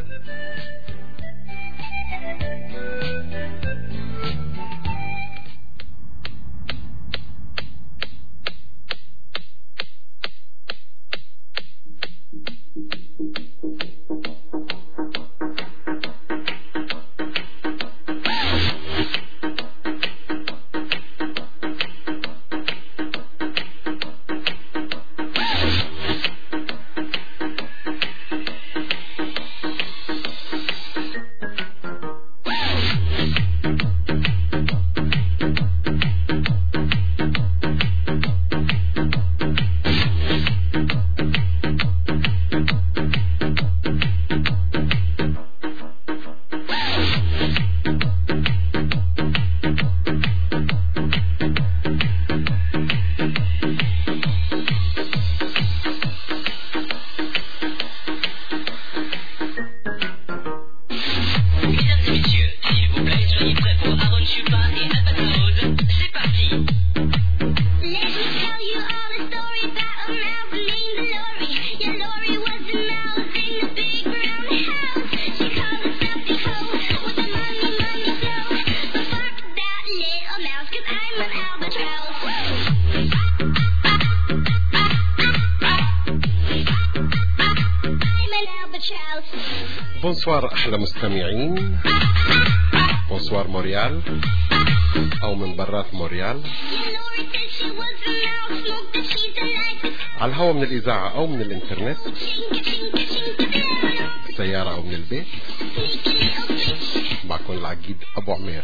بونسوار أحلى مستمعين. بونسوار موريال أو من برات موريال، على الهواء من الإذاعة أو من الإنترنت، سيارة أو من البيت. معكم العقيد أبو عمير.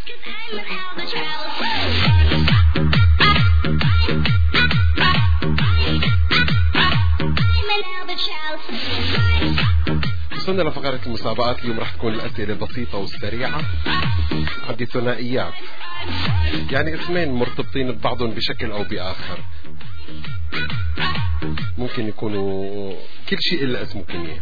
وصلنا لفقرة المسابقات. اليوم راح تكون الأسئلة بسيطة وسريعة. عندي ثنائيات، يعني اسمين مرتبطين ببعضهم بشكل أو بآخر. ممكن يكونوا كل شيء إلا اسم كنية،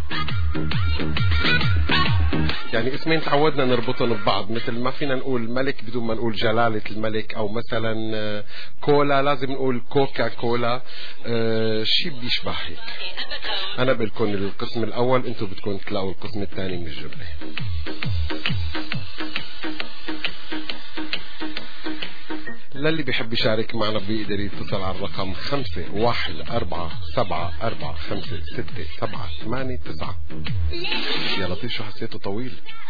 يعني اسمين تعودنا نربطهم ببعض، مثل ما فينا نقول ملك بدون ما نقول جلالة الملك، أو مثلا كولا لازم نقول كوكا كولا. شيء بيشبه هيك. أنا بقولكم القسم الأول، أنتم بدكم تلاقوا القسم الثاني من الجملة. للي بيحب يشارك معنا بيقدر يتصل على الرقم 514-445-678-9. يا لطيف شو حسيته طويل.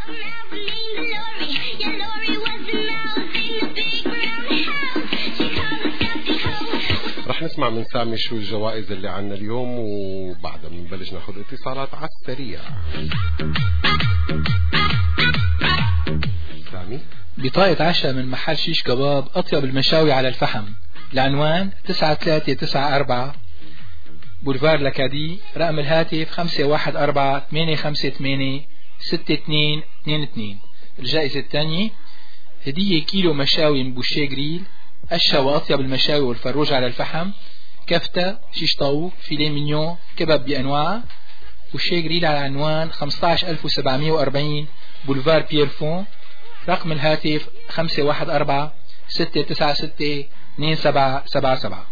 رح نسمع من سامي شو الجوائز اللي عنا اليوم، وبعدها بنبلش ناخذ اتصالات على السريع. سامي، بطاقة عشاء من محل شيش كباب أطيب المشاوي على الفحم، العنوان 9394 بولفار لكادي، رقم الهاتف 514-858-6222. الجائزة الثانية هدية كيلو مشاوي من بوشيه جريل، أشهى وأطيب المشاوي والفروج على الفحم، كفتة، شيش طاووق، فيليه مينيون، كباب بأنواعه. والشاي جريل على عنوان 15740 بولفار بييرفون. رقم الهاتف 514 696 2777.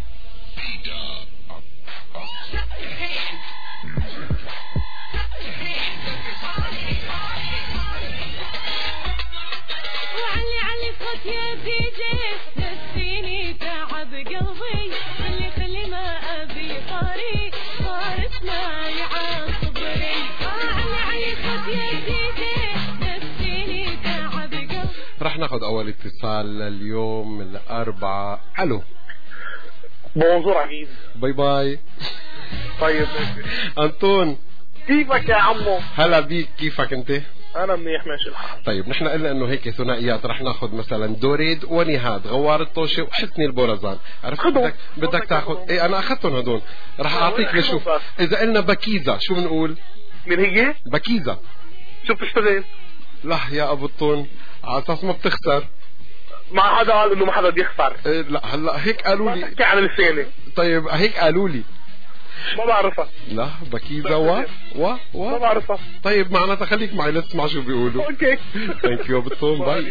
وعلي صوت يا دي جي نسيني تعب قلبي خلي ما ابي طاري صار اسمعي عصبري علي صوت يا دي جي نسيني تعب قلبي. رح ناخذ اول اتصال اليوم الاربعاء. الو بونجور عقيد. باي باي. طيب انطون كيفك يا عمو؟ هلا بيك، كيفك انت؟ انا منيح ماشي الحال. طيب نحن قلنا انه هيك ثنائيات رح ناخذ مثلا دوريد ونهاد، غوار الطوشة وحسني البورزان. عرفت بدك تاخذ ايه؟ انا اخذتهم هدول. رح اعطيك لشوف. اذا قلنا بكيزة شو بنقول؟ من هي؟ بكيزة. شو بتشتغل؟ لا يا ابو الطون على اساس ما بتخسر. ما حدا قال انه ما حدا بيخسر. إيه لا هلا هيك قالوا لي. بحكي على لساني. طيب هيك قالوا لي. ما بعرفها. لا بكيزة ما بعرفها. طيب معناتها خليك معي لتسمع شو بيقولوا. اوكي. ثانك يو بالطون. باي.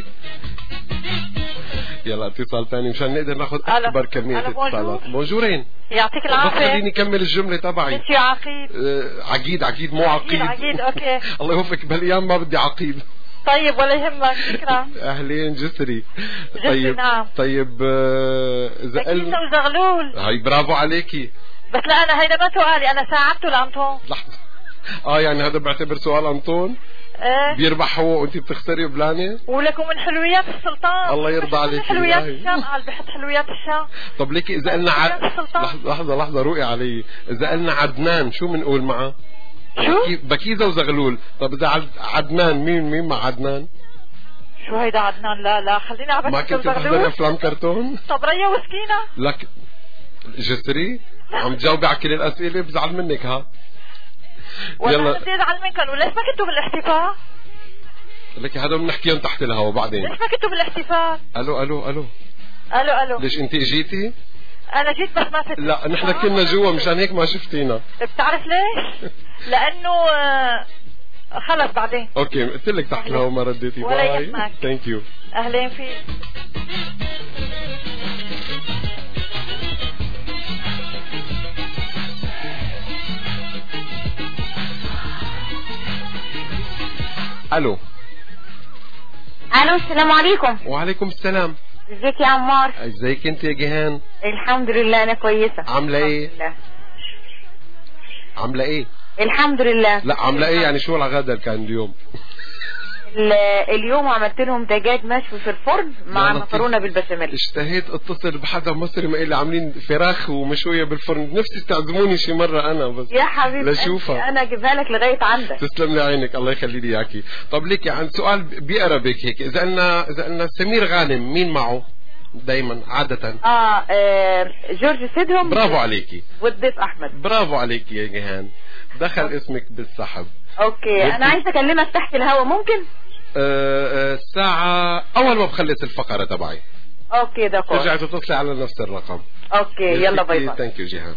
يلا اتصال ثاني مشان نقدر ناخذ اكبر كمية اتصالات. بونجورين. يعطيك العافية. بس خليني كمل الجملة تبعي. مسيو عقيد. عقيد مو عقيد. عقيد اوكي. الله يوفقك بهالايام ما بدي عقيد. طيب ولا يهمك. شكرا. اهلين جسري. طيب نعم. طيب اذا بكيزة وزغلول. هاي برافو عليكي. بس لا انا هيدا ما سؤالي، انا ساعدته لأنطون. لحظة. يعني هذا بعتبر سؤال أنطون. ايه بيربح هو وانت بتخسري بلانة. ولكم من حلويات السلطان. الله يرضى عليك. حلويات الشام. قال بحط حلويات الشام. طب ليكي اذا قلنا لحظة روقي علي. اذا قلنا عدنان شو بنقول معه؟ شو؟ بكيزة وزغلول. طب اذا عدنان مين مع عدنان؟ شو هيدا عدنان؟ لا خلينا على ما كنت تحضري افلام كرتون؟ طب ريا وسكينة. لك جسري عم تجاوبي على كل الاسئله بزعل منك. ها يلا بدي ازعل منكم. وليش ما كنتوا بالاحتفال؟ لك هذا بنحكيهم تحت الهوا بعدين. ليش ما كنتوا بالاحتفال؟ الو ليش انت اجيتي؟ انا جيت بس ما فتت. لا نحن كنا جوا مشان هيك ما شفتينا. بتعرف ليش؟ لانه خلص بعدين. اوكي قلت لك تحت الهوا ما رديتي. باي ثانك يو. اهلين فيك. الو السلام عليكم. وعليكم السلام. ازيك يا عمار؟ ازيك انت يا جيهان؟ الحمد لله انا كويسه. عامله ايه؟ عامله ايه؟ الحمد لله. لا عامله ايه يعني شو الغدا كان اليوم؟ اليوم عملت لهم دجاج مشوي في الفرن مع مكرونه بالبشاميل. اشتهيت اتصل بحدا مصري ما اللي عاملين فراخ ومشويه بالفرن. نفسي تعزموني شي مره انا بس يا حبيبي لشوفها. انا اجيبها لك لغايه عندك. تسلم لي عينك الله يخلي لي اياكي. طب ليكي عن سؤال بيقربك هيك. اذا قلنا سمير غانم مين معه دايما عاده؟ جورج سيدهم. برافو عليكي. والضيف احمد. برافو عليكي يا جيهان. دخل اسمك بالسحب. اوكي انا عايزه اكلمك تحت الهوا ممكن؟ ساعة أول ما بخلص الفقرة تبعي. أوكي ده كويس. ترجعي تتصلي على نفس الرقم. أوكي يلا باي باي. ثانك يو جيهان.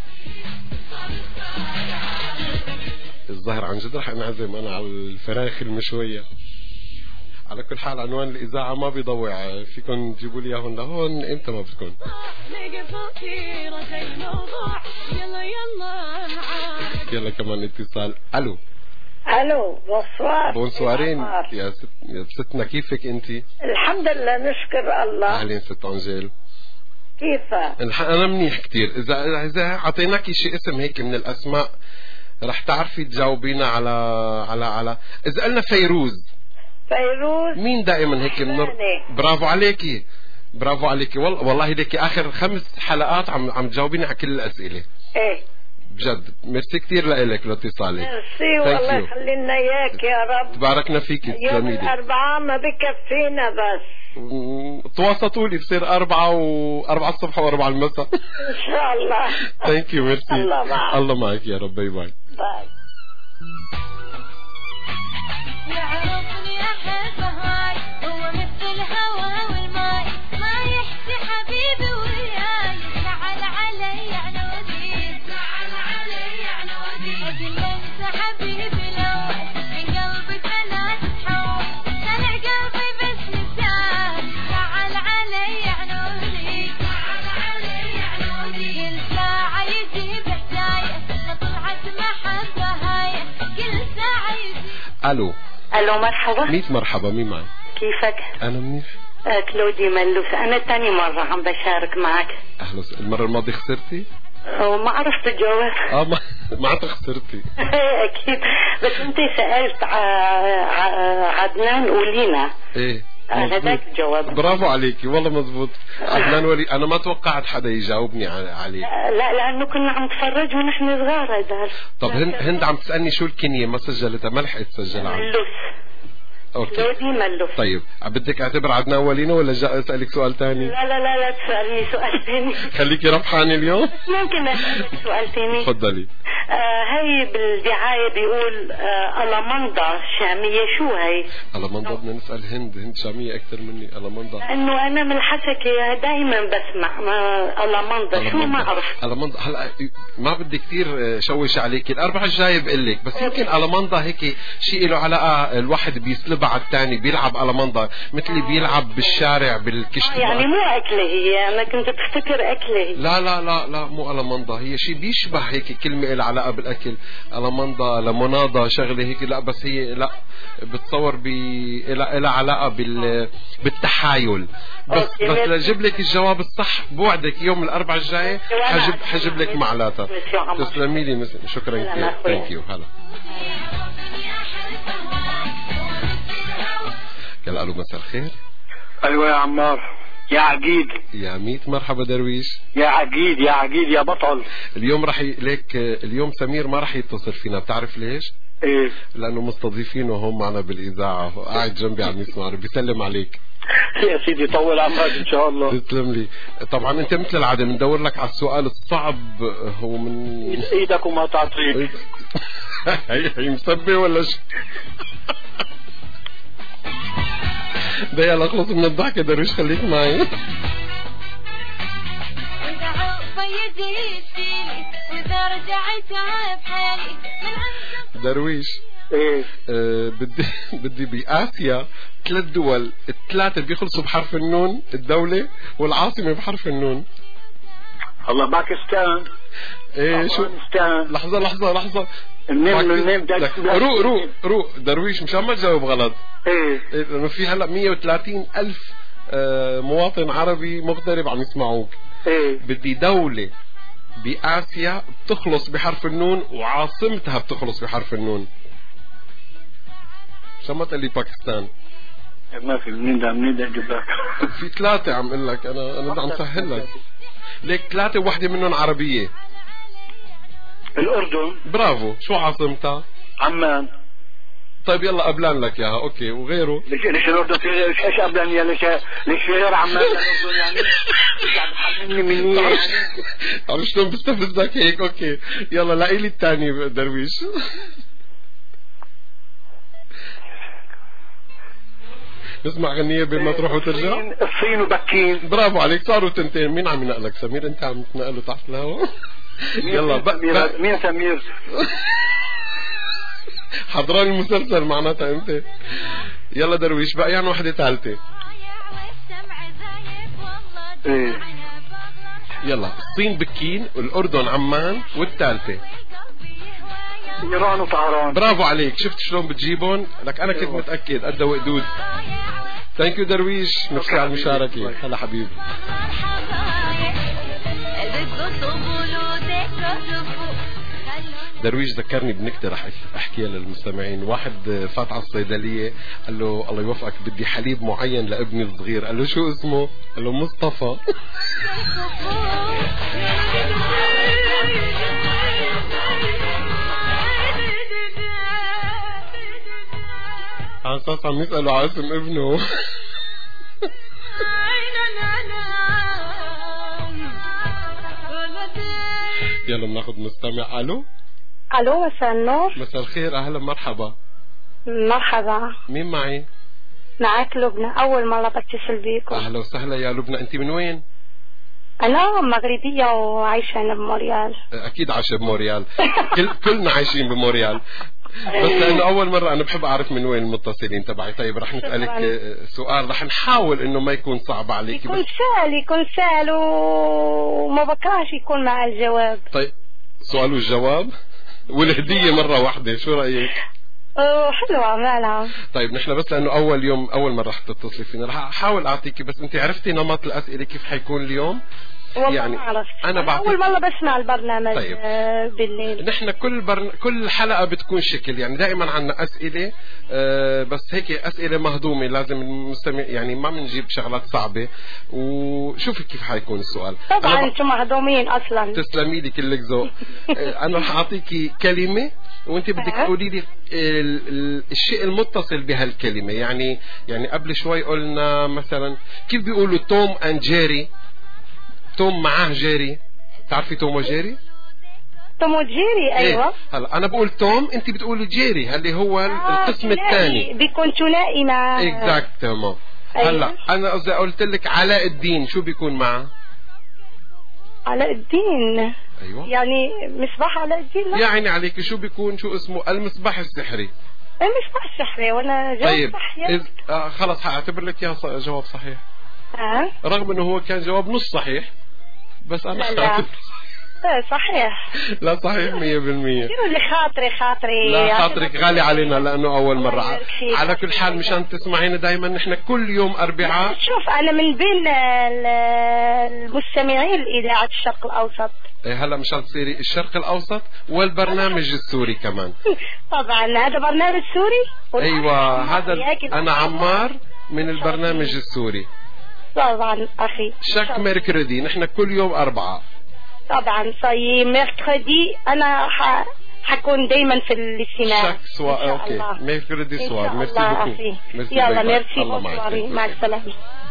الظاهر عن جد رح انعزم أنا على الفراخ المشوية. على كل حال عنوان الإذاعة ما بيضوع. فيكم تجيبوا لي إياهم لهون إمتى ما بدكم. يلا كمان اتصال. ألو بونسوار. بونسوارين يا ستنا كيفك انت؟ الحمد لله نشكر الله. اهلين ست انجيل. كيفك؟ انا منيح كتير. اذا اعطيناكي شي اسم هيك من الاسماء رح تعرفي تجاوبينا على اذا قلنا فيروز مين دائما هيك برافو عليكي والله ليكي اخر 5 حلقات عم تجاوبيني على كل الاسئله. ايه بجد ميرسي كتير لك لاتصالك. ميرسي والله يخلي لنا اياك يا رب. تباركنا فيكي. يوم الاربعاء ما بكفينا بس تواصلوا لي بصير 4 الصبح و4 المساء ان شاء الله. ثانك يو ميرسي. الله معك يا رب. باي باي. يعرفني احب هاي هو مثل الهوى والماي ما يحكي حبيبي وياي تعال علي قل انت حبيبي الأول من قلبك أنا تحول طلع قلبي بس نساك تعال علي عنودي تعال علي عنودي كل ساعة يجيب حكاية ما طلعت محبة هاي كل ساعة يجيب. الو مرحبا. 100 مرحبا. مين معي؟ كيفك؟ انا منيح. كلودي ملوس. انا تاني مرة عم بشارك معك. اهلا. المرة الماضية خسرتي؟ وما عرفت الجواب. معناتها خسرتي. اكيد. بس انت سألت عدنان ولينا. ايه هذاك الجواب. برافو عليكي والله مزبوط. عدنان ولي. انا ما توقعت حدا يجاوبني عليه. لا لانه كنا عم نتفرج ونحن صغار. هذا طب هند عم تسألني شو الكنية ما سجلتها ما لحقت تسجلها. ملوس. كلودي ملوس. طيب بدك اعتبر عدنان ولينا ولا اسألك سؤال تاني؟ لا تسألني سؤال تاني. خليكي ربحاني اليوم. ممكن اسألك سؤال تاني؟ تفضلي. هي بالدعاية بيقول ألمندا شامية. شو هي؟ ألمندا بدنا نسأل هند شامية أكثر مني. ألمندا لأنه أنا من الحسكة دائما بسمع ألمندا. شو ما أعرف. ألمندا هلا ما بدي كثير شوش عليك. الأربعة الجاي بقول لك بس يمكن ألمندا هيك شيء له علاقة. الواحد بيسلبها على الثاني بيلعب ألمندا مثلي بيلعب بالشارع بالكشت. يعني مو أكلة هي. أنا كنت بفتكر أكلة هي. لا مو ألمندا. هي شيء بيشبه هيك كلمة لها علاقة بالأكل. ألمندا لمونادا شغلة هيك. لا بس هي لا بتصور لها علاقة بالتحايل. بس لجيب لك الجواب الصح بوعدك يوم الأربعاء الجاي حجيب لك معلاتها. تسلمي لي. شكرا كثير. ثانك يو. هلا يلا. الو مساء الخير. ايوه يا عمار. يا عقيد. يا 100 مرحبا درويش. يا عقيد يا بطل. اليوم اليوم سمير ما رح يتصل فينا. بتعرف ليش؟ ايه؟ لانه مستضيفينه هون معنا بالاذاعه وقاعد جنبي عم يسمع. بيسلم عليك. يا سيدي طول عمرك ان شاء الله. تسلم لي. طبعا انت مثل العاده بندور لك على السؤال الصعب. هو من ايدك وما تعطيك. هي مسبه ولا شو؟ ده يلا خلص من الضحكة درويش. خليك معي. درويش ايه؟ بدي بآسيا 3 دول. ال3 بيخلصوا بحرف النون. الدولة والعاصمة بحرف النون. الله. باكستان. ايه شو؟ لحظة. النيم روق درويش مشان ما تجاوب غلط. ايه؟ لانه في هلا 130,000 مواطن عربي مغترب عم يسمعوك. ايه؟ بدي دولة بآسيا بتخلص بحرف النون وعاصمتها بتخلص بحرف النون. مشان ما تقول لي باكستان. ما في. منين ده اجيب لك؟ في 3 عم اقول لك. انا عم سهل لك. ليك 3 وحدة منهم عربية. الأردن. برافو. شو عاصمتها؟ عمان. طيب يلا قبلان لك اياها. اوكي. وغيره؟ ليش الأردن في غير؟ ايش قبلان يا ليش في غير عمان الأردن يعني؟ يعني مني يعني. عم شلون بستفزك هيك. اوكي يلا لاقي لي الثاني درويش. نسمع غنية بين ما تروح وترجع. الصين وبكين. برافو عليك. صاروا 2. مين عم ينقلك؟ سمير. انت عم تنقله تحت الهواء. يلا مين سمير؟ حضران المسلسل معناتها انت. يلا درويش بقى يعني وحدة 3. ايه؟ يلا. الصين بكين والأردن عمان والثالثة إيران وطهران. برافو عليك. شفت شلون بتجيبون؟ لك أنا كنت متأكد. قد وقدود. ثانك يو درويش. ميرسي على المشاركة. هلا حبيبي. درويش ذكرني بنكتة رح احكيها للمستمعين. واحد فات على الصيدلية قال له الله يوفقك بدي حليب معين لابني الصغير. قال له شو اسمه؟ قال له مصطفى. على اساس عم يسألوا على اسم ابنه. يلا بناخذ مستمع. الو مساء النور. مساء الخير. اهلا مرحبا. مرحبا. مين معي؟ معك لبنى. اول مرة بتصل بيكم. اهلا وسهلا يا لبنى. انت من وين؟ أنا مغربية وعايشة هنا بموريال. اكيد عايشة بموريال. كلنا عايشين بموريال. بس لانه اول مرة انا بحب اعرف من وين المتصلين تبعي. طيب رح نسألك سؤال رح نحاول انه ما يكون صعب عليك. يكون سهل وما بكرهش يكون مع الجواب. طيب سؤال والجواب والهدية مرة واحدة، شو رأيك؟ حلوة مالها. طيب نحن بس لانه اول مرة رح تتصلي فينا رح احاول اعطيكي، بس انت عرفتي نمط الاسئلة كيف حيكون اليوم؟ والله يعني ما عرفت. أنا أول مرة بسمع البرنامج. طيب. بالليل. نحن كل حلقة بتكون شكل، يعني دائما عنا أسئلة بس هيك أسئلة مهضومة، لازم المستمع يعني ما بنجيب شغلات صعبة. وشوفي كيف حيكون السؤال. طبعا أنتم مهضومين أصلا. تسلمي لي كلك ذوق. أنا رح أعطيكي كلمة وأنت بدك تقولي لي الشيء المتصل بهالكلمة. يعني قبل شوي قلنا مثلا كيف بيقولوا توم أند جيري؟ توم معاه جيري، تعرفي توم وجيري؟ توم وجيري أيوة. هلا أنا بقول توم، أنت بتقولي جيري اللي هو القسم الثاني. بيكون ثنائي مع. اكزاكتومون. هلا أنا إذا قلت لك علاء الدين شو بيكون معه؟ علاء الدين. أيوة. يعني مصباح علاء الدين. لا. يعني عليك شو بيكون، شو اسمه؟ المصباح السحري. المصباح السحري وأنا جواب طيب. صحيح. خلص هعتبر لك إياه جواب صحيح. رغم انه هو كان جواب نص صحيح، بس انا لا صحيح. لا صحيح 100%. شنو اللي خاطري لا خاطرك غالي علينا لانه اول مرة. على كل حال مشان تسمعينا دايما نحن كل يوم اربعاء. شوف انا من بين المستمعين لإذاعة الشرق الاوسط. هلا مشان تصيري الشرق الاوسط والبرنامج السوري كمان. طبعا هذا برنامج سوري. ايوه هذا انا عمار من البرنامج السوري. طبعا أخي. شاك ميركردي نحن كل يوم أربعة. طبعا صاي ميركردي أنا حكون دايما في الاستماع. شاك سوا أوكي ميركردي سوا. ميرسي بوكو. يلا ميرسي بوكو. مع السلامة.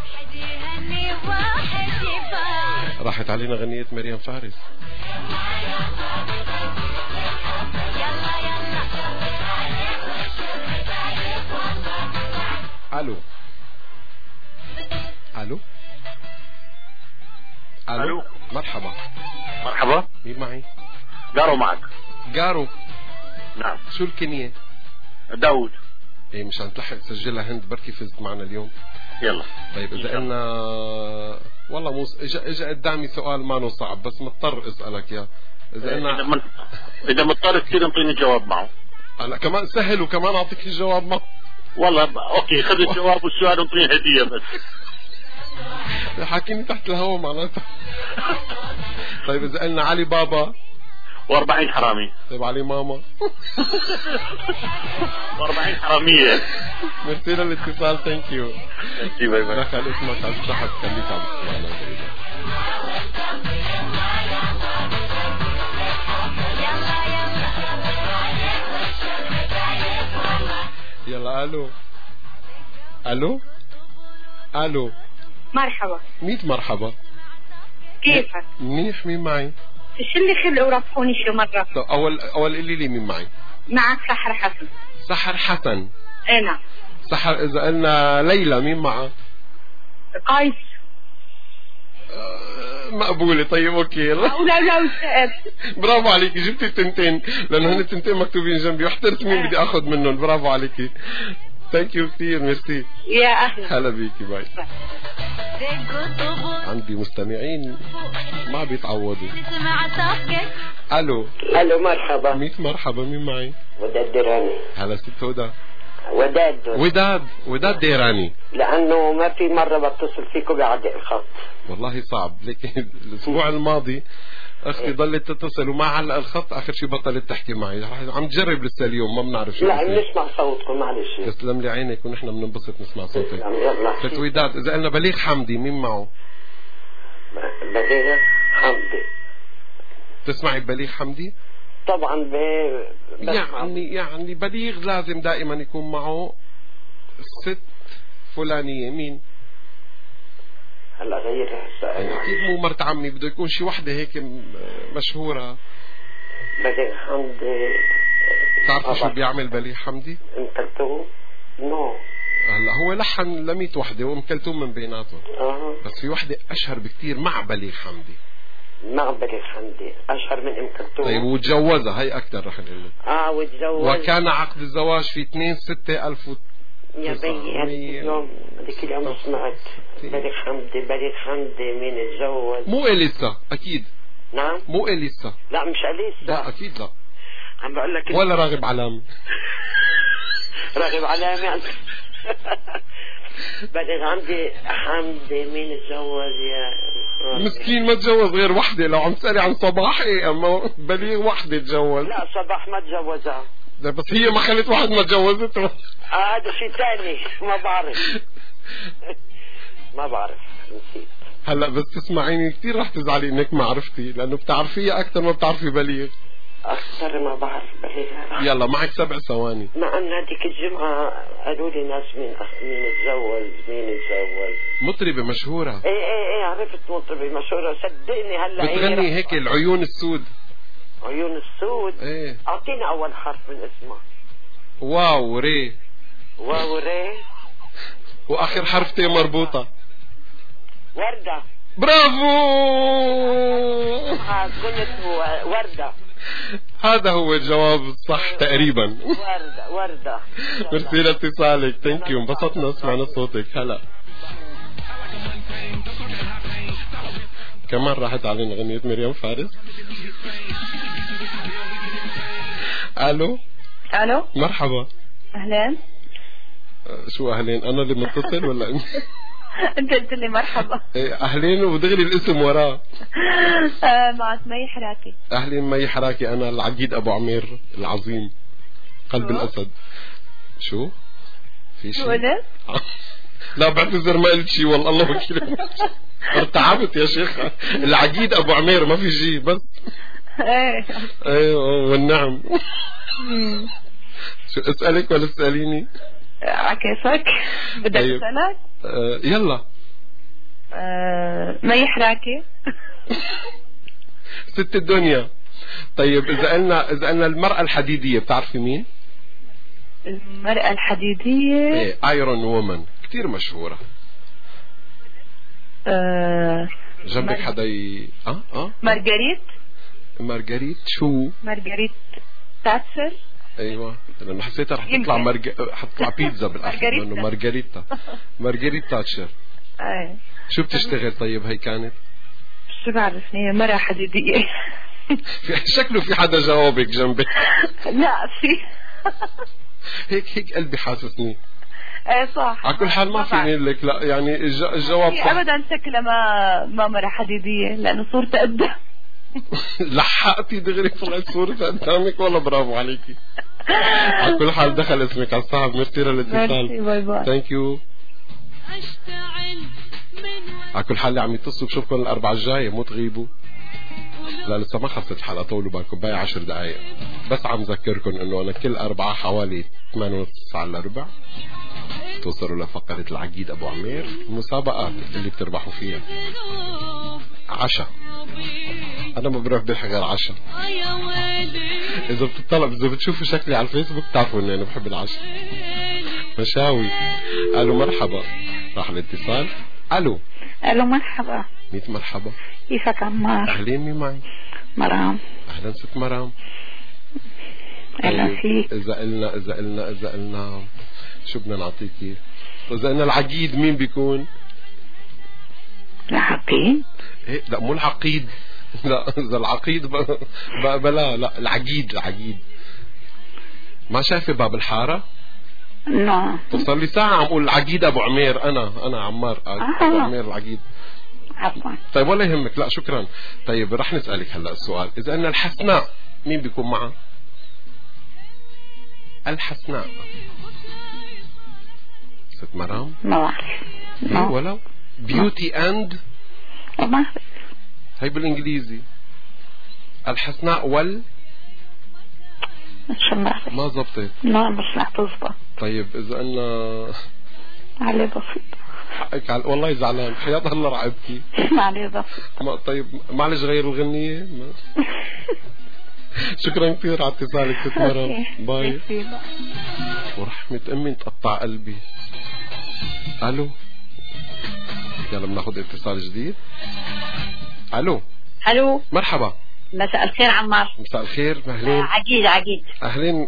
راحت علينا غنية مريم فارس. ألو الو الو. مرحبا. مرحبا. مين معي؟ جارو معك. جارو. نعم. شو الكنية؟ داود. ايه مشان تلحق تسجلها هند بركي فزت معنا اليوم. يلا. طيب اذا قلنا والله اجا قدامي سؤال ما صعب بس مضطر اسالك يا اذا قلنا اذا مضطر كثير انطيني الجواب معه. هلا كمان سهل وكمان اعطيك الجواب معه. والله اوكي خذ الجواب والسؤال انطيني هديه بس. حاكيني تحت الهواء معناتها. طيب اذا قلنا علي بابا و40 حرامي. طيب علي ماما و40 حرامية. ميرسي للاتصال. ثانك يو. ميرسي باي باي. دخل اسمك على السحب خليك عم تسمعنا. يلا الو الو الو. مرحبا. 100 مرحبا. كيفك؟ منيح. مين معي؟ شو اللي خلقوا رافقوني شو مرة. اول قولي لي مين معي؟ معك سحر حسن. سحر حسن. ايه نعم. سحر. اذا قلنا ليلى مين معها؟ قيس. مقبولة. طيب اوكي يلا. لا برافو عليكي جبتي التنتين لانه هن التنتين مكتوبين جنبي واحترت مين بدي اخذ منهم. برافو عليكي. ثانك يو كثير. ميرسي يا اهلا. هلا بيكي. باي. عندي مستمعين ما بيتعوضوا. الو مرحبا. 100 مرحبا. مين معي؟ وداد ديراني. هلا ست هدى. وداد ديراني. لانه ما في مرة بتصل فيكم بعدق الخط. والله صعب لكن الاسبوع الماضي اختي ضلت تتصل وما علق الخط، اخر شيء بطلت تحكي معي. عم تجرب لسه اليوم ما بنعرف شو. لا بنسمع صوتكم معلش. تسلم لي عينك ونحن بننبسط نسمع صوتك. يلا. ست وداد اذا قلنا بليغ حمدي مين معه؟ بليغ حمدي. تسمعي بليغ حمدي؟ طبعا يعني بليغ لازم دائما يكون معه ست فلانية. مين؟ هلا غيرها يعني اكيد مو مرت عمي، بده يكون شي وحده هيك مشهورة. بليغ حمدي. تعرفي شو بيعمل بليغ حمدي؟ انترتو نو. هلا هو لحن ل 100 وحده وام كلثوم من بيناتهم. بس في وحده اشهر بكثير مع بليغ حمدي. مع بليغ حمدي اشهر من ام كلثوم. طيب وتجوزها هي اكثر رح نقول لك. وتجوز. وكان عقد الزواج في 2/6/1900. يا بيي هذيك اليوم سمعت بليغ حمدي مين تجوز؟ مو اليسا اكيد. نعم مو اليسا. لا مش اليسا. لا اكيد لا. عم بقول لك ولا راغب علامي. راغب علامي. بليغ حمدي مين تجوز يا مسكين ما تجوز غير وحده. لو عم تسألي عن صباح اما بليغ وحده تجوز. لا صباح ما تجوزها. بس هي ما خلت واحد ما تجوزته. هذا شيء ثاني ما بعرف. ما بعرف نسيت. هلا بس تسمعيني كثير رح تزعلي انك ما عرفتي لانه بتعرفيها اكثر ما بتعرفي بليغ. اكثر ما بعرف بليغ. يلا معك 7 ثواني. مع ان هذيك الجمعه قالوا لي ناس مين تجوز. مطربه مشهوره. ايه عرفت مطربه مشهوره صدقني. هلا بتغني هيك العيون السود. عيون السود. ايه اعطينا اول حرف من اسمها. واو ري. واخر حرف تي مربوطه. وردة. برافو. كنت وردة. هذا هو الجواب الصح تقريبا. وردة. ميرسي لاتصالك. ثانك يو. انبسطنا سمعنا صوتك. هلا كمان راحت علينا غنية مريم فارس. الو مرحبا. اهلين. شو اهلين؟ انا اللي متصل ولا انت؟ انت قلت لي مرحبا. اهلين ودغري الاسم وراه. معك مي حراكي. اهلين مي حراكي. انا العقيد ابو عمير العظيم قلب الاسد. شو في شيء؟ لا بعتذر ما قلت شيء والله الله وكيلك. ارتعبت يا شيخ. العقيد ابو عمير ما في شيء بس. ايوه والنعم. شو اسالك ولا تساليني؟ عكيفك. بدك اسالك؟ يلا. مي حراكي. ست الدنيا. طيب اذا قلنا المرأة الحديدية بتعرفي مين؟ المرأة الحديدية. ايه ايرون وومن كثير مشهورة. جنبك حدا مارغريت شو؟ مارغريت تاتشر. ايوه لانه حسيتها رح تطلع حتطلع بيتزا بالاخر انه مارغريت تاتشر. ايه شو بتشتغل طيب هي كانت؟ شو بعرفني مرة حديدية. شكله في حدا جاوبك جنبك. لا في. هيك قلبي حاسسني. ايه صح. على كل حال ما فيني لك لا يعني الجواب صح. ابدا شكلها ما مرة حديدية لانه صورتها قدام. لحقتي دغري طلعت صورتها قدامك والله برافو عليكي. على كل حال دخل اسمك على الصعب. ميرسي للاتصال. باي باي. ثانك يو. على كل حال اللي عم يتصلوا بشوفكم الأربعة الجاية مو تغيبوا. لا لسه ما خلصت الحلقة. طولوا بالكم باقي 10 دقايق بس. عم ذكركم انه انا كل 4 حوالي 8:09 توصلوا لفقرة العقيد ابو عمير. المسابقات اللي بتربحوا فيها عشاء. انا ما بروح بلحق غير عشاء. اذا بتشوفوا شكلي على الفيسبوك تعرفوا اني انا بحب العشاء. مشاوي. الو مرحبا. راح الاتصال. الو مرحبا. 100 مرحبا. كيفك عمار؟ اهلين. مين معي؟ مرام. اهلا ست مرام. اهلا فيك. اذا قلنا شو بدنا نعطيكي؟ اذا قلنا العقيد مين بيكون؟ العقيد؟ إيه لا مو العقيد. لا اذا العقيد بلا لا العقيد. ما شايفه باب الحاره؟ نعم. صار لي ساعة عم اقول العقيد ابو عمير. انا عمار ابو عمير العقيد. عفوا. طيب ولا يهمك. لا شكرا. طيب رح نسألك هلا السؤال. اذا ان الحسناء مين بيكون معها؟ الحسناء. ست مرام. ما بعرف. ولو بيوتي اند. ما بعرف. هي بالانجليزي. الحسناء ما زبطت. لا مش رح تزبط. طيب اذا قلنا عليه بسيط. حقك والله زعلان حياة هلا رح ابكي. عليه بسيط. طيب معلش غير الغنية. شكرا كثير على اتصالك ست مرام. باي. ورحمة امي تقطع قلبي. الو يلا بناخذ اتصال جديد. الو الو مرحبا. مساء الخير عمار. مساء الخير. اهلين. عقيد اهلين.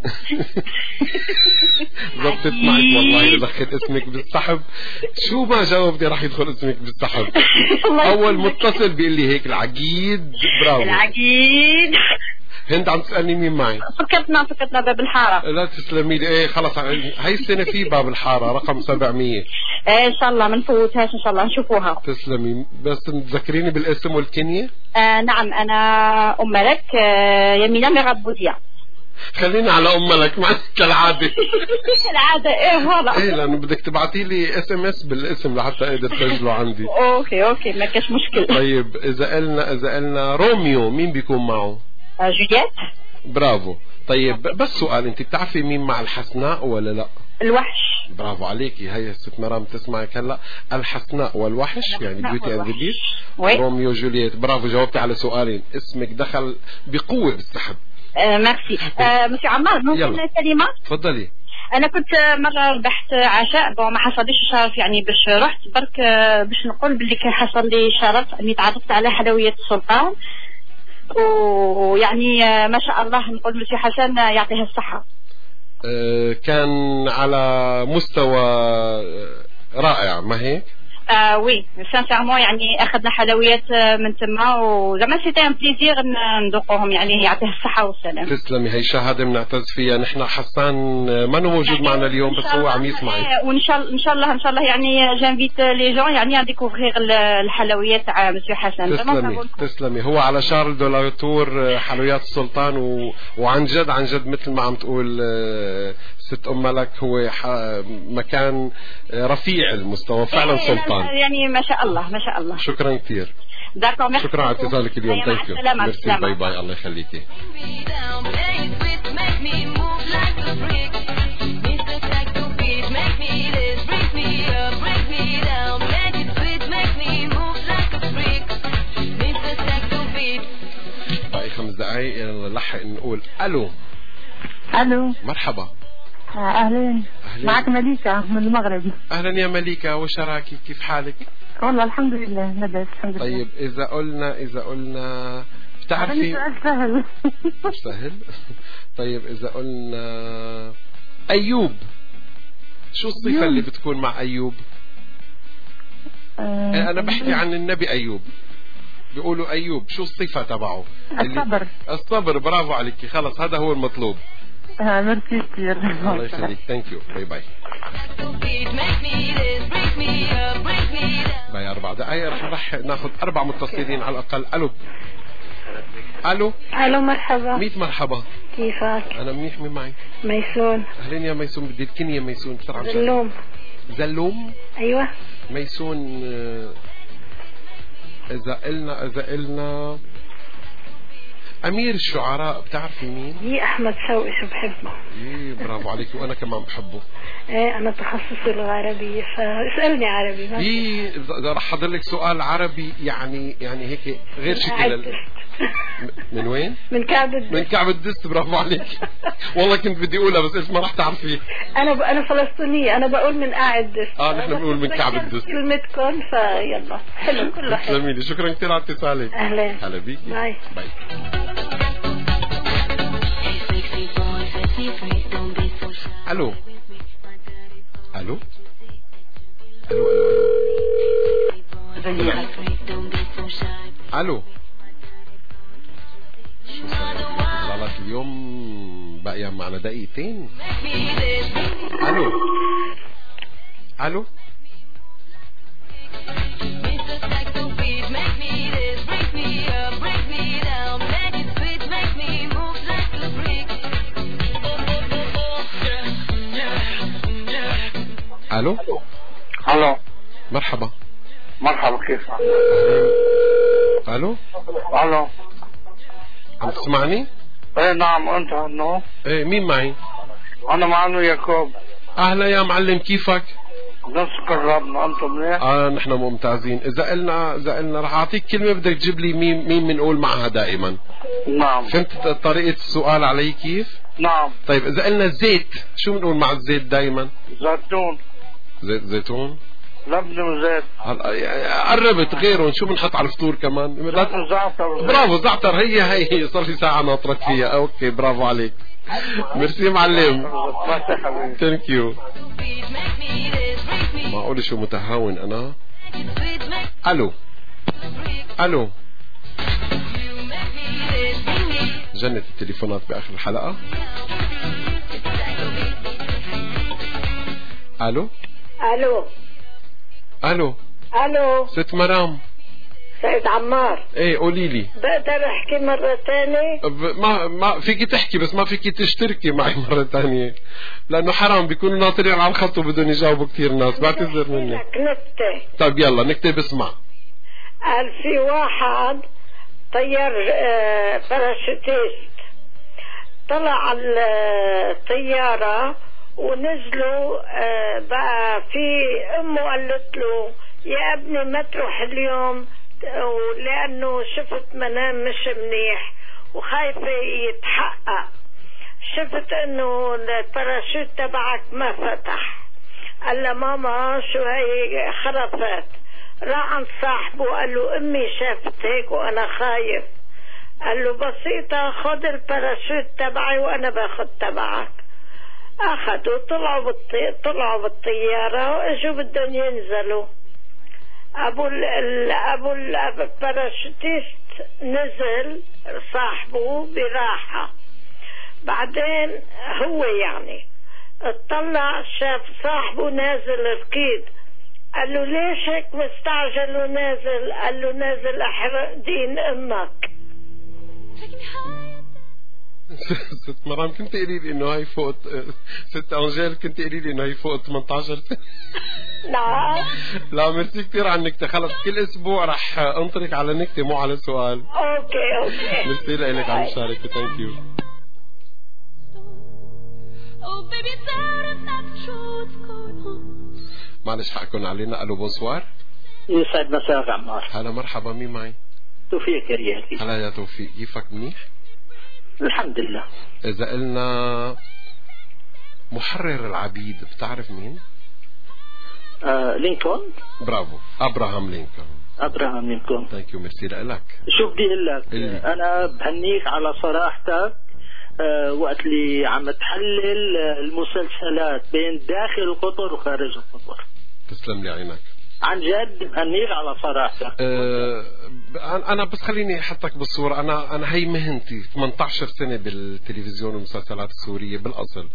ضبطت معك والله اذا دخلت اسمك بالسحب. شو ما جاوبني راح يدخل اسمك بالسحب. اول متصل بيقول لي هيك العقيد. برافو العقيد. هند عم تسألني مين معي؟ فكتنا باب الحارة. لا تسلمي لي. ايه خلص هاي السنة في باب الحارة رقم 700. ايه ان شاء الله ما نفوتهاش ان شاء الله نشوفوها. تسلمي بس تذكريني بالاسم والكنية. نعم انا ام ملك يمينة مراد بوزيا. خلينا على ام ملك معك كالعادة. كالعادة ايه هلا. ايه لانه بدك تبعتي لي SMS بالاسم لحتى اقدر اسجله عندي. اوكي ما كاش مشكلة. طيب اذا قلنا روميو مين بيكون معه؟ جولييت. برافو. طيب بس سؤال، انت بتعرفي مين مع الحسناء ولا لا؟ الوحش. برافو عليكي. هي ست مرام تسمعك هلا. الحسناء والوحش يعني بيوتي اند ذا بيست. روميو جولييت. برافو جاوبتي على سؤالين. اسمك دخل بقوة بالسحب. ميرسي. مسيو عمار ممكن كلمة؟ تفضلي. انا كنت مرة ربحت عشاء ما حصليش شرف يعني باش رحت برك باش نقول باللي كان حصل لي شرف اني تعرفت على حلويات السلطان ويعني ما شاء الله نقول مسيو حسن يعطيه الصحة. كان على مستوى رائع ما هيك؟ وي سانسيرمون يعني اخذنا حلويات من تما وزعما سيتي ان بليزير نذوقوهم يعني يعطيه الصحة والسلام. تسلمي. هي شهادة بنعتز فيها نحن. حسان ما موجود يعني معنا اليوم بس هو عم يسمعك. وان شاء الله يعني جانفيت لي جون يعني ديكوفرير الحلويات تاع مسيو حسن. تسلمي. هو على شارل دو لا تور حلويات السلطان وعن جد مثل ما عم تقول ست ام ملك هو مكان رفيع المستوى فعلا سلطان يعني ما شاء الله. شكرا كثير. شكرا على اتصالك اليوم. ثانك يو. ميرسي. باي باي. الله يخليكي. باقي 5 دقايق نلحق نقول الو. مرحبا. اهلين. معك مليكة من المغرب. اهلا يا مليكة. وش راكي؟ كيف حالك؟ والله الحمد لله نبات الحمد لله. طيب اذا قلنا بتعرفي سهل. سهل. طيب اذا قلنا ايوب شو الصفة اللي بتكون مع ايوب؟ انا بحكي عن النبي ايوب. بيقولوا ايوب شو الصفة تبعه؟ الصبر. برافو عليكي. خلص هذا هو المطلوب. ميرسي كثير. الله يخليك. ثانك يو. باي باي. باي 4 دقايق رح ناخذ 4 متصلين على الاقل. الو مرحبا. 100 مرحبا. كيفك؟ انا منيح. مين معي؟ ميسون. اهلين يا ميسون. بدي الكنية ميسون بسرعة. زلوم. ايوه ميسون. اذا قلنا امير الشعراء بتعرفي مين؟ احمد شوقي. شو بحبه. برافو عليك. وانا كمان بحبه. انا تخصصي العربية فاسألني عربي. اذا رح احضر لك سؤال عربي يعني هيك غير شكل. من وين؟ من كعب الدست. برافو عليك. والله كنت بدي اقولها بس ايش ما رح تعرفي. انا فلسطينية. انا بقول من قاعد دست. نحن بنقول من كعب الدست. كلمتكم فيلا حلو كله حلو. تسلمي لي. شكرا كثير على اتصالك. هلا بيكي. باي. الو. شو صار اليوم باقي معنا دقيقتين. الو. الو. مرحبا. كيف؟ الو. عم تسمعني؟ ايه نعم. انت عنه؟ ايه مين معي؟ انا معنا يعقوب. اهلا يا معلم. كيفك؟ نشكر ربنا. انتم منيح؟ نحن ممتازين. اذا قلنا رح اعطيك كلمة بدك تجيب لي مين بنقول معها دائما. نعم. فهمت طريقة السؤال علي كيف؟ نعم. طيب اذا قلنا زيت شو بنقول مع الزيت دائما؟ زيت زيتون؟ لا بدون زيت. هلا يعني قربت غيره. شو بنحط على الفطور كمان؟ زعتر. برافو زعتر. هي صار لي ساعة ناطرك فيها. اوكي برافو عليك. ميرسي معلم. ثانك يو. معقول شو متهاون انا. الو الو. جنة التليفونات باخر الحلقة. الو الو الو الو. ست مرام. سيد عمار. ايه قولي لي. بقدر احكي مرة تانية؟ ما فيكي تحكي بس ما فيكي تشتركي معي مرة تانية لانه حرام بيكونوا ناطرين على الخط وبدهم يجاوبوا كتير ناس. بعتذر منك. نكتة. طيب يلا نكتة بسمع. قال في واحد طيار باراشوتيست طلع على الطيارة ونزلوا بقى في امه قالت له يا ابني ما تروح اليوم لانه شفت منام مش منيح وخايفة يتحقق. شفت انه الباراشوت تبعك ما فتح. قال له ماما شو هي خرفت. راح عند صاحبه قال له امي شافت هيك وانا خايف. قال له بسيطة خد الباراشوت تبعي وانا باخد تبعك. اخذوا طلعوا بالطيارة واجوا بدهم ينزلوا. ابو الباراشوتيست نزل صاحبه براحة. بعدين هو يعني اطلع شاف صاحبه نازل ركيد. قال له ليش هيك مستعجل ونازل؟ قال له نازل احرق دين امك. ست مرام كنت قولي لي انه هي فوق. ست انجيل كنت قولي لي انه هي فوق 18 سنة. نعم. لا ميرسي كثير على النكتة. خلص كل اسبوع رح انطرك على نكتة مو على سؤال. اوكي. ميرسي لك على المشاركة. ثانك يو. معلش حقكم علينا. الو بونسوار. يسعد مساك عمار. هلا مرحبا. مين معي؟ توفيق يا ريالي. هلا يا توفيق. كيفك؟ منيح الحمد لله. إذا قلنا محرر العبيد بتعرف مين؟ لينكولن. برافو. أبراهام لينكولن. ثانك يو. ميرسي لك. شو بدي اقول لك؟ انا بهنيك على صراحتك. وقت اللي عم تحلل المسلسلات بين داخل القطر وخارج القطر. تسلم لي عينك. عن جد بهنيك على صراحتك. انا بس خليني احطك بالصورة. انا هي مهنتي 18 سنة بالتلفزيون والمسلسلات السورية بالاصل.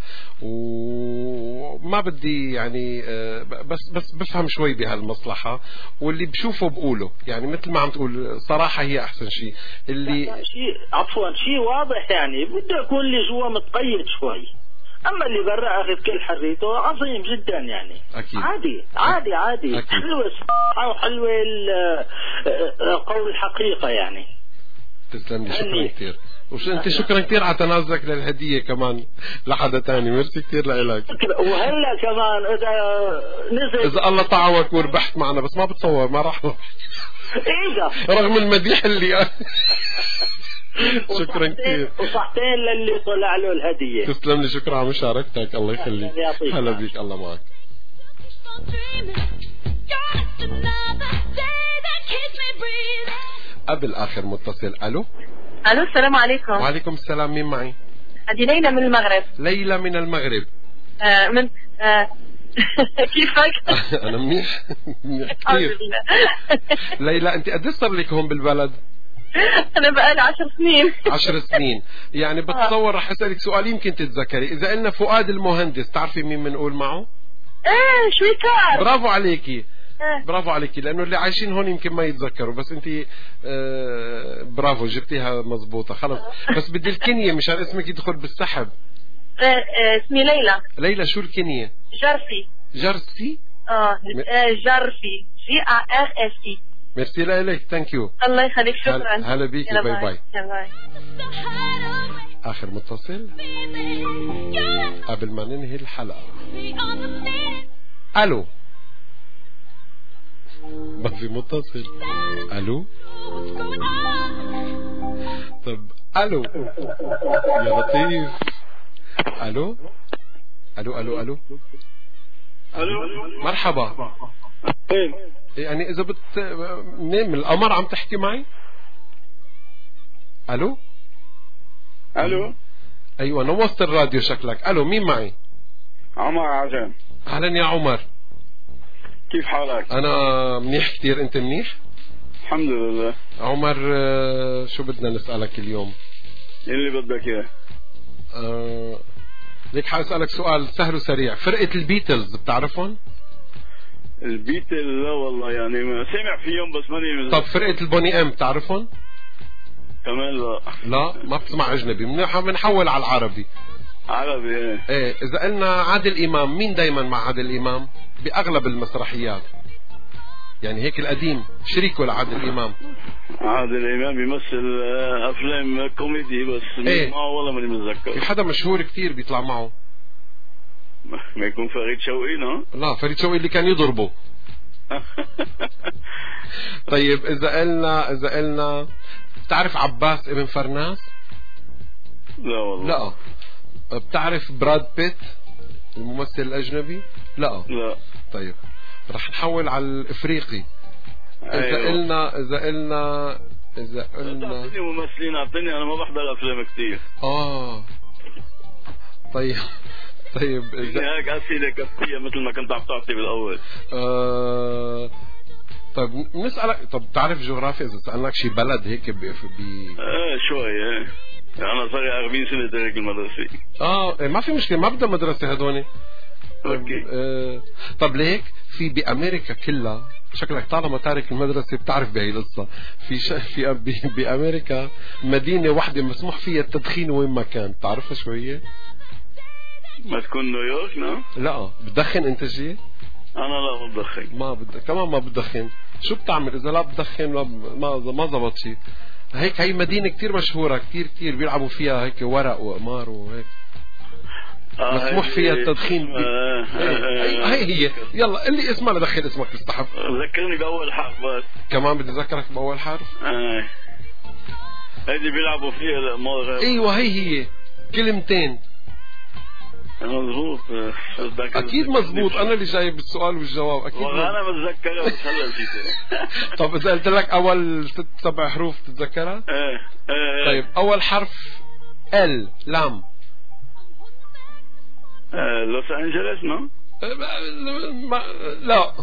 وما بدي يعني بس بفهم شوي بهالمصلحة. واللي بشوفه بقوله يعني مثل ما عم تقول صراحة هي احسن شيء. اللي شيء عفوا شيء واضح يعني بده يكون اللي جوا متقيد شوي. اما اللي برا اخذ كل حريته عظيم جدا يعني. أكيد. عادي أكيد. حلوة الصراحة وحلوة قول الحقيقة يعني. تسلم لي. شكرا كثير. انت شكرا كثير على تنازلك للهدية كمان لحدا تاني. ميرسي كثير لك. وهلا كمان اذا الله طعمك وربحت معنا بس ما بتصور ما راح رغم المديح اللي شكرا كثير. وصحتين للي طلع له الهدية. تسلم لي. شكرا على مشاركتك. الله يخليك. هلا بيك. الله معك. قبل آخر متصل. الو السلام عليكم. وعليكم السلام. مين معي؟ هذه ليلى من المغرب. ليلى من المغرب. من كيفك؟ انا منيح كثير. ليلى انت قد صار لك هون بالبلد؟ أنا بقالي 10 سنين. 10 سنين يعني. بتصور رح أسألك سؤال يمكن تتذكري. إذا قلنا فؤاد المهندس تعرفي مين بنقول معه؟ شويكار. برافو عليكي. برافو عليكي لأنه اللي عايشين هون يمكن ما يتذكروا بس أنت برافو جبتيها مزبوطة. خلص بس بدي الكنية مشان اسمك يدخل بالسحب. اسمي ليلى. ليلى شو الكنية؟ جرسي. جرسي؟ جرسي. GARSI. ميرسي لك. ثانك يو. الله يخليك. شكرا. هلا بيكي. باي باي. باي. آخر متصل قبل ما ننهي الحلقة. الو. ما في متصل. الو. طب الو يا لطيف. الو. الو مرحبا. يعني اذا منين من القمر عم تحكي معي؟ الو الو ايوه نوصت الراديو شكلك. الو مين معي؟ عمر عجان. اهلا يا عمر، كيف حالك؟ انا منيح كتير، انت منيح؟ الحمد لله. عمر شو بدنا نسألك اليوم؟ اللي بدك اياه. ليك حاسألك سؤال سهل وسريع. فرقة البيتلز بتعرفهم؟ البيتل لا والله، يعني سامع فيهم بس ماني. طب فرقة البوني ام بتعرفهم؟ كمان لا. لا ما بتسمع اجنبي، بنحول على العربي. عربي ايه. اذا قلنا عادل امام، مين دايما مع عادل امام باغلب المسرحيات؟ يعني هيك القديم شريكه لعادل امام. عادل امام بيمثل افلام كوميدي بس ايه؟ معه والله ماني متذكر. في حدا مشهور كتير بيطلع معه. ما يكون فريد شوقي؟ لا فريد شوقي اللي كان يضربه. طيب اذا قلنا بتعرف عباس ابن فرناس؟ لا والله. لا. بتعرف براد بيت الممثل الاجنبي؟ لا. طيب رح نحول على الافريقي. اذا قلنا اعطيني ممثلين، اعطيني، انا ما بحضر افلام كتير. طيب هيك اسئله كفتيه مثل ما كنت عم تعطي بالاول. طيب نسألك، طب بتعرف جغرافيا؟ اذا سألناك شي بلد هيك شوي انا صار لي 40 سنه تارك المدرسه. ما في مشكله، ما بدها مدرسه هدول. اوكي. طب ليك في بامريكا كلها، شكلك طالما تارك المدرسه بتعرف بهي القصه. في بامريكا مدينه واحده مسموح فيها التدخين وين ما كان، بتعرفها شو هي؟ ما تكون نيويورك؟ لا. بتدخن انت شيء؟ انا لا ما بدخن. كمان ما بدخن. شو بتعمل اذا لا بدخن؟ ما زبط شيء. هي مدينة كتير مشهورة، كتير بيلعبوا فيها هيك ورق وقمار وهيك. مسموح فيها التدخين. هي يلا قل لي اسمها لدخل اسمك تستحب. ذكرني بأول حرف بس. كمان بدي أذكرك بأول حرف. هيدي بيلعبوا فيها القمار. ايوه هي كلمتين. مظبوط. اكيد مظبوط، انا اللي جايب السؤال والجواب. اكيد والله انا بتذكرها بس هلا نسيتها. طب اذا قلت لك اول 6-7 حروف تتذكرها؟ طيب اول حرف ال لام. لوس انجلوس لا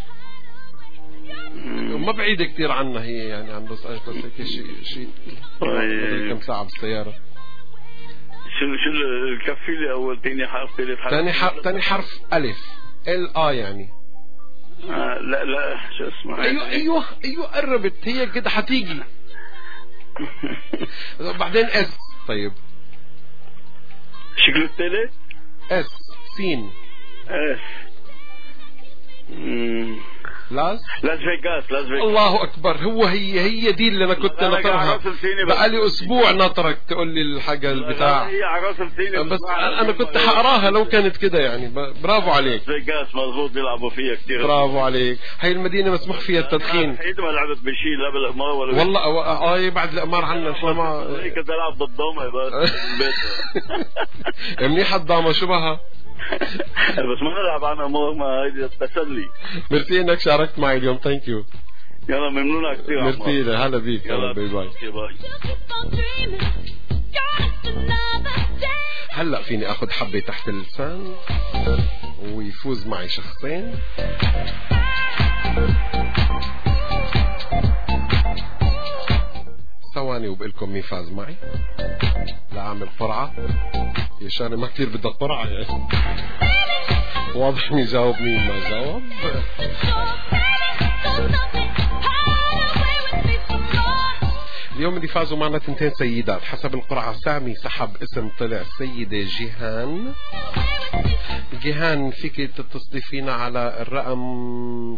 ما بعيدة كتير عنا هي، يعني عن لوس انجلوس هيك شيء كم ساعة بالسيارة. شو الكفيلة أول تاني حرف ثالث حرف؟ تاني حرف ألف ال يعني. لا شو اسمه؟ أيوه قربت، هي كده حتيجي. بعدين اس. طيب شكله الثالث؟ اس سين. اس لاس فيغاس. الله اكبر، هي دي اللي انا كنت ناطرها بقالي اسبوع ناطرك تقول لي الحاجه البتاع. هي عراس بس انا كنت حقراها لو كانت كده يعني. برافو عليك. فيغاس مضبوط، بيلعبوا فيها كثير. برافو عليك. هي المدينه مسموح فيها التدخين. حيد ما لعبت بشيء لا بالقمار ولا والله بعد القمار عنا شو ما كنت العب بالضومه بس بالبيت. منيح الضامه شو بها. بس ما نلعب عنا ما هيدي التسلي. ميرسي انك شاركت معي اليوم. ثانك يو. يلا ممنونة كثير. ميرسي، هلا بيك. يلا باي باي. هلا فيني اخذ حبة تحت اللسان ويفوز معي شخصين. ثواني وبقلكم مين فاز معي. لا اعمل قرعة. يا شاني ما كتير بدها قرعة يعني. واضح مين جاوب مين ما جاوب. اليوم اللي فازوا معنا 2 سيدات حسب القرعة. سامي سحب اسم طلع السيدة جيهان فيك تتصلي فينا على الرقم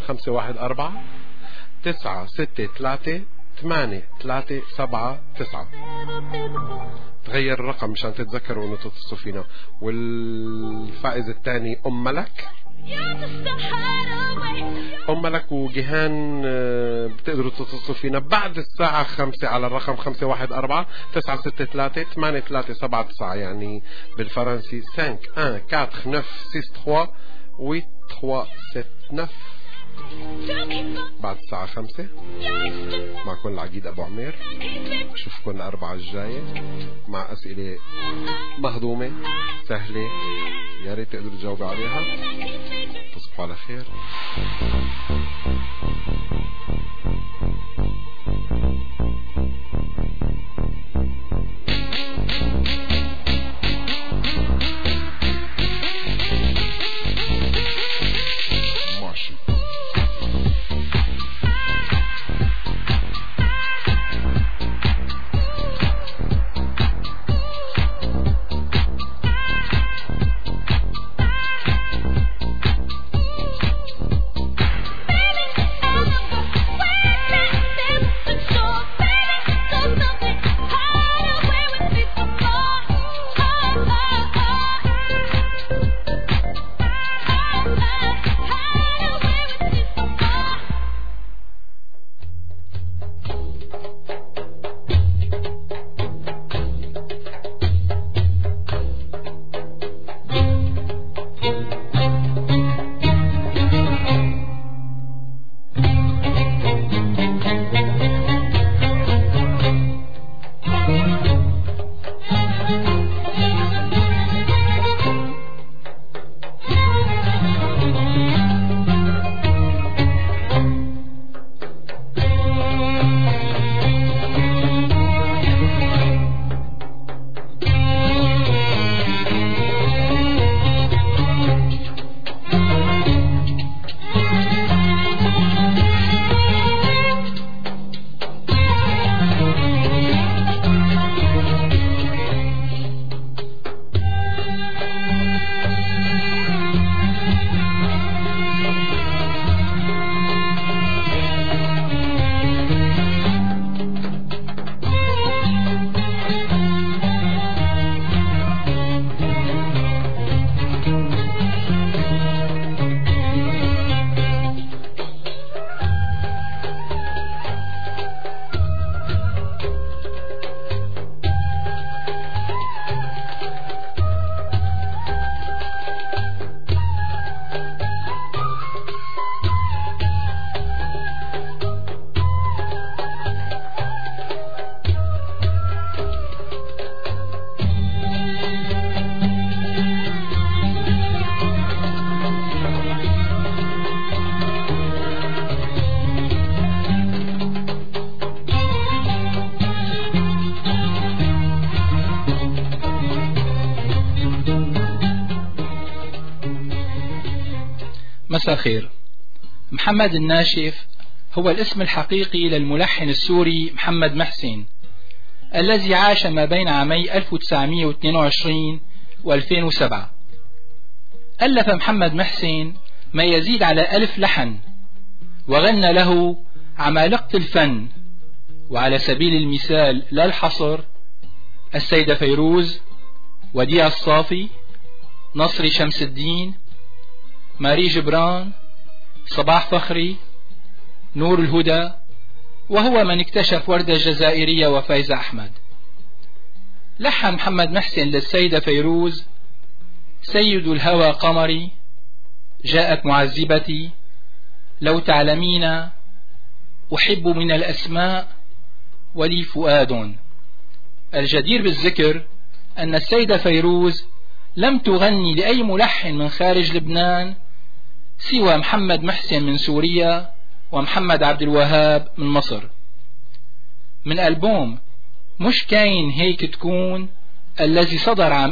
514-963-837-9. تغير الرقم مشان تتذكروا انه تتصلوا فينا. والفائز الثاني ام ملك وجيهان بتقدروا تتصلوا فينا بعد الساعة 5 على الرقم 514-963-837-9 يعني بالفرنسي 514-963-8 379 بعد الساعة 5 معكم العقيد أبو عمير. أشوفكم الأربعة الجاية مع أسئلة مهضومة سهلة، يا ريت تقدروا تجاوبوا عليها. تصبحوا على خير. مساء الخير. محمد الناشف هو الاسم الحقيقي للملحن السوري محمد محسن الذي عاش ما بين عامي 1922 و2007. ألف محمد محسن ما يزيد على 1000 لحن وغنى له عمالقة الفن، وعلى سبيل المثال لا الحصر السيدة فيروز، وديع الصافي، نصري شمس الدين، ماري جبران، صباح فخري، نور الهدى، وهو من اكتشف وردة الجزائرية وفايزة أحمد. لحن محمد محسن للسيدة فيروز سيد الهوى قمري، جاءت معذبتي، لو تعلمين، أحب من الأسماء، ولي فؤاد. الجدير بالذكر أن السيدة فيروز لم تغني لأي ملحن من خارج لبنان سوى محمد محسن من سوريا ومحمد عبد الوهاب من مصر. من ألبوم مش كاين هيك تكون الذي صدر عام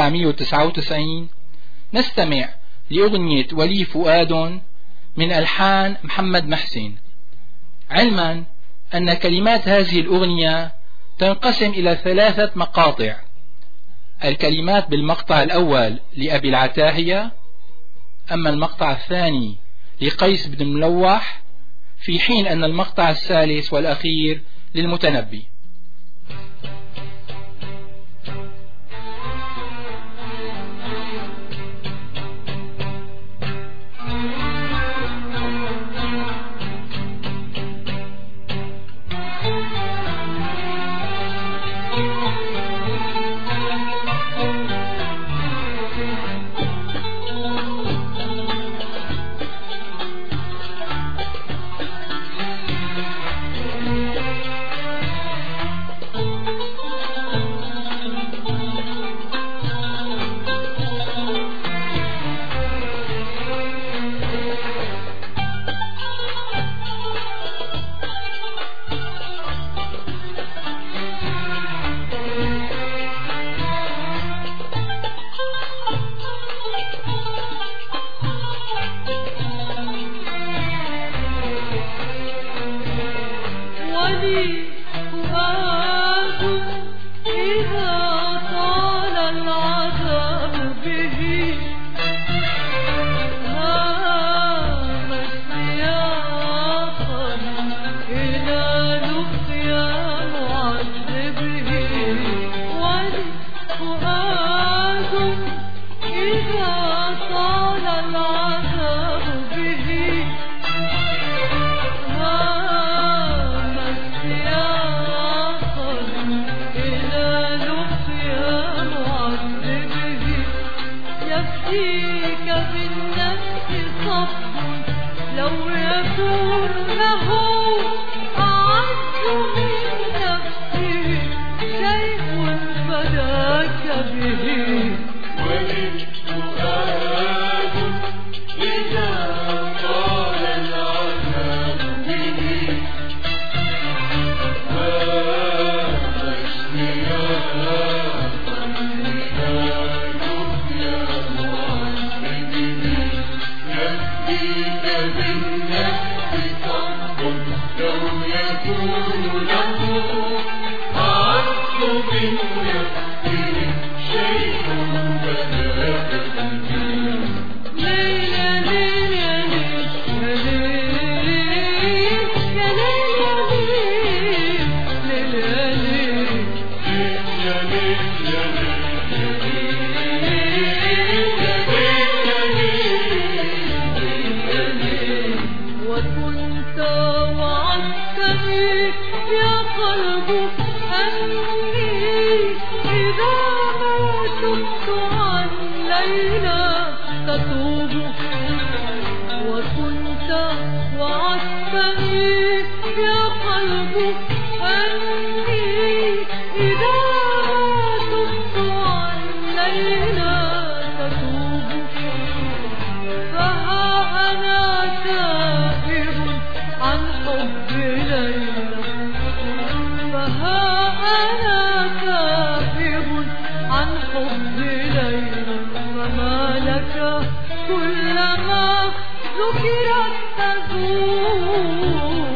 1999 نستمع لأغنية ولي فؤاد من ألحان محمد محسن، علما أن كلمات هذه الأغنية تنقسم إلى 3 مقاطع. الكلمات بالمقطع الأول لأبي العتاهية، أما المقطع الثاني لقيس بن ملوح، في حين أن المقطع الثالث والأخير للمتنبي. إذا طال العذاب به هام اشتياقا إلى لقيا معذبه يكفيك بالنفس صف لو يكون له أعز من نفسه شيء فداك به وللفؤاد إذا طال العذاب به هام اشتياقا إلى لقيا معذبه يكفيك بالنفس صف لو يكون له أعز من نفسه شيء فداك به ليلى ليلى ليلى يا وكنت وعدتني يا قلب أني إذا ما تبت عن ليلى تتوب وكنت وعدتني يا قلب أني إذا ما تبت عن ليلى تتوب فها أنا تائب عن حب ليلى فها أنا تائب عن حب ليلى فما لك كلما ذكرت تذوب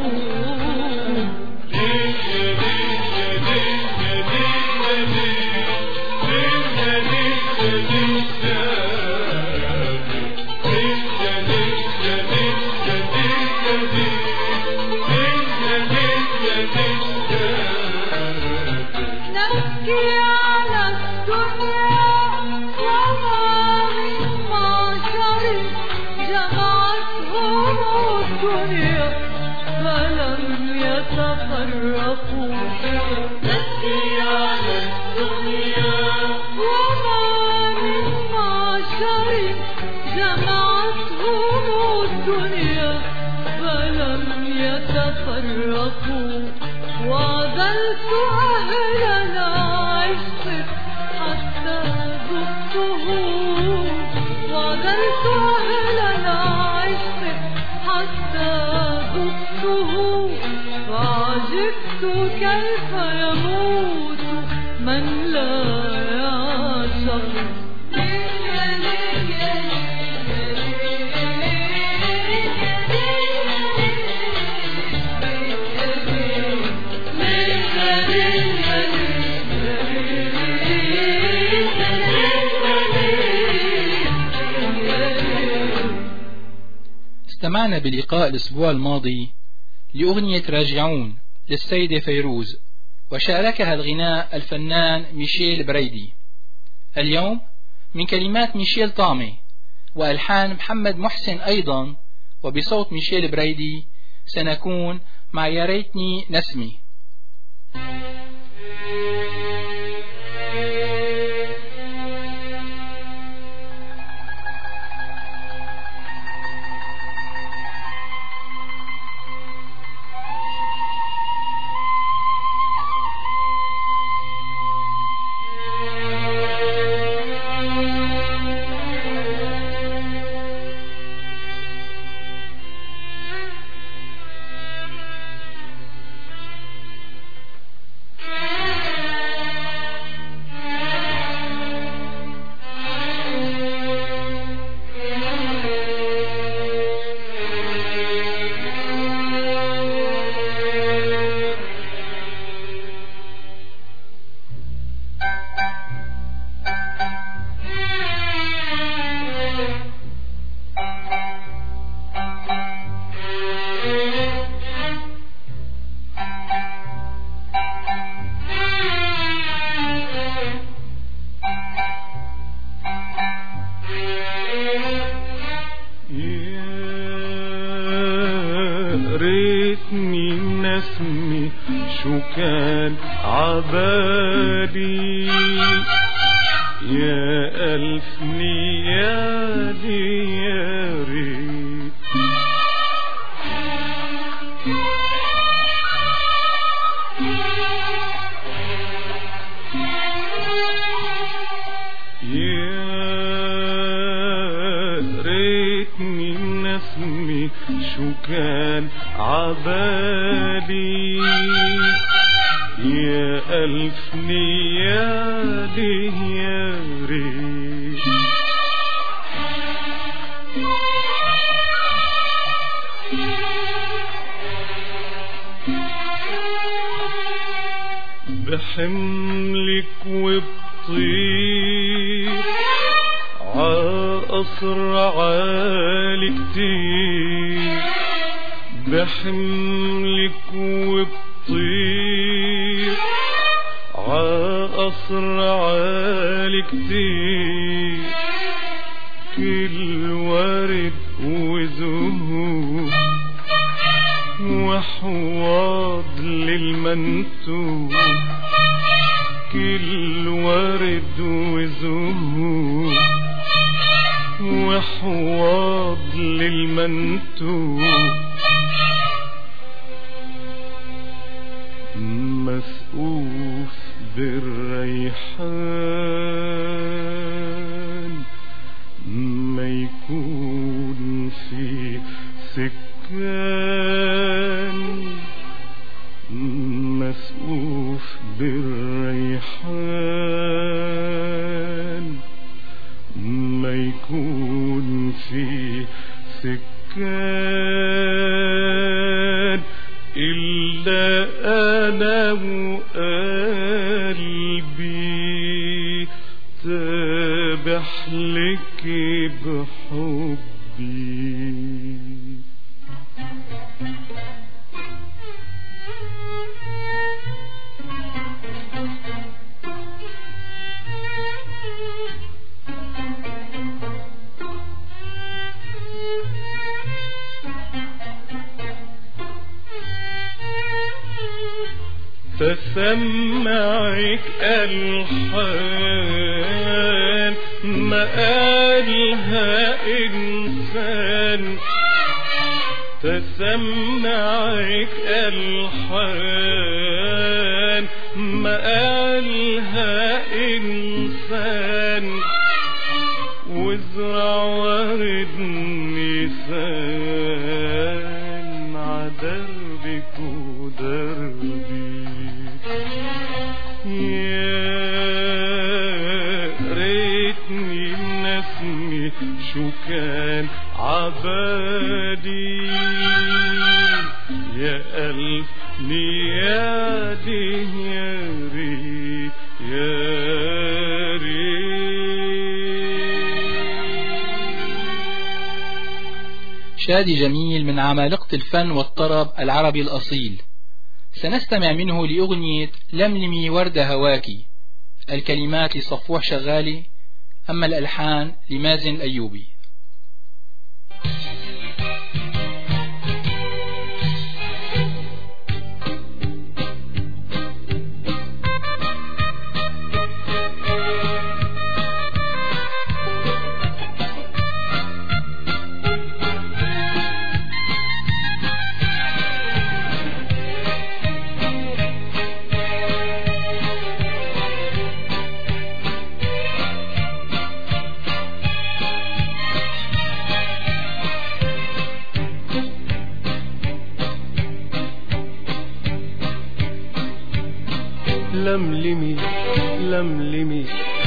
نبكي على الدنيا وما من معشر جمعتهم الدنيا فلم يتفرقوا نبكي على الدنيا وما من معشر جمعتهم الدنيا فلم يتفرقوا وعزلت أهل العشق حتى ذقته وعزلت أهل العشق حتى ذقته فعجبت كيف يموت من لا يعشق استمعنا بلقاء الأسبوع الماضي لأغنية راجعون للسيدة فيروز وشاركها الغناء الفنان ميشيل بريدي. اليوم من كلمات ميشيل طامي وألحان محمد محسن أيضا وبصوت ميشيل بريدي سنكون مع يا ريتني نسمي. كان عبالي يا ألف نيالي يا ريت شو كان عبالي يا ألف نيالي يا ريت بحملك وبطير عقصر عالي كتير بحملك وبطير عقصر عالي كتير كل ورد وزهور وحواض للمنتوب كل ورد وزهور وحواض للمنتوب مسقوف بالريحان ما يكون في سكان مسقوف بالريحان ما يكون في سكان إلا أنا وقلبي تابح لك بحبي تسمعك ألحان ما قالها إنسان تسمعك ألحان ما قالها إنسان وازرع ورد نيسان عدربك ودربي يا ريتني نسمي شو كان عبالي يا ألف نيادي يا ريت يا شادي جميل من عمالقة الفن والطرب العربي الأصيل. سنستمع منه لأغنية لملمي وردة هواكي، الكلمات لصفوح شغالي، أما الألحان لمازن الأيوبي. لملمي لملمي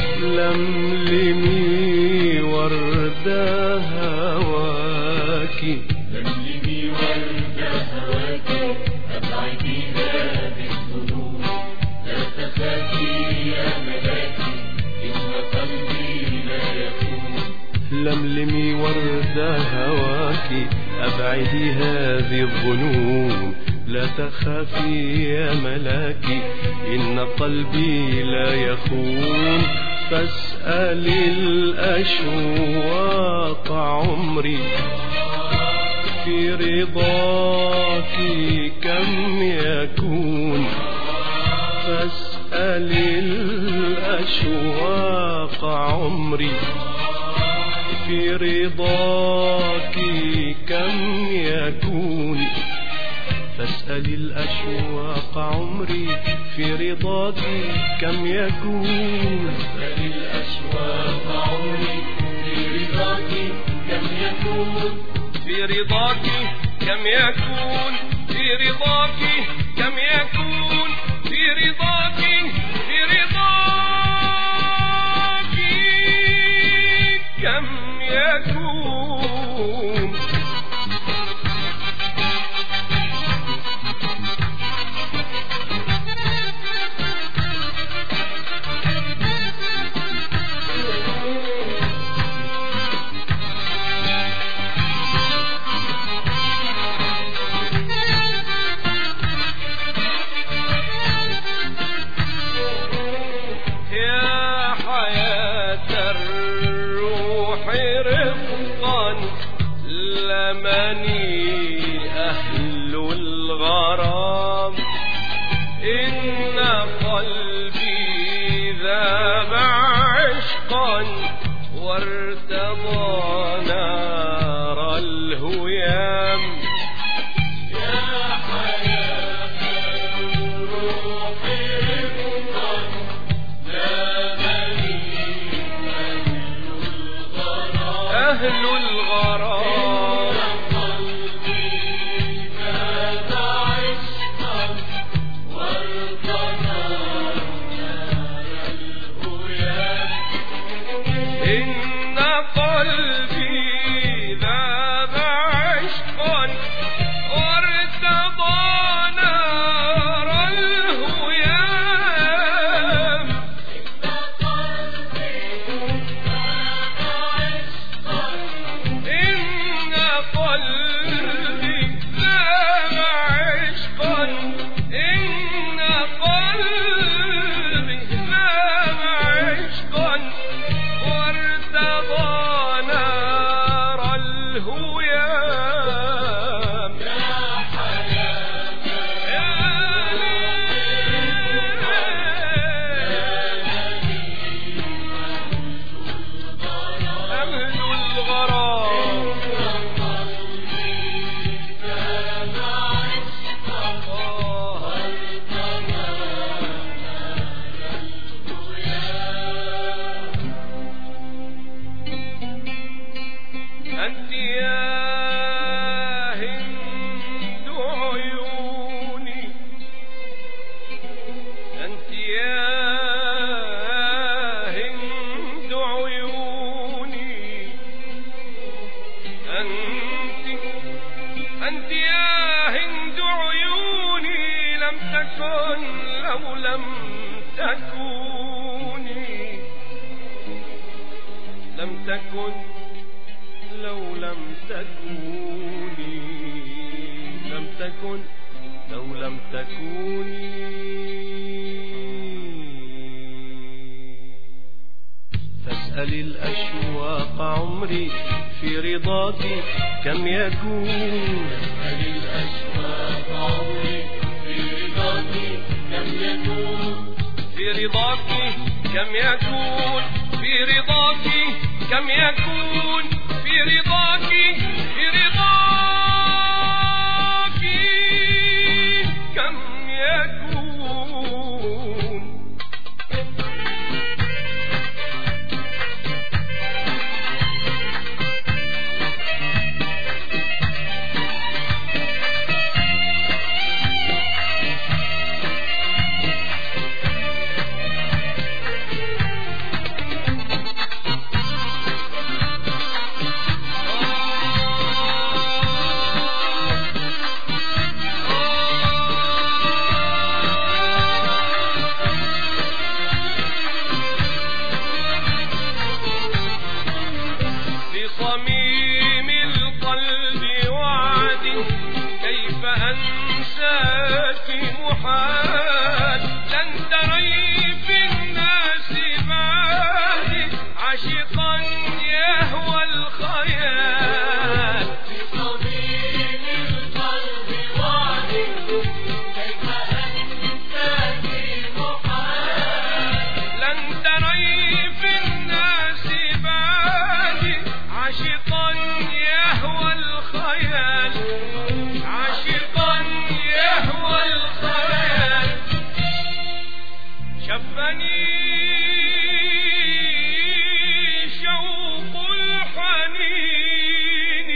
لملمي وردة هواكي لملمي وردة هواكي أبعدي هذه الظنون لا تخافي يا ملاكي إن قلبي لا يكون لملمي وردة هواكي أبعدي هذه الظنون لا تخافي يا ملاكي إن قلبي لا يخون فاسأل الأشواق عمري في رضاك كم يكون فاسأل الأشواق عمري في رضاك كم يكون فاسأل الأشواق عمري في رضاك كم يكون فاسأل الأشواق عمري في رضاك كم يكون في رضاك كم يكون في رضاك كم يكون في رضاك في رضاك كم يكون أهل الغرام إن قلبي ذاب عشقا وارتضى نار الهيام يا حياة الروح رفقا لامني أهل الغرام فاسأل الأشواق عمري في رضاك كم يكون فاسأل الأشواق عمري في رضاك كم يكون في رضاك كم يكون في رضاك كم يكون في رضاك في رضاك كم يكون صميم القلب وعد كيف أنساك محال لن تري في الناس بعدي عاشقا يهوى الخيال بصميم القلب وعد كيف أنساك عاشقا يهوى الخيال عاشقا يهوى الخيال شفني شوق الحنين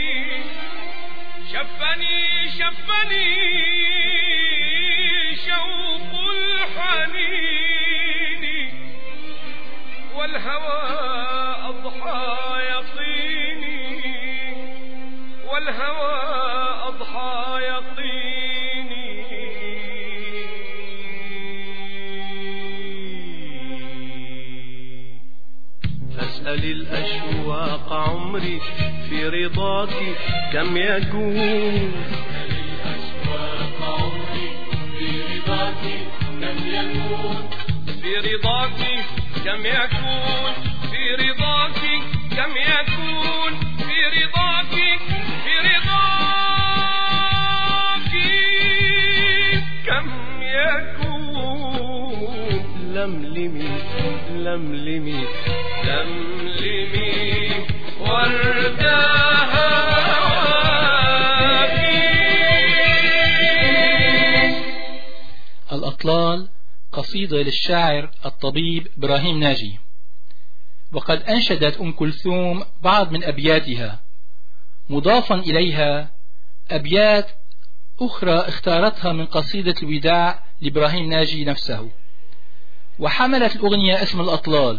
شفني شوق الحنين والهوى أضحى يقيني والهوى أضحى يقيني أسأل الأشواق عمري في رضاك كم يكون في رضاك كم يكون في رضاك كم يكون في رضاك في رضاك كم يكون لملمي لملمي لملمي وردها الأطلال قصيدة للشاعر الطبيب إبراهيم ناجي. وقد أنشدت أم كلثوم بعض من أبياتها، مضافا إليها أبيات أخرى اختارتها من قصيدة الوداع لإبراهيم ناجي نفسه. وحملت الأغنية اسم الأطلال،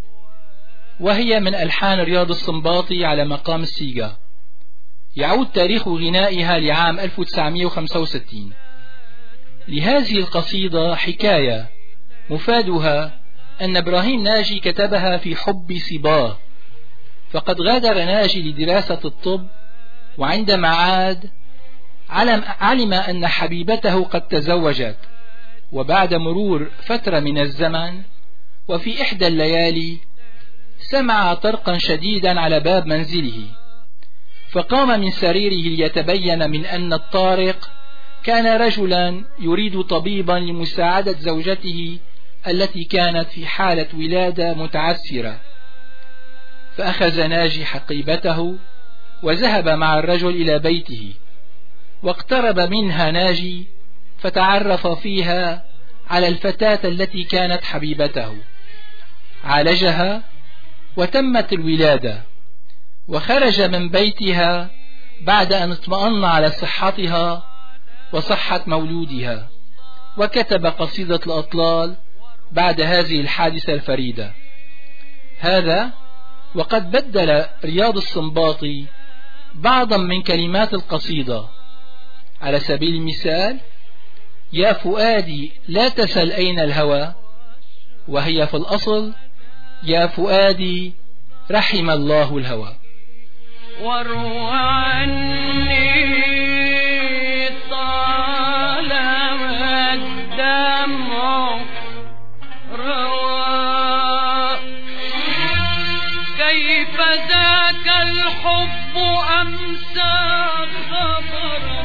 وهي من ألحان رياض السنباطي على مقام السيجا. يعود تاريخ غنائها لعام 1965. لهذه القصيدة حكاية مفادها أن إبراهيم ناجي كتبها في حب صباه، فقد غادر ناجي لدراسة الطب، وعندما عاد علم أن حبيبته قد تزوجت. وبعد مرور فترة من الزمن، وفي إحدى الليالي سمع طرقا شديدا على باب منزله، فقام من سريره ليتبين من أن الطارق كان رجلا يريد طبيبا لمساعدة زوجته التي كانت في حالة ولادة متعسرة. فأخذ ناجي حقيبته وذهب مع الرجل إلى بيته، واقترب منها ناجي فتعرف فيها على الفتاة التي كانت حبيبته. عالجها وتمت الولادة، وخرج من بيتها بعد أن اطمأن على صحتها وصحة مولودها، وكتب قصيدة الأطلال بعد هذه الحادثة الفريدة. هذا وقد بدل رياض السنباطي بعضا من كلمات القصيدة. على سبيل المثال: يا فؤادي لا تسل أين الهوى، وهي في الأصل يا فؤادي رحم الله الهوى. واروى عني طالما الدمع روى، كيف ذاك الحب أمسى خبرا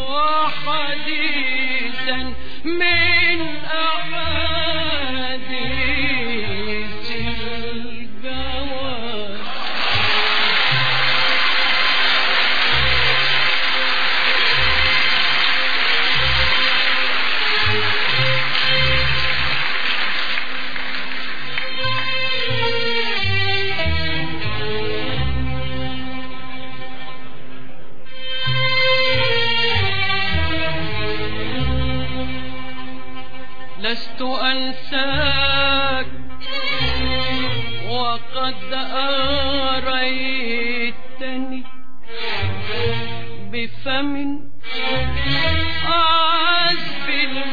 وحديثا من أحاديث الجوى. لست أنساك وقد أريتني بفم عذب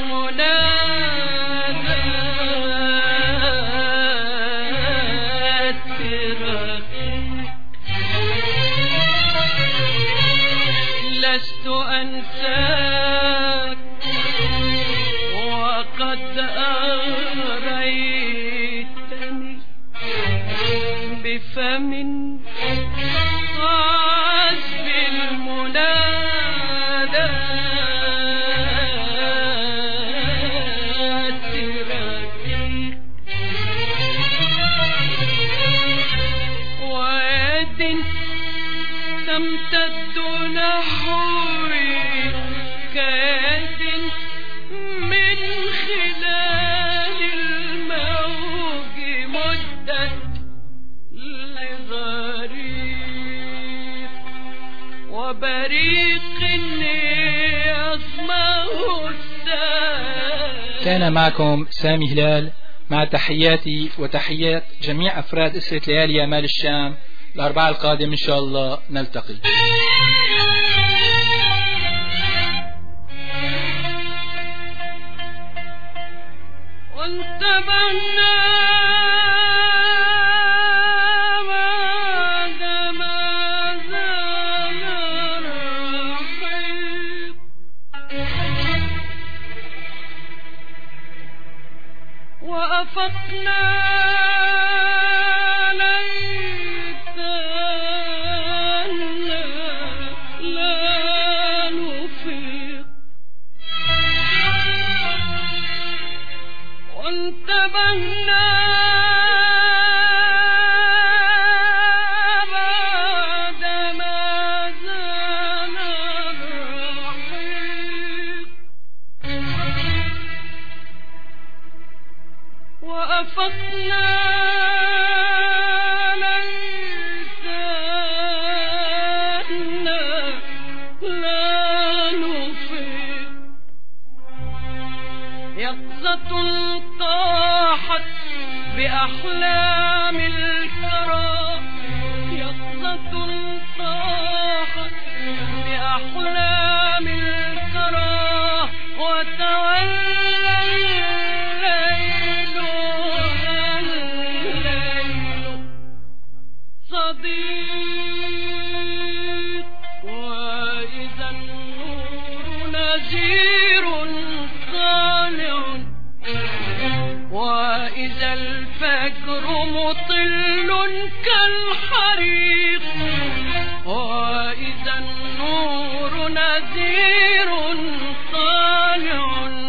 المنادات رقيق. لست أنساك وقد أريتني بفم عذب المنادات رقيق. ويد تمتد نحوي كيد من خلال الموج مدت لغريق وبريق يصمه السائل. كان معكم سامي هلال مع تحياتي وتحيات جميع أفراد أسرة ليالي أمال الشام. الأربعاء القادم إن شاء الله نلتقي. وانتبهنا بعدما زال الرحيق وأفقنا بأحلام الكرى يقظة طاحت بأحلام الكرى وتولى الليل صديق وإذا النور نزير طالع وإذا الفجر مطل كالحريق وإذا النور نذير طالع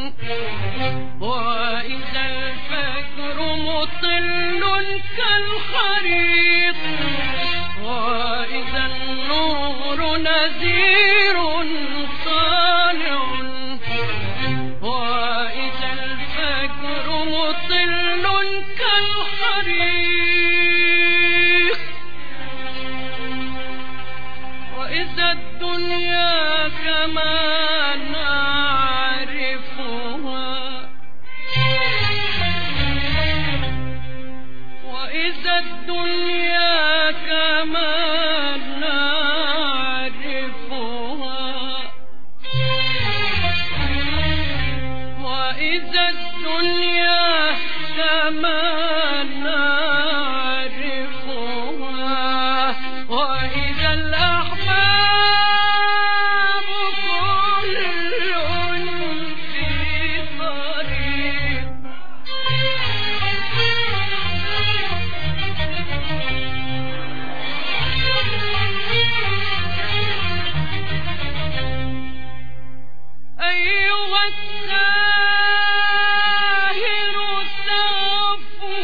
وإذا الفجر مطل كالحريق وإذا النور نذير طالع وإذا الفجر مطل كالحريق وإذا الدنيا كما نعرفها وإذا الدنيا كما نعرفها وإذا الدنيا كما نعرفها وإذا الأحباب كل في طريق أيها الساهر السافو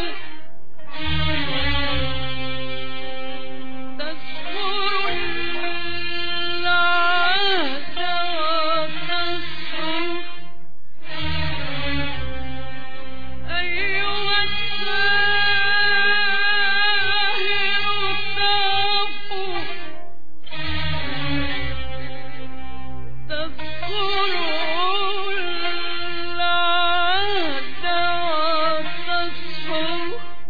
تذكر العهد وتصفو أيها الساهر السافو تذكر العهد وتصفو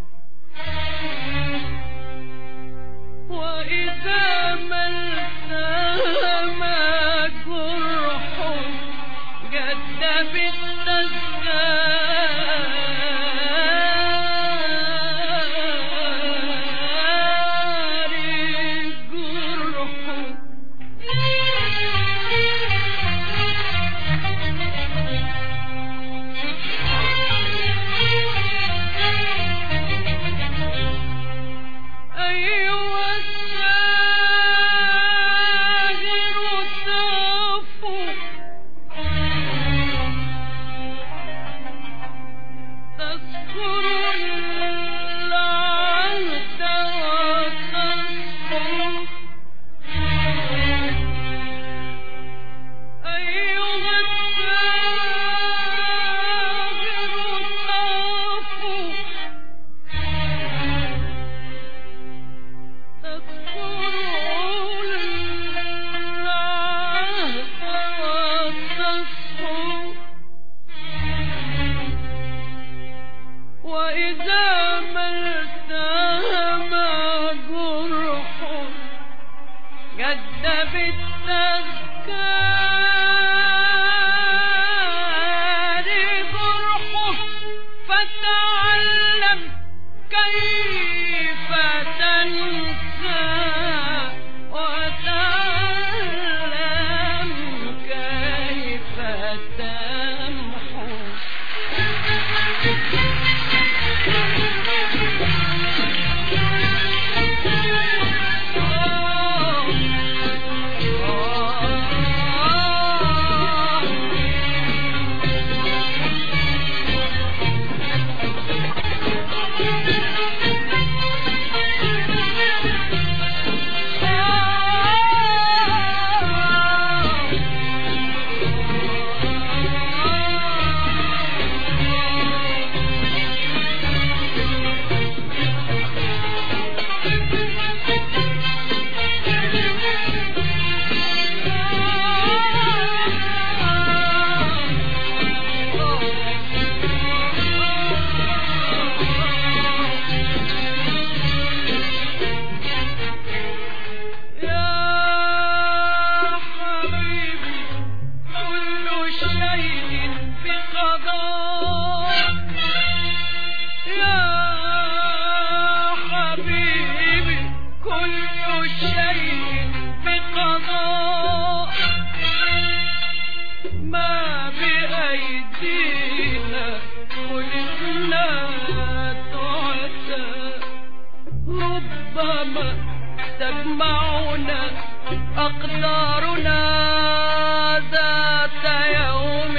وإذا ما التهم جرح جد بالتذكار جرح أيها الساهر السافو تذكر العهد وتصفو جدب التذكار جرحه فتعلم كيف تنسى وتعلم كيف تمحو تجمعنا أقدارنا ذات يوم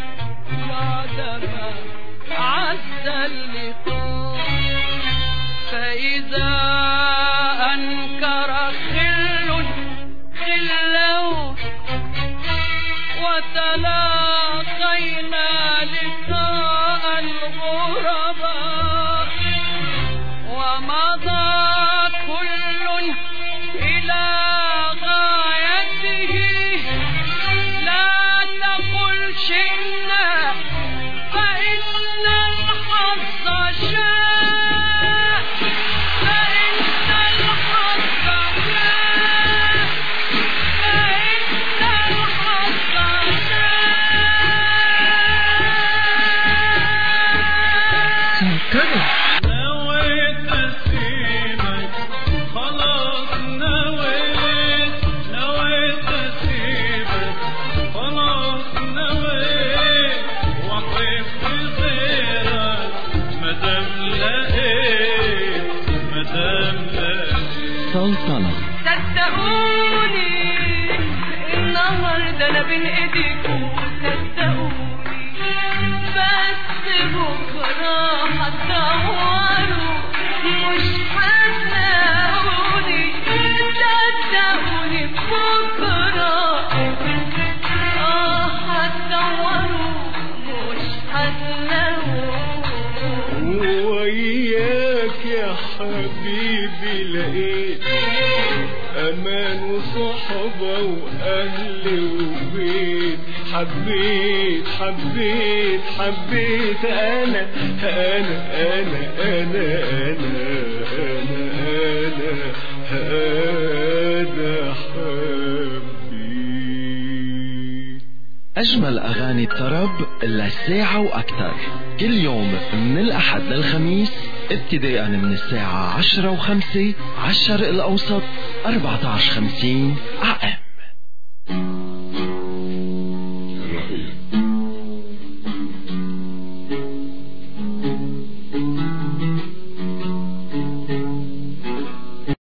بعدما عز اللقاء فإذا أنكر خل خله وتلاقينا لقاء الغرباء ومضى إلى غايته لا تقل شئنا فإن الحظ شاء فإن الحظ شاء فإن الحظ شاء صدقوني النهارده انا بين ايديكم صدقوني بس بكره هتدوروا مش هتلاقوني صدقوني بكره هتدوروا مش هتلاقوني وياك يا حبيبي لقيت أمان وصحبة وأهل وبيت حبيت حبيت حبيت أنا أنا أنا أنا أنا أنا أنا أنا حبيت. أجمل أغاني الطرب للساعة وأكثر كل يوم من الأحد للخميس ابتداء من الساعة 10:05 على الشرق الأوسط 14:50 AM.